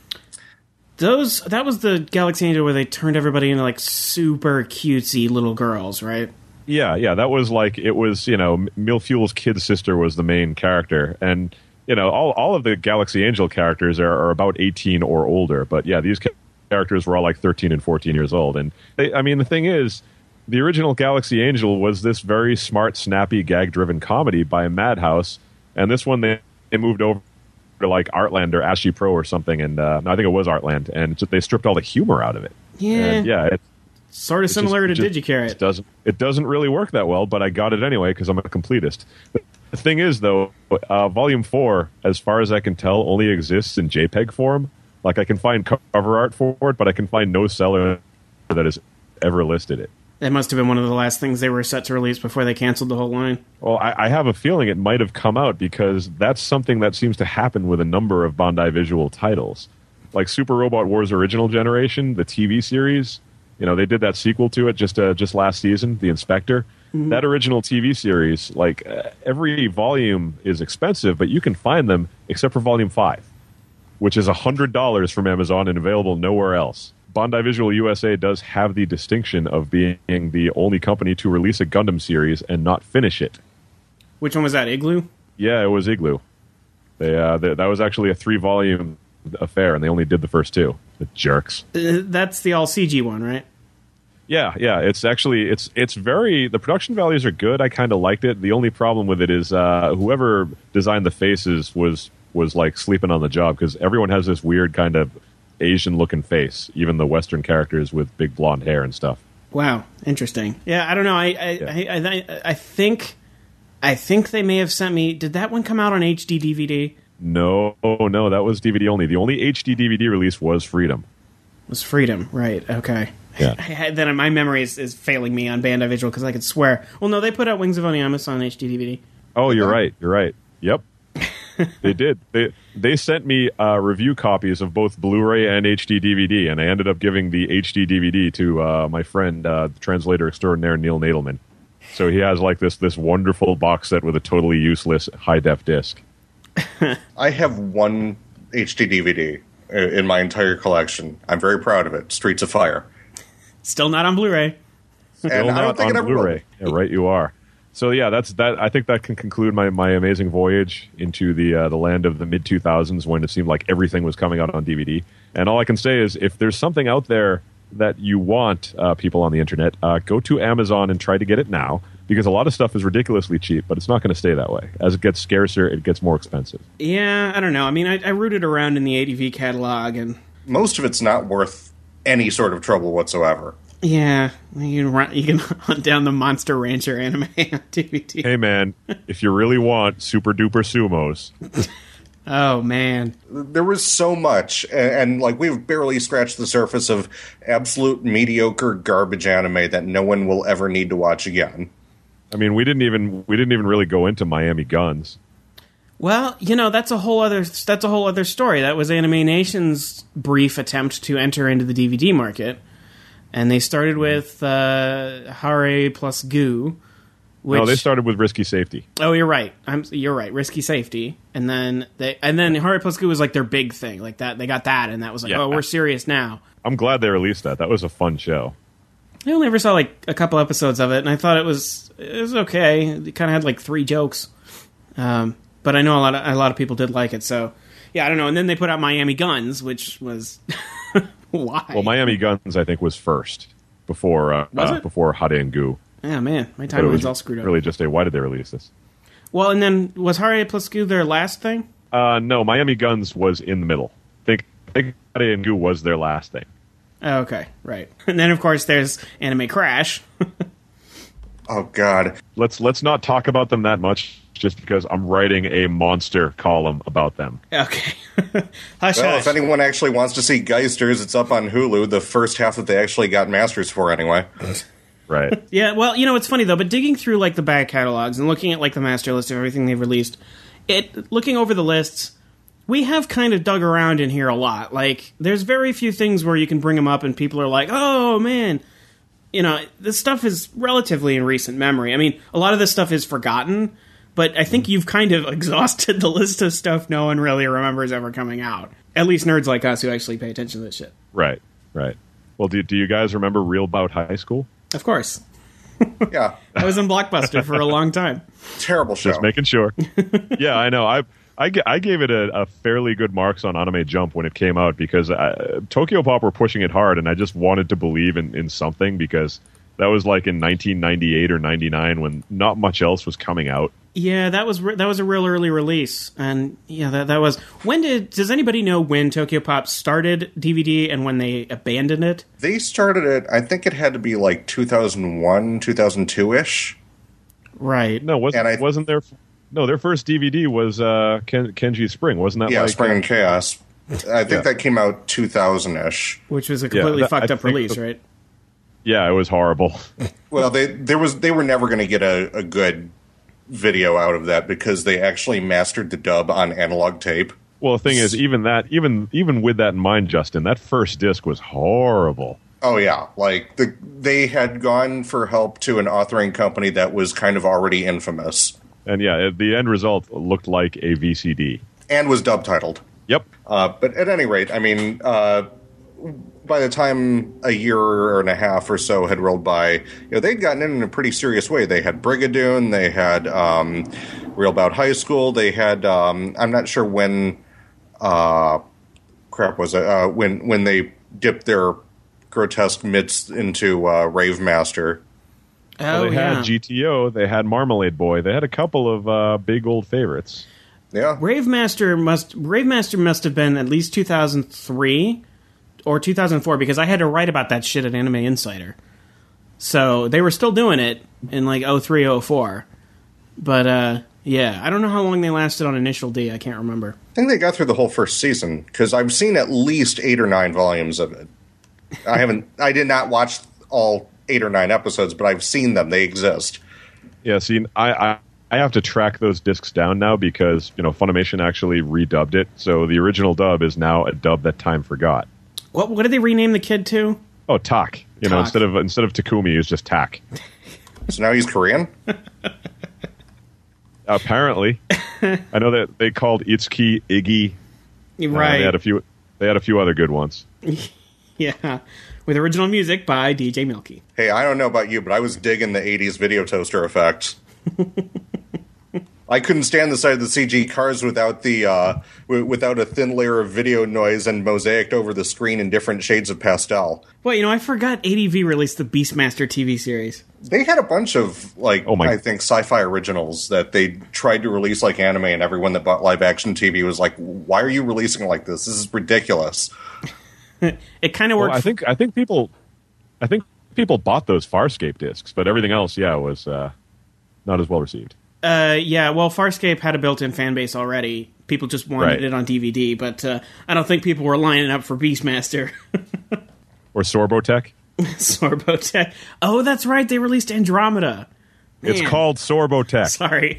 Those that was the Galaxy Angel where they turned everybody into like super cutesy little girls, right?
Yeah, yeah, that was like it was. You know, Milfuel's kid sister was the main character, and you know, all all of the Galaxy Angel characters are, are about eighteen or older. But yeah, these ca- characters were all like thirteen and fourteen years old. And they, I mean, the thing is, the original Galaxy Angel was this very smart, snappy, gag-driven comedy by Madhouse, and this one they, they moved over to like Artland or Ashi Pro or something, and uh, no, I think it was Artland, and just, they stripped all the humor out of it.
Yeah,
And yeah, it,
sort of
it
similar
just-
to
it just-
Digicarrot.
It doesn't it doesn't really work that well, but I got it anyway because I'm a completist. The thing is, though, uh, Volume Four, as far as I can tell, only exists in JPEG form. Like I can find cover art for it, but I can find no seller that has ever listed it.
That must have been one of the last things they were set to release before they canceled the whole line.
Well, I, I have a feeling it might have come out because that's something that seems to happen with a number of Bandai Visual titles. Like Super Robot Wars Original Generation, the T V series, you know, they did that sequel to it just uh, just last season, The Inspector. Mm-hmm. That original T V series, like uh, every volume is expensive, but you can find them except for Volume five, which is one hundred dollars from Amazon and available nowhere else. Bandai Visual U S A does have the distinction of being the only company to release a Gundam series and not finish it.
Which one was that? Igloo?
Yeah, it was Igloo. They, uh, they, that was actually a three-volume affair, and they only did the first two. The jerks.
Uh, that's the all C G one, right?
Yeah, yeah. It's actually it's it's very the production values are good. I kind of liked it. The only problem with it is uh, whoever designed the faces was was like sleeping on the job because everyone has this weird kind of Asian-looking face, even the Western characters with big blonde hair and stuff.
Wow, interesting. Yeah, I don't know. I I,
Yeah.
I, I I think I think they may have sent me. Did that one come out on H D D V D?
No, no, that was D V D only. The only H D D V D release was Freedom.
It was Freedom, right? Okay.
Yeah.
I, then my memory is, is failing me on Bandai Visual because I could swear. Well, no, they put out Wings of Oniamis on H D D V D.
Oh, you're right. You're right. Yep. They did. They they sent me uh, review copies of both Blu-ray and H D D V D, and I ended up giving the H D D V D to uh, my friend, uh, the translator extraordinaire Neil Nadelman. So he has like this this wonderful box set with a totally useless high def disc.
I have one H D D V D in my entire collection. I'm very proud of it. Streets of Fire.
Still not on Blu-ray.
And
Still
I
not
don't think
on
it ever will.
Blu-ray. Yeah, right, you are. So yeah, that's that. I think that can conclude my, my amazing voyage into the uh, the land of the mid two thousands when it seemed like everything was coming out on D V D. And all I can say is, if there's something out there that you want, uh, people on the internet, uh, go to Amazon and try to get it now, because a lot of stuff is ridiculously cheap, but it's not going to stay that way. As it gets scarcer, it gets more expensive.
Yeah, I don't know. I mean, I, I rooted around in the A D V catalog, and
Most of it's not worth any sort of trouble whatsoever.
yeah, you can run, you can hunt down the Monster Rancher anime on D V D.
Hey man, if you really want super duper sumos,
Oh man,
There was so much, and, and like we've barely scratched the surface of absolute mediocre garbage anime that no one will ever need to watch again.
I mean, we didn't even we didn't even really go into Miami Guns.
well, you know that's a whole other that's a whole other story. That was Anime Nation's brief attempt to enter into the D V D market, and they started with uh, Hare plus Goo, Which,
no, they started with Risky Safety.
Oh, you're right. I'm. You're right. Risky Safety, and then they, and then Hurry Plus Goo was like their big thing. Like that, they got that, and that was like,
Yeah.
oh, we're serious now.
I'm glad they released that. That was a fun show.
I only ever saw like a couple episodes of it, and I thought it was it was okay. It kind of had like three jokes, um, but I know a lot of a lot of people did like it. So yeah, I don't know. And then they put out Miami Guns, which was why?
Well, Miami Guns, I think, was first before uh,
Was
uh,
it?
before Hare and Goo.
Yeah, man, my
But it was
timeline's all screwed up.
really just a why did they release this?
Well, and then was Hurry Plus Goo their last thing?
Uh, no, Miami Guns was in the middle. I think, I think Hare and Goo was their last thing.
Oh, okay, right. And then of course there's Anime Crash.
Oh God.
Let's let's not talk about them that much, just because I'm writing a monster column about them.
Okay. Hush,
Well,
hush.
if anyone actually wants to see Geisters, it's up on Hulu. The first half that they actually got masters for, anyway.
Right.
Yeah, well, you know, it's funny though, but digging through like the back catalogs and looking at like the master list of everything they've released, it looking over the lists, we have kind of dug around in here a lot. Like, there's very few things where you can bring them up and people are like, oh man, you know, this stuff is relatively in recent memory. I mean, a lot of this stuff is forgotten, but I think you've kind of exhausted the list of stuff no one really remembers ever coming out. At least nerds like us who actually pay attention to this shit.
Right. Right. Well, do, do you guys remember Real Bout High School?
Of course.
Yeah.
I was in Blockbuster for a long time.
Terrible show.
Just making sure. Yeah, I know. I I, ga- I gave it a, a fairly good marks on Anime Jump when it came out because I, Tokyo Pop were pushing it hard, and I just wanted to believe in, in something because that was like in nineteen ninety-eight or ninety-nine when not much else was coming out.
Yeah, that was re- that was a real early release, and yeah, that that was. When did does anybody know when Tokyo Pop started D V D and when they abandoned it?
They started it, I think it had to be like two thousand one, two thousand two-ish.
Right.
No, wasn't
And I-
wasn't their no their first D V D was uh, Ken, Kenji Spring, wasn't that?
Yeah,
like,
Spring and Chaos. I think
Yeah.
that came out two thousand-ish.
Which was a completely
that-
fucked
I
up
think
release,
the-
right?
Yeah, it was horrible.
Well, they there was they were never going to get a, a good video out of that because they actually mastered the dub on analog tape.
Well, the thing is, even that, even even with that in mind, Justin, that first disc was horrible.
Oh yeah, like the they had gone for help to an authoring company that was kind of already infamous
And yeah, it- the end result looked like a V C D.
and was dub titled.
Yep.
Uh, but at any rate, I mean, uh, by the time a year and a half or so had rolled by, you know, they'd gotten in in a pretty serious way. They had Brigadoon, they had um, Real Bout High School, they had um, I'm not sure when uh, crap was it uh, when when they dipped their grotesque mitts into uh, Rave Master.
Well,
Oh
they
yeah.
had G T O, they had Marmalade Boy, they had a couple of uh, big old favorites.
Yeah,
Rave Master must Rave Master must have been at least two thousand three or two thousand four because I had to write about that shit at Anime Insider. So they were still doing it in like oh three, oh four. But uh, yeah, I don't know how long they lasted on Initial D. I can't remember.
I think they got through the whole first season because I've seen at least eight or nine volumes of it. I haven't. I did not watch all eight or nine episodes, but I've seen them. They exist.
Yeah, see, I, I I have to track those discs down now because you know Funimation actually redubbed it, so the original dub is now a dub that time forgot.
What what did they rename the kid to?
Oh, Tak. You know,
Tak.
instead of instead of Takumi, it's just Tak.
So now he's Korean.
Apparently, I know that they called Itsuki Iggy. Uh,
Right.
they had a few. They had a few other good ones.
Yeah. With original music by D J Milky.
Hey, I don't know about you, but I was digging the eighties video toaster effect. I couldn't stand the sight of the C G cars without the uh, w- without a thin layer of video noise and mosaicked over the screen in different shades of pastel.
Well, you know, I forgot A D V released the Beastmaster T V series.
They had a bunch of like
Oh my-
I think sci-fi originals that they tried to release like anime, and everyone that bought live action T V was like, "Why are you releasing like this? This is ridiculous."
It kind of
Well,
worked.
I think I think people, I think people bought those Farscape discs, but everything else, yeah, was uh, not as well received.
Uh, yeah, well, Farscape had a built-in fan base already. People just wanted
Right.
it on D V D, but uh, I don't think people were lining up for Beastmaster.
Or Sorbotech.
Sorbotech. Oh, that's right. They released Andromeda.
It's
Man.
called Sorbotech.
Sorry.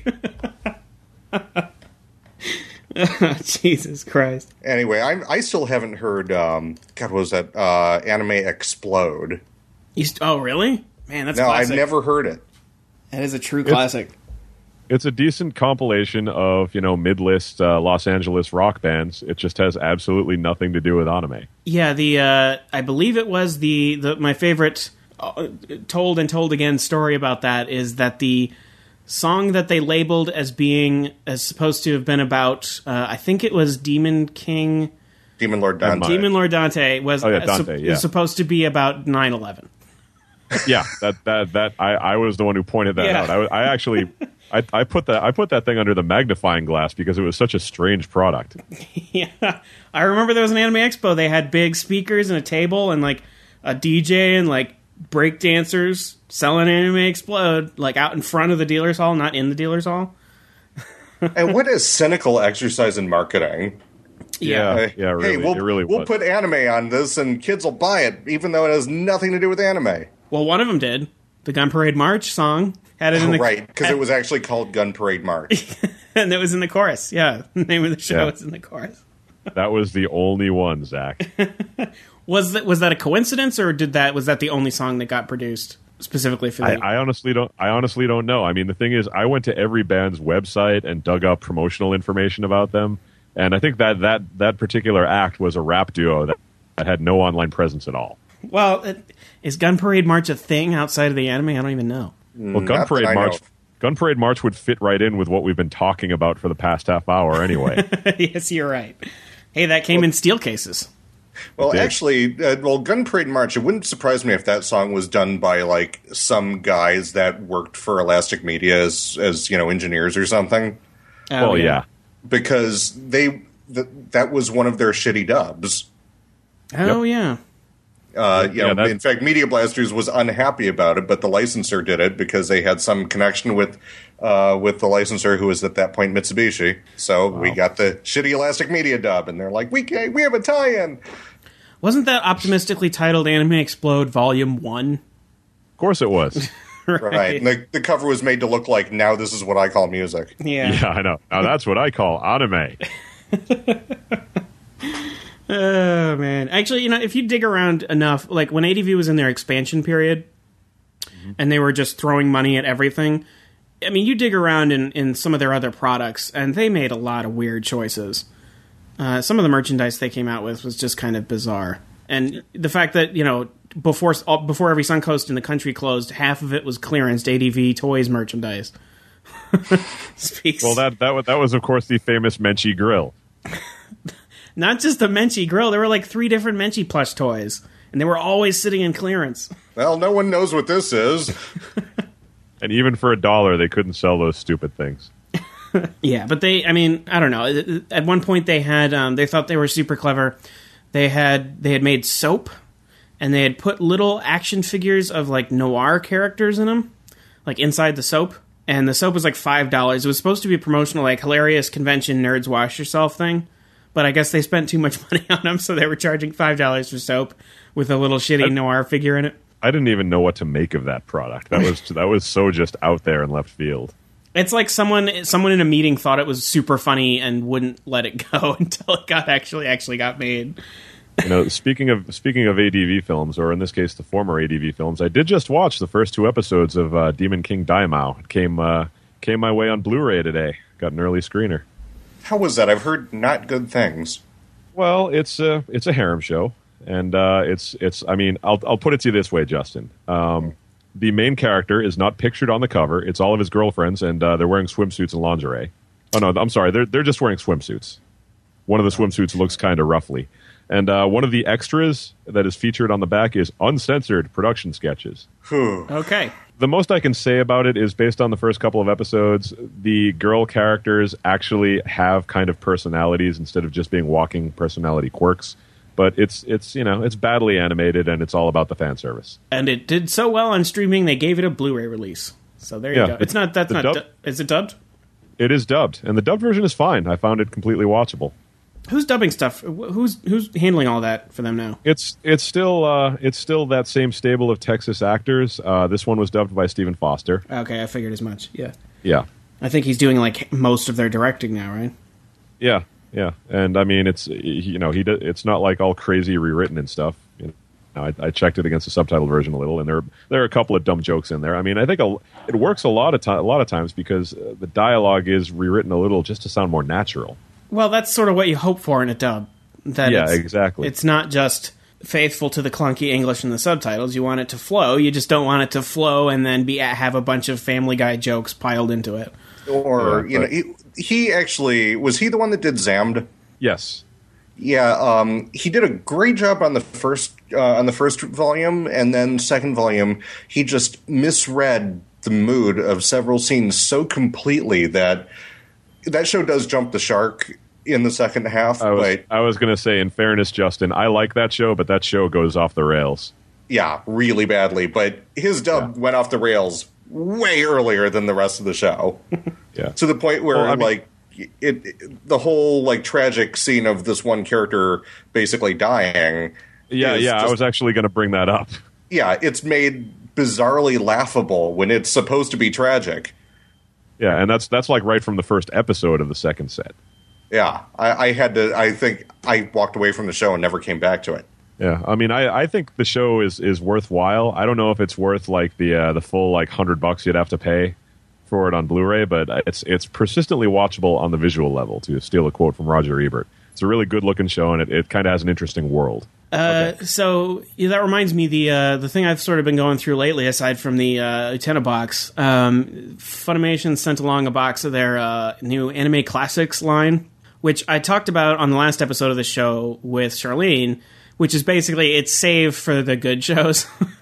Jesus Christ.
Anyway, I I still haven't heard. Um, God, what was that uh, anime Explode?
You st- oh, really? Man, that's
No,
classic.
I've never heard it.
That is a true classic.
It's, it's a decent compilation of, you know, mid-list uh, Los Angeles rock bands. It just has absolutely nothing to do with anime.
Yeah, the uh, I believe it was the, the my favorite uh, told and told again story about that is that the song that they labeled as being as supposed to have been about uh, I think it was Demon King
Demon Lord Dante.
Demon Lord Dante was,
oh, yeah, Dante,
uh, su-
yeah.
was supposed to be about nine eleven.
Yeah, that that that I, I was the one who pointed that
Yeah.
out. I, I actually I, I put that I put that thing under the magnifying glass because it was such a strange product.
Yeah, I remember there was an Anime Expo. They had big speakers and a table and like a D J and like break dancers selling Anime Explode like out in front of the dealer's hall, not in the dealer's hall.
And what a cynical exercise in marketing.
Yeah,
Uh,
yeah, really,
hey, we'll,
it really
we'll
was.
put anime on this and kids will buy it, even though it has nothing to do with anime.
Well, one of them did. The Gun Parade March song had it in the
Right, because it was actually called Gun Parade March.
and it was in the chorus. Yeah, the name of the show
Yeah.
was in the chorus.
That was the only one, Zach.
Was that was that a coincidence, or did that was that the only song that got produced specifically for
I,
the?
I honestly don't. I honestly don't know. I mean, the thing is, I went to every band's website and dug up promotional information about them, and I think that that, that particular act was a rap duo that, that had no online presence at all.
Well, it, is Gun Parade March a thing outside of the anime? I don't even know.
Well,
Not
Gun
that
Parade
I
March.
know.
Gun Parade March would fit right in with what we've been talking about for the past half hour, anyway.
Yes, you're right. Hey, that came in steel cases.
Well,
did.
actually, uh, well, Gun Parade March, it wouldn't surprise me if that song was done by, like, some guys that worked for Elastic Media as, as you know, engineers or something.
Oh,
well, yeah.
Because they th- that was one of their shitty dubs.
Oh, yeah.
Uh, you
Yeah,
know,
that-
in fact, Media Blasters was unhappy about it, but the licensor did it because they had some connection with uh, with the licensor who was at that point Mitsubishi. So we got the shitty Elastic Media dub, and they're like, "We can't, we have a tie-in."
Wasn't that optimistically titled Anime Explode Volume one?
Of course it was.
Right? And the, the cover was made to look like, "Now this is what I call music."
Yeah.
Yeah, I know. Now that's what I call anime.
Oh, man. Actually, you know, if you dig around enough, like when A D V was in their expansion period and they were just throwing money at everything, I mean, you dig around in, in some of their other products and they made a lot of weird choices. Uh, some of the merchandise they came out with was just kind of bizarre. And the fact that, you know, before before every Suncoast in the country closed, half of it was clearanced A D V Toys merchandise. Speaks.
Well, that that was, that was of course the famous Menchie grill.
Not just the Menchie grill, there were like three different Menchie plush toys, and they were always sitting in clearance.
Well, no one knows what this is.
And even for a dollar, they couldn't sell those stupid things.
Yeah, but they, I mean, I don't know. At one point, they had, um, they thought they were super clever. They had, they had made soap, and they had put little action figures of like noir characters in them, like inside the soap. And the soap was like five dollars. It was supposed to be a promotional, like hilarious convention nerds wash yourself thing. But I guess they spent too much money on them, so they were charging five dollars for soap with a little shitty noir figure in it.
I didn't even know what to make of that product. That was that was so just out there in left field.
It's like someone someone in a meeting thought it was super funny and wouldn't let it go until it got actually actually got made.
You know, speaking of speaking of A D V films, or in this case, the former A D V films, I did just watch the first two episodes of uh, Demon King Daimao. It came uh, came my way on Blu-ray today. Got an early screener.
How was that? I've heard not good things.
Well, it's a it's a harem show, and uh, it's it's. I mean, I'll I'll put it to you this way, Justin. Um, the main character is not pictured on the cover. It's all of his girlfriends, and uh, they're wearing swimsuits and lingerie. Oh no, I'm sorry. They're they're just wearing swimsuits. One of the swimsuits looks kind of roughly, and uh, one of the extras that is featured on the back is uncensored production sketches.
Okay.
The most I can say about it is based on the first couple of episodes, the girl characters actually have kind of personalities instead of just being walking personality quirks. But it's it's you know it's badly animated and it's all about the fan service.
And it did so well on streaming, they gave it a Blu-ray release. So there you
Yeah,
go. It's not that's
the
not
dub-
du- is it dubbed?
It is dubbed, and the dubbed version is fine. I found it completely watchable.
Who's dubbing stuff? Wh- Who's who's handling all that for them now?
It's it's still uh, it's still that same stable of Texas actors. Uh, this one was dubbed by Stephen Foster.
Okay, I figured as much. Yeah.
Yeah,
I think he's doing like most of their directing now, right?
yeah, yeah. And I mean, it's you know he do, it's not like all crazy rewritten and stuff. You I, I checked it against the subtitle version a little, and there there are a couple of dumb jokes in there. I mean, I think a, it works a lot of ti- a lot of times because uh, the dialogue is rewritten a little just to sound more natural.
Well, that's sort of what you hope for in a dub. That
yeah,
it's,
exactly.
It's not just faithful to the clunky English in the subtitles. You want it to flow. You just don't want it to flow and then be have a bunch of Family Guy jokes piled into it.
Or,
yeah,
you know, he, he actually, was he the one that did Zammed?
Yes.
Yeah, um, he did a great job on the first uh, on the first volume, and then second volume, he just misread the mood of several scenes so completely that that show does jump the shark in the second half.
I was,
but,
I was going to say, in fairness, Justin, I like that show, but that show goes off the rails.
Yeah, really badly. But his dub yeah. went off the rails way earlier than the rest of the show.
Yeah,
to the point where, well, I mean, like, It, it the whole like tragic scene of this one character basically dying.
Yeah, yeah, just, I was actually going to bring that up.
Yeah, it's made bizarrely laughable when it's supposed to be tragic.
Yeah, and that's that's like right from the first episode of the second set.
Yeah, I, I had to. I think I walked away from the show and never came back to it.
Yeah, I mean, I, I think the show is, is worthwhile. I don't know if it's worth like the uh, the full like hundred bucks you'd have to pay for it on Blu-ray, but it's it's persistently watchable on the visual level, to steal a quote from Roger Ebert. It's a really good-looking show, and it, it kind of has an interesting world.
Uh,
okay.
So yeah, that reminds me, the uh, the thing I've sort of been going through lately, aside from the uh, Utena box, um, Funimation sent along a box of their uh, new Anime Classics line, which I talked about on the last episode of the show with Charlene, which is basically, it's saved for the good shows.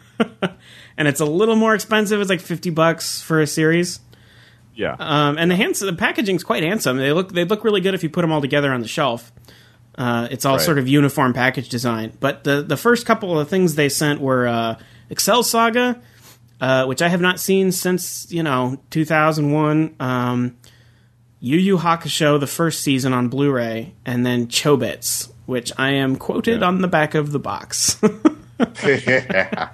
And it's a little more expensive. It's like fifty bucks for a series.
Yeah,
um, and the hands, the packaging's quite handsome. They look they look really good if you put them all together on the shelf. Uh, it's all
right.
sort of uniform package design. But the the first couple of things they sent were uh, Excel Saga, uh, which I have not seen since you know two thousand one. Um, Yu Yu Hakusho, the first season on Blu-ray, and then Chobits, which I am quoted yeah. on the back of the box.
Yeah.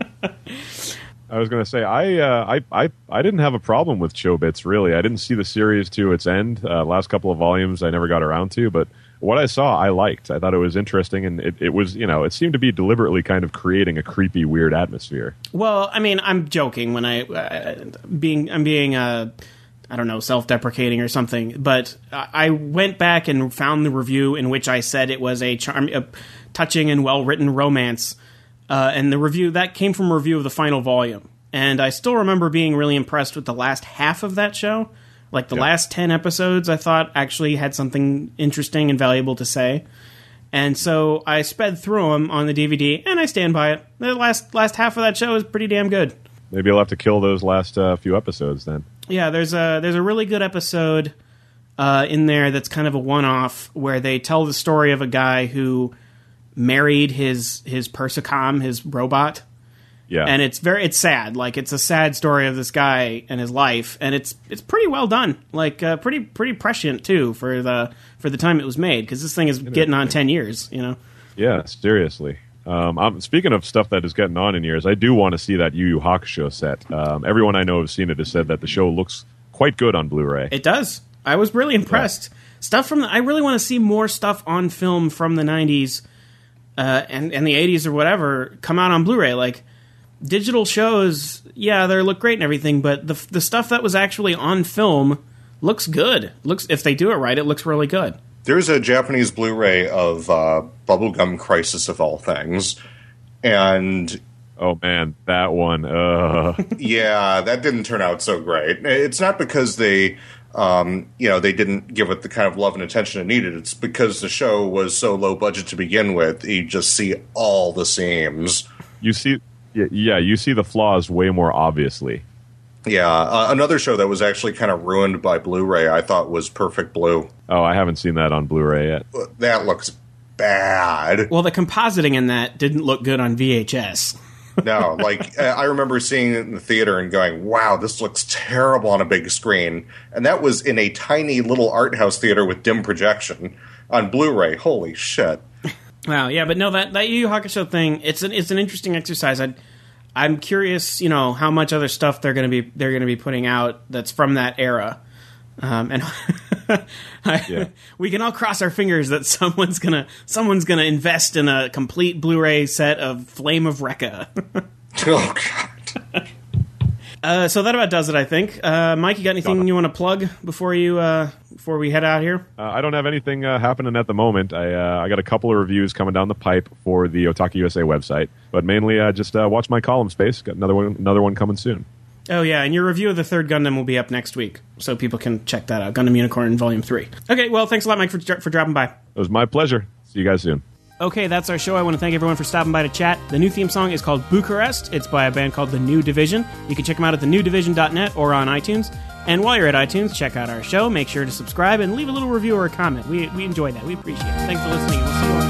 I was going to say, I, uh, I I I didn't have a problem with Chobits, really. I didn't see the series to its end. Uh, last couple of volumes I never got around to, but what I saw I liked. I thought it was interesting, and it, it was, you know, it seemed to be deliberately kind of creating a creepy, weird atmosphere.
Well, I mean, I'm joking when I, uh, being, I'm being, uh, I don't know, self-deprecating or something, but I went back and found the review in which I said it was a, charm, a touching and well-written romance. Uh, and the review, that came from a review of the final volume. And I still remember being really impressed with the last half of that show. Like, the yeah. last ten episodes, I thought, actually had something interesting and valuable to say. And so I sped through them on the D V D, and I stand by it. The last last half of that show is pretty damn good.
Maybe you'll have to kill those last uh, few episodes, then. Yeah,
there's a, there's a really good episode uh, in there that's kind of a one-off, where they tell the story of a guy who married his his Persicom, his robot.
Yeah.
And it's very it's sad. Like, it's a sad story of this guy and his life, and it's it's pretty well done. Like, uh, pretty pretty prescient too for the for the time it was made, because this thing is getting on ten years, you know.
Yeah, seriously. Um, I'm, speaking of stuff that is getting on in years, I do want to see that Yu Yu Hakusho set. Um, everyone I know who's seen it has said that the show looks quite good on Blu-ray.
It does. I was really impressed. Yeah. Stuff from the, I really want to see more stuff on film from the nineties uh, and and the eighties or whatever come out on Blu-ray. Like, digital shows, yeah, they look great and everything, but the the stuff that was actually on film looks good. Looks if they do it right, it looks really good.
There's a Japanese Blu-ray of uh, Bubblegum Crisis of all things, and
oh man, that one. Uh.
Yeah, that didn't turn out so great. It's not because they, um, you know, they didn't give it the kind of love and attention it needed. It's because the show was so low budget to begin with. You just see all the seams.
You see. Yeah, yeah, you see the flaws way more obviously.
Yeah, uh, another show that was actually kind of ruined by Blu-ray, I thought, was Perfect Blue.
Oh, I haven't seen that on Blu-ray yet.
That looks bad.
Well, the compositing in that didn't look good on V H S.
No, like, I remember seeing it in the theater and going, wow, this looks terrible on a big screen. And that was in a tiny little art house theater with dim projection. On Blu-ray, holy shit.
Wow, yeah, but no, that that Yu Yu Hakusho thing, it's an it's an interesting exercise. I, I'm curious, you know, how much other stuff they're going to be they're going to be putting out that's from that era. Um, and I,
Yeah.
we can all cross our fingers that someone's gonna someone's gonna invest in a complete Blu-ray set of Flame of Recca.
Oh God.
uh, so that about does it, I think. Uh, Mike, you got anything you want to plug before you uh, before we head out here?
Uh, I don't have anything uh, happening at the moment. I uh, I got a couple of reviews coming down the pipe for the Otaku U S A website, but mainly uh, just uh, watch my column space. Got another one another one coming soon.
Oh, yeah, and your review of the third Gundam will be up next week, so people can check that out. Gundam Unicorn Volume three. Okay, well, thanks a lot, Mike, for, for dropping by.
It was my pleasure. See you guys soon.
Okay, that's our show. I want to thank everyone for stopping by to chat. The new theme song is called Bucharest. It's by a band called The New Division. You can check them out at the new division dot net or on iTunes. And while you're at iTunes, check out our show. Make sure to subscribe and leave a little review or a comment. We, we enjoy that. We appreciate it. Thanks for listening, and we'll see you